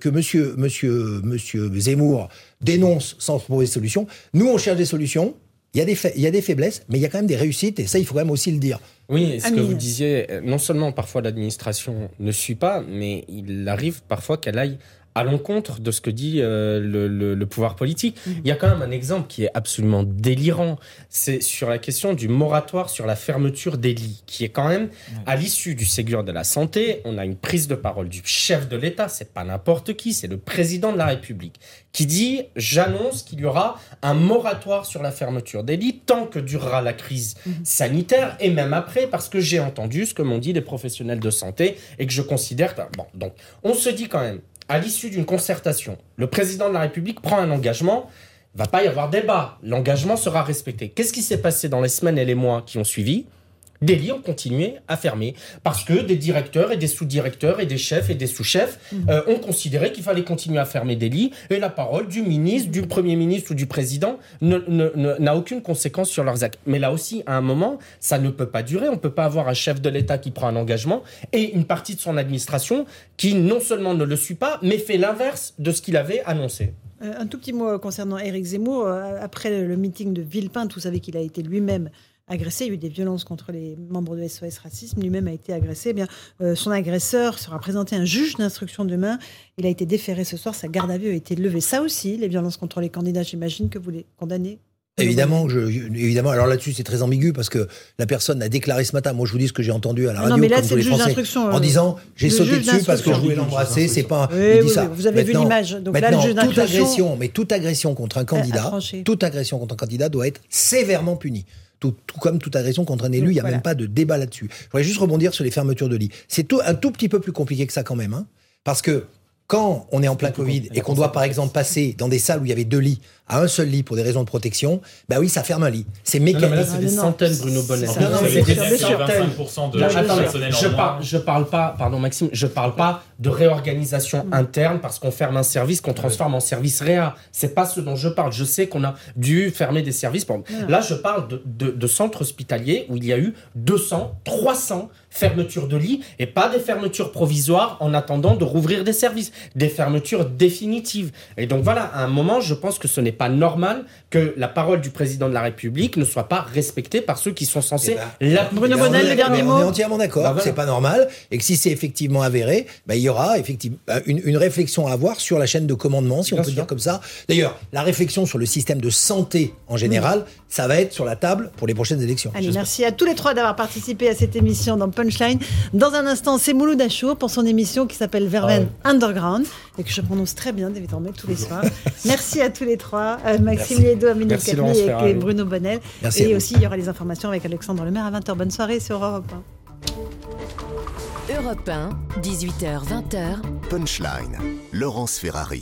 Speaker 3: monsieur Zemmour dénonce sans proposer de solution. Nous on cherche des solutions. Il y a des faiblesses, mais il y a quand même des réussites, et ça, il faut quand même aussi le dire.
Speaker 4: Oui, ce que vous disiez, non seulement parfois l'administration ne suit pas, mais il arrive parfois qu'elle aille à l'encontre de ce que dit le pouvoir politique. Il y a quand même un exemple qui est absolument délirant. C'est sur la question du moratoire sur la fermeture des lits, qui est quand même, à l'issue du Ségur de la santé, on a une prise de parole du chef de l'État, c'est pas n'importe qui, c'est le président de la République, qui dit « J'annonce qu'il y aura un moratoire sur la fermeture des lits tant que durera la crise sanitaire et même après, parce que j'ai entendu ce que m'ont dit les professionnels de santé et que je considère que... » Bon, donc, on se dit quand même, à l'issue d'une concertation, le président de la République prend un engagement, il ne va pas y avoir débat, l'engagement sera respecté. Qu'est-ce qui s'est passé dans les semaines et les mois qui ont suivi ? Des lits ont continué à fermer parce que des directeurs et des sous-directeurs et des chefs et des sous-chefs ont considéré qu'il fallait continuer à fermer des lits, et la parole du ministre, du Premier ministre ou du président n'a aucune conséquence sur leurs actes. Mais là aussi, à un moment, ça ne peut pas durer. On ne peut pas avoir un chef de l'État qui prend un engagement et une partie de son administration qui non seulement ne le suit pas, mais fait l'inverse de ce qu'il avait annoncé.
Speaker 2: Un tout petit mot concernant Éric Zemmour. Après le meeting de Villepinte, vous savez qu'il a été lui-même agressé. Il y a eu des violences contre les membres de SOS Racisme. Lui-même a été agressé. Son agresseur sera présenté à un juge d'instruction demain. Il a été déféré ce soir. Sa garde à vue a été levée. Ça aussi, les violences contre les candidats, j'imagine que vous les condamnez.
Speaker 3: Évidemment. Alors là-dessus, c'est très ambigu parce que la personne a déclaré ce matin. Moi, je vous dis ce que j'ai entendu à la radio.
Speaker 2: Non, mais là,
Speaker 3: comme
Speaker 2: c'est le juge d'instruction.
Speaker 3: En disant, j'ai sauté dessus parce que je voulais l'embrasser. C'est pas.
Speaker 2: Il dit ça. Vous avez vu l'image. Donc là, le juge d'instruction.
Speaker 3: Toute agression contre un candidat doit être sévèrement punie. Tout comme toute agression contre un élu, il n'y a même pas de débat là-dessus. Je voudrais juste rebondir sur les fermetures de lits. C'est un tout petit peu plus compliqué que ça quand même. Hein, parce que quand on est en plein Covid et qu'on doit par exemple passer dans des salles où il y avait 2 lits à un seul lit pour des raisons de protection, bah oui, ça ferme un lit. C'est mécanique.
Speaker 4: Non, mais là, c'est des centaines, Bruno Bonnet.
Speaker 5: C'est des centaines.
Speaker 4: Je parle pas, pardon Maxime, je parle pas de réorganisation interne parce qu'on ferme un service qu'on transforme en service réa. C'est pas ce dont je parle. Je sais qu'on a dû fermer des services. Là, je parle de centres hospitaliers où il y a eu 200, 300 fermetures de lits et pas des fermetures provisoires en attendant de rouvrir des services. Des fermetures définitives. Et donc voilà, à un moment, je pense que ce n'est pas normal que la parole du président de la République ne soit pas respectée par ceux qui sont censés l'appliquer.
Speaker 2: Bruno Bonnel, le dernier mot.
Speaker 3: On est entièrement d'accord, c'est pas normal, et que si c'est effectivement avéré, il y aura effectivement une réflexion à avoir sur la chaîne de commandement, si on peut dire comme ça. D'ailleurs, la réflexion sur le système de santé en général, ça va être sur la table pour les prochaines élections.
Speaker 2: Allez, merci à tous les trois d'avoir participé à cette émission dans Punchline. Dans un instant, c'est Mouloud Achour pour son émission qui s'appelle Verveine Underground, et que je prononce très bien désormais tous les soirs. Merci à tous les trois, Maxime Liedo, Amélie Capli et Bruno Bonnel.
Speaker 3: Merci
Speaker 2: et aussi, il y aura les informations avec Alexandre Lemaire à 20h. Bonne soirée sur Europe
Speaker 13: 1. Europe 1, 18h, 20h.
Speaker 1: Punchline, Laurence Ferrari.